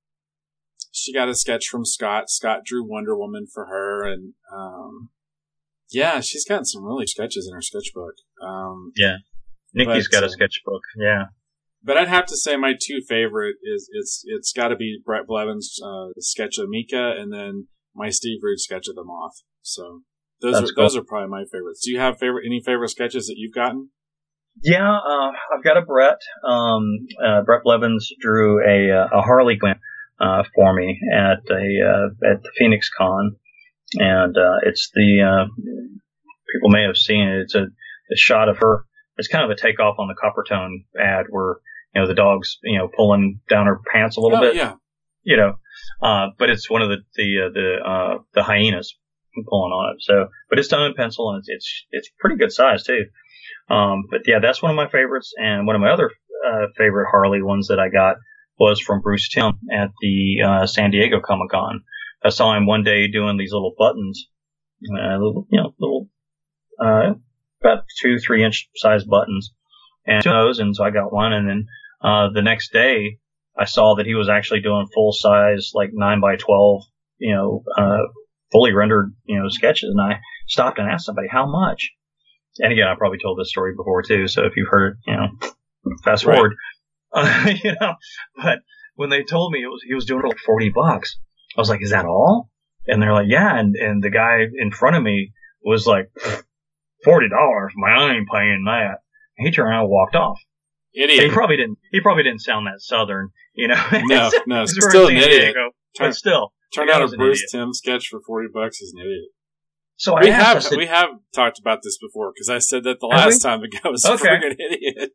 Speaker 2: she got a sketch from Scott. Scott drew Wonder Woman for her, and, um, yeah, she's gotten some really sketches in her sketchbook. Um,
Speaker 3: Yeah. Nikki's
Speaker 2: but,
Speaker 3: got a
Speaker 2: uh,
Speaker 3: sketchbook. Yeah.
Speaker 2: But I'd have to say my two favorite is it's it's got to be Brett Blevins' uh, sketch of Mika, and then my Steve Rude sketch of the Moth. So those
Speaker 3: That's
Speaker 2: are
Speaker 3: cool.
Speaker 2: those are probably my favorites. Do you have favorite any favorite sketches that you've gotten?
Speaker 3: Yeah, uh, I've got a Brett. Um, uh, Brett Blevins drew a, uh, a Harley Quinn uh, for me at a uh, at the Phoenix Con, and uh, it's the uh, people may have seen it. It's a, a shot of her. It's kind of a takeoff on the Coppertone ad where you know the dog's you know pulling down her pants a little
Speaker 2: Oh,
Speaker 3: bit.
Speaker 2: yeah.
Speaker 3: You know, uh, but it's one of the the uh, the uh, the hyenas pulling on it. So, but it's done in pencil and it's it's it's pretty good size too. Um, but yeah, that's one of my favorites. And one of my other uh, favorite Harley ones that I got was from Bruce Timm at the uh, San Diego Comic Con. I saw him one day doing these little buttons, uh, little, you know, little, uh, about two, three inch size buttons, and two of those. And so I got one. And then uh, the next day, I saw that he was actually doing full size, like nine by twelve, you know, uh, fully rendered, you know, sketches. And I stopped and asked somebody how much. And again, I probably told this story before too. So if you've heard it, you know, fast
Speaker 2: Right.
Speaker 3: forward, uh, you know, but when they told me it was, he was doing it for like forty bucks, I was like, is that all? And they're like, yeah. And, and the guy in front of me was like, forty dollars, man, I ain't paying that. And he turned around and walked off. And he
Speaker 2: Idiot.
Speaker 3: probably didn't, he probably didn't sound that Southern, you know.
Speaker 2: No, no,
Speaker 3: Because we're in
Speaker 2: still an
Speaker 3: San
Speaker 2: idiot.
Speaker 3: Diego,
Speaker 2: Turn,
Speaker 3: But still.
Speaker 2: turn
Speaker 3: the guy
Speaker 2: out a
Speaker 3: was an
Speaker 2: Bruce
Speaker 3: idiot.
Speaker 2: Timm sketch for forty bucks is an idiot.
Speaker 3: So I
Speaker 2: We
Speaker 3: asked,
Speaker 2: have
Speaker 3: I said,
Speaker 2: we have talked about this before because I said that the
Speaker 3: Have
Speaker 2: last
Speaker 3: we?
Speaker 2: time the guy was
Speaker 3: Okay.
Speaker 2: a freaking idiot.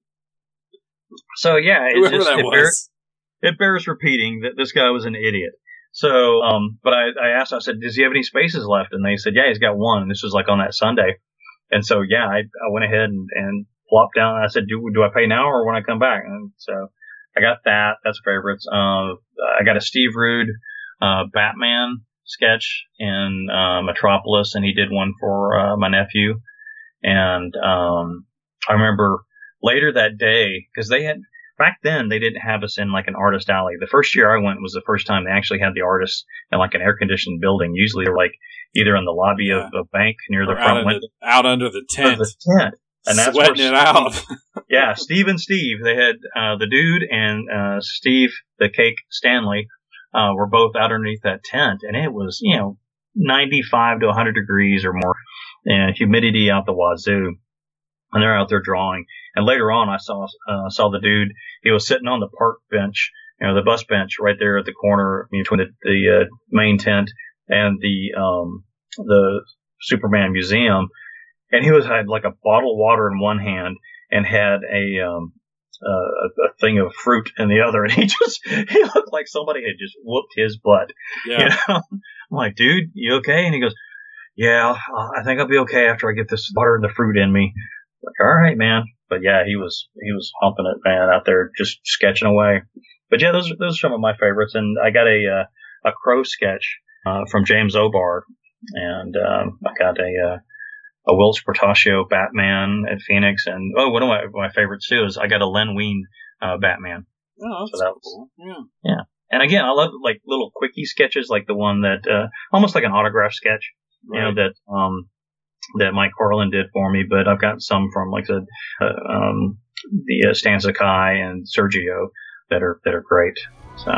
Speaker 3: so yeah, it
Speaker 2: Whoever
Speaker 3: just,
Speaker 2: that
Speaker 3: it
Speaker 2: was.
Speaker 3: bears, it bears repeating that this guy was an idiot. So, um, but I, I asked, I said, does he have any spaces left? And they said, yeah, he's got one. And this was like on that Sunday. And so, yeah, I, I went ahead and, and plopped down. And I said, do, do I pay now or when I come back? And so I got that. That's favorites. Uh, I got a Steve Rude, uh, Batman sketch in, uh, Metropolis, and he did one for, uh, my nephew. And, um, I remember later that day, cause they had, back then they didn't have us in like an artist alley. The first year I went was the first time they actually had the artists in like an air conditioned building. Usually they're like either in the lobby
Speaker 2: Yeah.
Speaker 3: of a bank near the
Speaker 2: Or out,
Speaker 3: front
Speaker 2: under,
Speaker 3: window
Speaker 2: out under the
Speaker 3: of
Speaker 2: tent,
Speaker 3: the tent. And that's
Speaker 2: sweating
Speaker 3: where
Speaker 2: it out.
Speaker 3: yeah, Steve and Steve. They had uh, the dude and uh, Steve, the cake Stanley, uh, were both out underneath that tent, and it was you know ninety-five to one hundred degrees or more, and humidity out the wazoo. And they're out there drawing. And later on, I saw uh, saw the dude. He was sitting on the park bench, you know, the bus bench right there at the corner between the, the uh, main tent and the um, the Superman Museum. And he was had like a bottle of water in one hand and had a um uh, a, a thing of fruit in the other. And he just he looked like somebody had just whooped his butt.
Speaker 2: Yeah.
Speaker 3: You know? I'm like, dude, you okay? And he goes, yeah, I think I'll be okay after I get this water and the fruit in me. Like, all right, man. But yeah, he was he was humping it, man, out there just sketching away. But yeah, those are those are some of my favorites. And I got a uh, a crow sketch uh, from James O'Barr, and um, I got a uh, a Wills Portacio Batman at Phoenix, and oh, one of my my favorites too is I got a Len Wein uh, Batman.
Speaker 2: Oh, that's
Speaker 3: So that was-
Speaker 2: cool. Yeah.
Speaker 3: Yeah, and again, I love like little quickie sketches, like the one that uh, almost like an autograph sketch, you know,
Speaker 2: Right.
Speaker 3: that um that Mike Carlin did for me. But I've got some from like the uh, um the uh, Stan Sakai and Sergio that are that are great. So.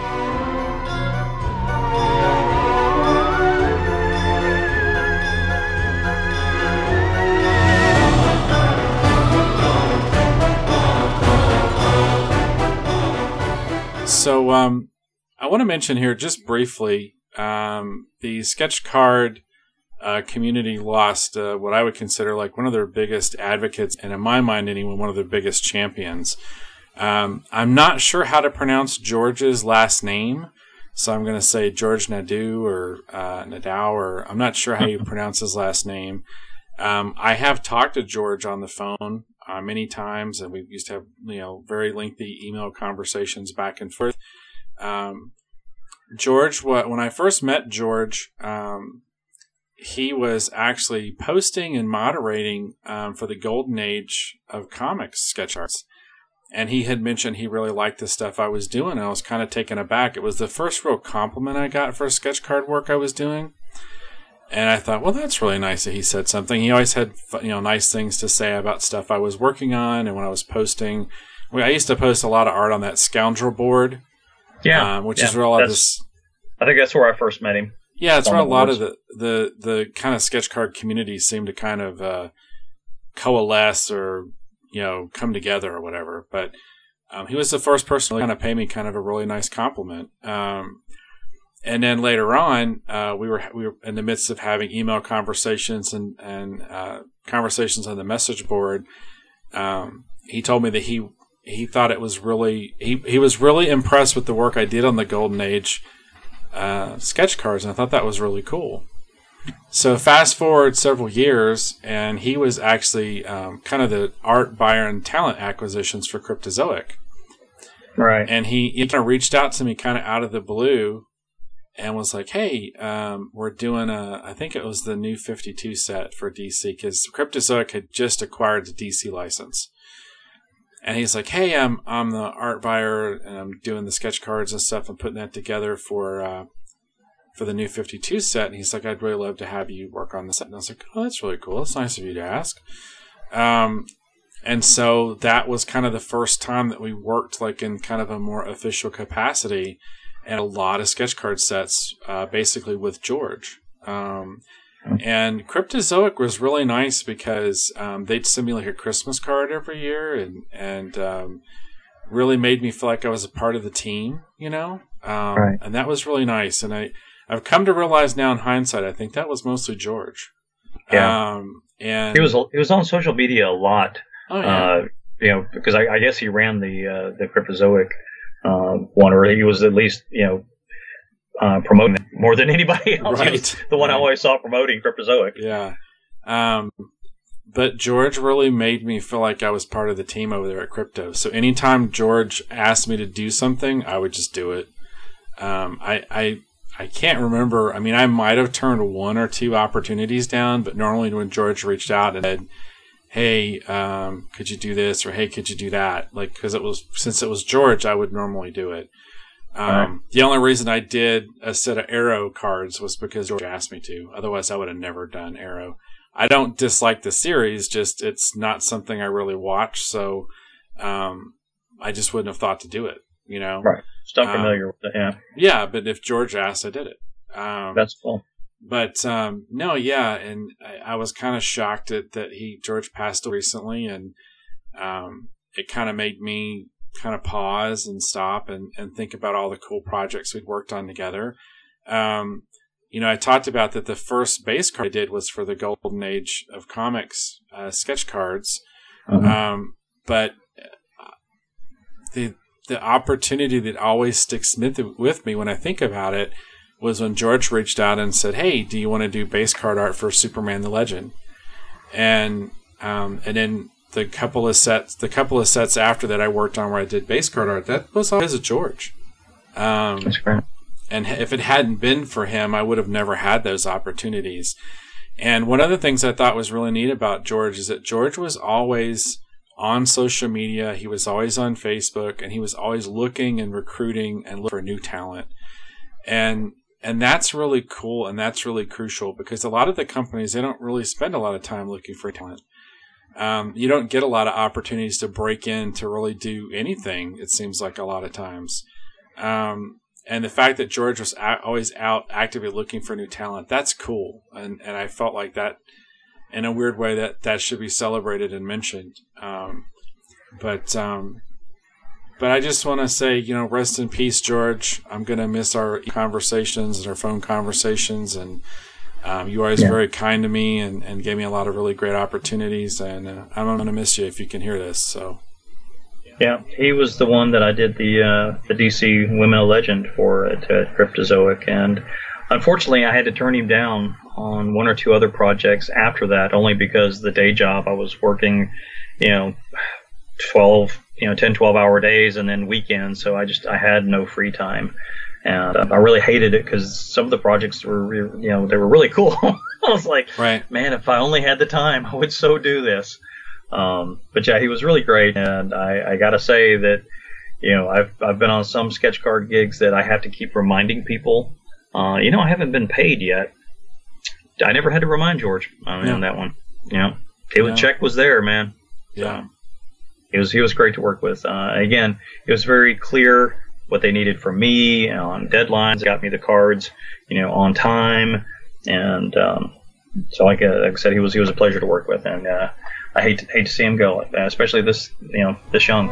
Speaker 2: So, um, I want to mention here just briefly um, the sketch card uh, community lost uh, what I would consider like one of their biggest advocates, and in my mind, anyway, one of their biggest champions. Um, I'm not sure how to pronounce George's last name, so I'm going to say George Nadeau or uh, Nadeau, or I'm not sure how you pronounce his last name. Um, I have talked to George on the phone uh, many times, and we used to have, you know, very lengthy email conversations back and forth. Um, George, what, when I first met George, um, he was actually posting and moderating um, for the golden age of comics sketch arts. And he had mentioned he really liked the stuff I was doing. And I was kind of taken aback. It was the first real compliment I got for sketch card work I was doing. And I thought, well, that's really nice that he said something. He always had, you know, nice things to say about stuff I was working on. And when I was posting, I used to post a lot of art on that Scoundrel board.
Speaker 3: Yeah.
Speaker 2: Um, which
Speaker 3: yeah,
Speaker 2: is where a lot of this.
Speaker 3: I think that's where I first met him.
Speaker 2: Yeah, it's where a lot of the, the, the kind of sketch card community seemed to kind of uh, coalesce or, you know, come together or whatever. But um, he was the first person to kind of pay me kind of a really nice compliment. Um, and then later on, uh, we were we were in the midst of having email conversations and and uh, conversations on the message board. Um, he told me that he he thought it was really he he was really impressed with the work I did on the Golden Age uh, sketch cards, and I thought that was really cool. So fast forward several years, and he was actually um, kind of the art buyer and talent acquisitions for Cryptozoic.
Speaker 3: Right.
Speaker 2: And he, he kind of reached out to me kind of out of the blue and was like, hey, um, we're doing a, I think it was the new fifty-two set for D C, because Cryptozoic had just acquired the D C license. And he's like, hey, I'm, I'm the art buyer, and I'm doing the sketch cards and stuff. I'm putting that together for... Uh, for the new fifty-two set, and he's like, I'd really love to have you work on the set. And I was like, oh, that's really cool. It's nice of you to ask. Um, and so that was kind of the first time that we worked like in kind of a more official capacity and a lot of sketch card sets, uh, basically with George. Um, and Cryptozoic was really nice because um, they'd send me like a Christmas card every year, and, and um, really made me feel like I was a part of the team, you know? Um,
Speaker 3: right.
Speaker 2: And that was really nice. And I, I've come to realize now in hindsight, I think that was mostly George.
Speaker 3: Yeah.
Speaker 2: Um, and
Speaker 3: he was he was on social media a lot.
Speaker 2: Oh, yeah.
Speaker 3: Uh, you know, because I, I guess he ran the uh, the Cryptozoic uh, one, or he was at least you know uh, promoting it more than anybody else.
Speaker 2: Right.
Speaker 3: He was the one
Speaker 2: right.
Speaker 3: I always saw promoting Cryptozoic.
Speaker 2: Yeah. Um, but George really made me feel like I was part of the team over there at Crypto. So anytime George asked me to do something, I would just do it. Um, I, I I can't remember. I mean, I might have turned one or two opportunities down, but normally when George reached out and said, hey, um, could you do this? Or, hey, could you do that? Like, because it was, since it was George, I would normally do it. Um, right. The only reason I did a set of Arrow cards was because George asked me to. Otherwise, I would have never done Arrow. I don't dislike the series, just it's not something I really watch. So, um, I just wouldn't have thought to do it, you know?
Speaker 3: Right. Just unfamiliar um, with it, yeah.
Speaker 2: Yeah, but if George asked, I did it. Um,
Speaker 3: That's cool.
Speaker 2: But, um, no, yeah, and I, I was kind of shocked that, that he, George passed away recently, and um, it kind of made me kind of pause and stop and, and think about all the cool projects we'd worked on together. Um, you know, I talked about that the first base card I did was for the Golden Age of Comics uh, sketch cards.
Speaker 3: Mm-hmm.
Speaker 2: Um, but the the opportunity that always sticks with me when I think about it was when George reached out and said, hey, do you want to do base card art for Superman the Legend? And um, and then the couple of sets the couple of sets after that I worked on where I did base card art, that was all because of George. Um,
Speaker 3: That's great.
Speaker 2: And if it hadn't been for him, I would have never had those opportunities. And one of the things I thought was really neat about George is that George was always on social media. He was always on Facebook, and he was always looking and recruiting and looking for new talent. And and that's really cool, and that's really crucial, because a lot of the companies, they don't really spend a lot of time looking for talent. Um, you don't get a lot of opportunities to break in to really do anything, it seems like a lot of times. Um, and the fact that George was a- always out actively looking for new talent, that's cool. And, and I felt like that, in a weird way, that, that should be celebrated and mentioned. Um, but, um, but I just want to say, you know, rest in peace, George. I'm going to miss our conversations and our phone conversations. And, Um, you were always
Speaker 3: Yeah.
Speaker 2: very kind to me and, and gave me a lot of really great opportunities. And uh, I'm going to miss you if you can hear this. So,
Speaker 3: Yeah, he was the one that I did the uh, the D C Women of Legend for at, at Cryptozoic, and unfortunately, I had to turn him down on one or two other projects after that, only because the day job I was working, you know, twelve, you know, ten, twelve hour days and then weekends. So I just, I had no free time. And uh, I really hated it because some of the projects were, you know, they were really cool. I was like,
Speaker 2: right.
Speaker 3: man, if I only had the time, I would so do this. Um, but yeah, he was really great. And I, I got to say that, you know, I've, I've been on some sketch card gigs that I have to keep reminding people, uh, you know, I haven't been paid yet. I never had to remind George on,
Speaker 2: Yeah.
Speaker 3: on that one. You know, the
Speaker 2: Yeah.
Speaker 3: check was there, man.
Speaker 2: Yeah.
Speaker 3: So, he was, he was great to work with. Uh, again, it was very clear what they needed from me on deadlines. Got me the cards, you know, on time. And, um, so like, uh, like I said, he was, he was a pleasure to work with. And, uh, I hate to, hate to see him go like that, especially this, you know, this young.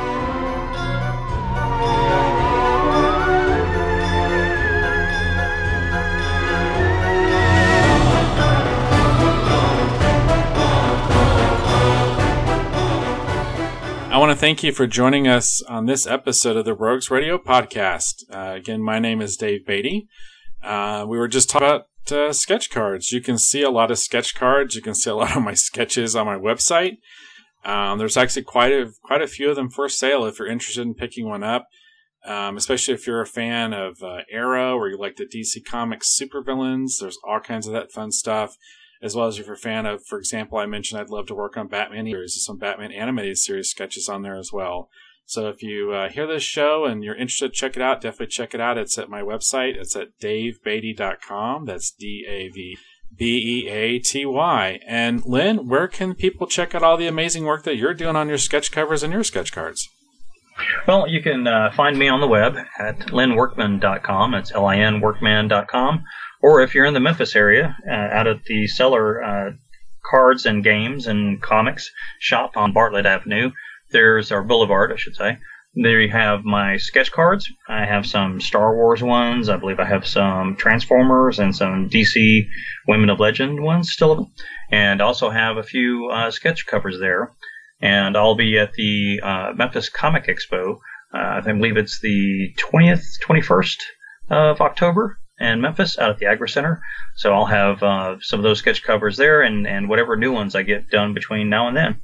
Speaker 2: I want to thank you for joining us on this episode of the Rogues Radio podcast. Uh, again, my name is Dave Beatty. Uh, we were just talking about uh, sketch cards. You can see a lot of sketch cards. You can see a lot of my sketches on my website. Um, there's actually quite a quite a few of them for sale if you're interested in picking one up, um, especially if you're a fan of uh, Arrow or you like the D C Comics supervillains. There's all kinds of that fun stuff. As well as if you're a fan of, for example, I mentioned I'd love to work on Batman series. There's some Batman animated series sketches on there as well. So if you uh, hear this show and you're interested, check it out. Definitely check it out. It's at my website. It's at dave beatty dot com. That's D A V B E A T Y. And Lynn, where can people check out all the amazing work that you're doing on your sketch covers and your sketch cards?
Speaker 3: Well, you can uh, find me on the web at lin workman dot com. It's L I N workman dot com. Or if you're in the Memphis area, uh, out at the Cellar uh, Cards and Games and Comics shop on Bartlett Avenue, there's our Boulevard, I should say. There you have my sketch cards. I have some Star Wars ones. I believe I have some Transformers and some D C Women of Legend ones still. And also have a few uh, sketch covers there. And I'll be at the uh, Memphis Comic Expo. Uh, I believe it's the twentieth, twenty-first of October in Memphis out at the Agri Center. So I'll have uh, some of those sketch covers there and, and whatever new ones I get done between now and then.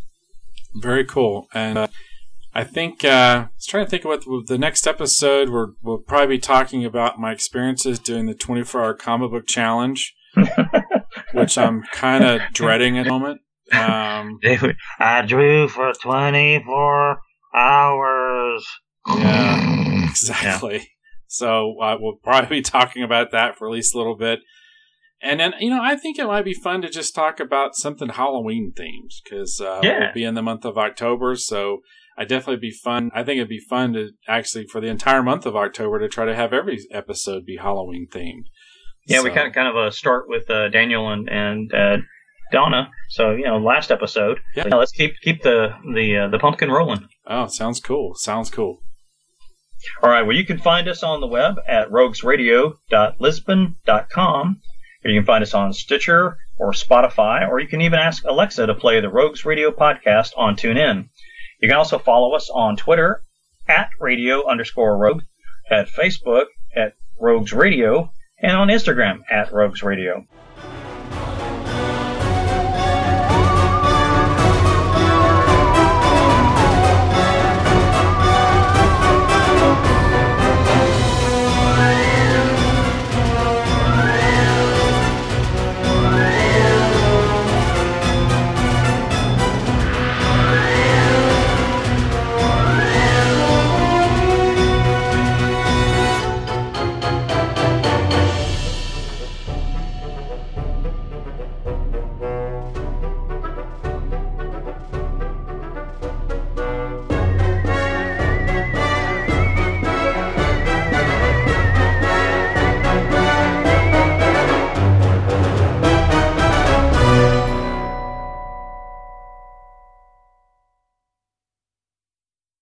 Speaker 2: Very cool. And uh, I think, uh, I was trying to think of what the, the next episode, we're, we'll probably be talking about my experiences doing the twenty-four hour comic book challenge, which I'm kind of dreading at the moment. Um,
Speaker 1: I drew for twenty-four hours.
Speaker 2: Yeah, exactly. Yeah. So uh, we'll probably be talking about that for at least a little bit. And then, you know, I think it might be fun to just talk about something Halloween themed because uh, yeah. we'll be in the month of October. So I definitely be fun. I think it'd be fun to actually for the entire month of October to try to have every episode be Halloween themed.
Speaker 3: Yeah,
Speaker 2: so.
Speaker 3: we kind of kind of uh, start with uh, Daniel and and uh, Donna. So you know, last episode. Yeah, so, you know, let's keep keep the the uh, the pumpkin rolling.
Speaker 2: Oh, sounds cool. Sounds cool.
Speaker 3: All right. Well, you can find us on the web at rogues radio dot lisbon dot com. Or you can find us on Stitcher or Spotify, or you can even ask Alexa to play the Rogues Radio podcast on TuneIn. You can also follow us on Twitter at radio underscore rogue, at Facebook at Rogues Radio, and on Instagram at Rogues Radio.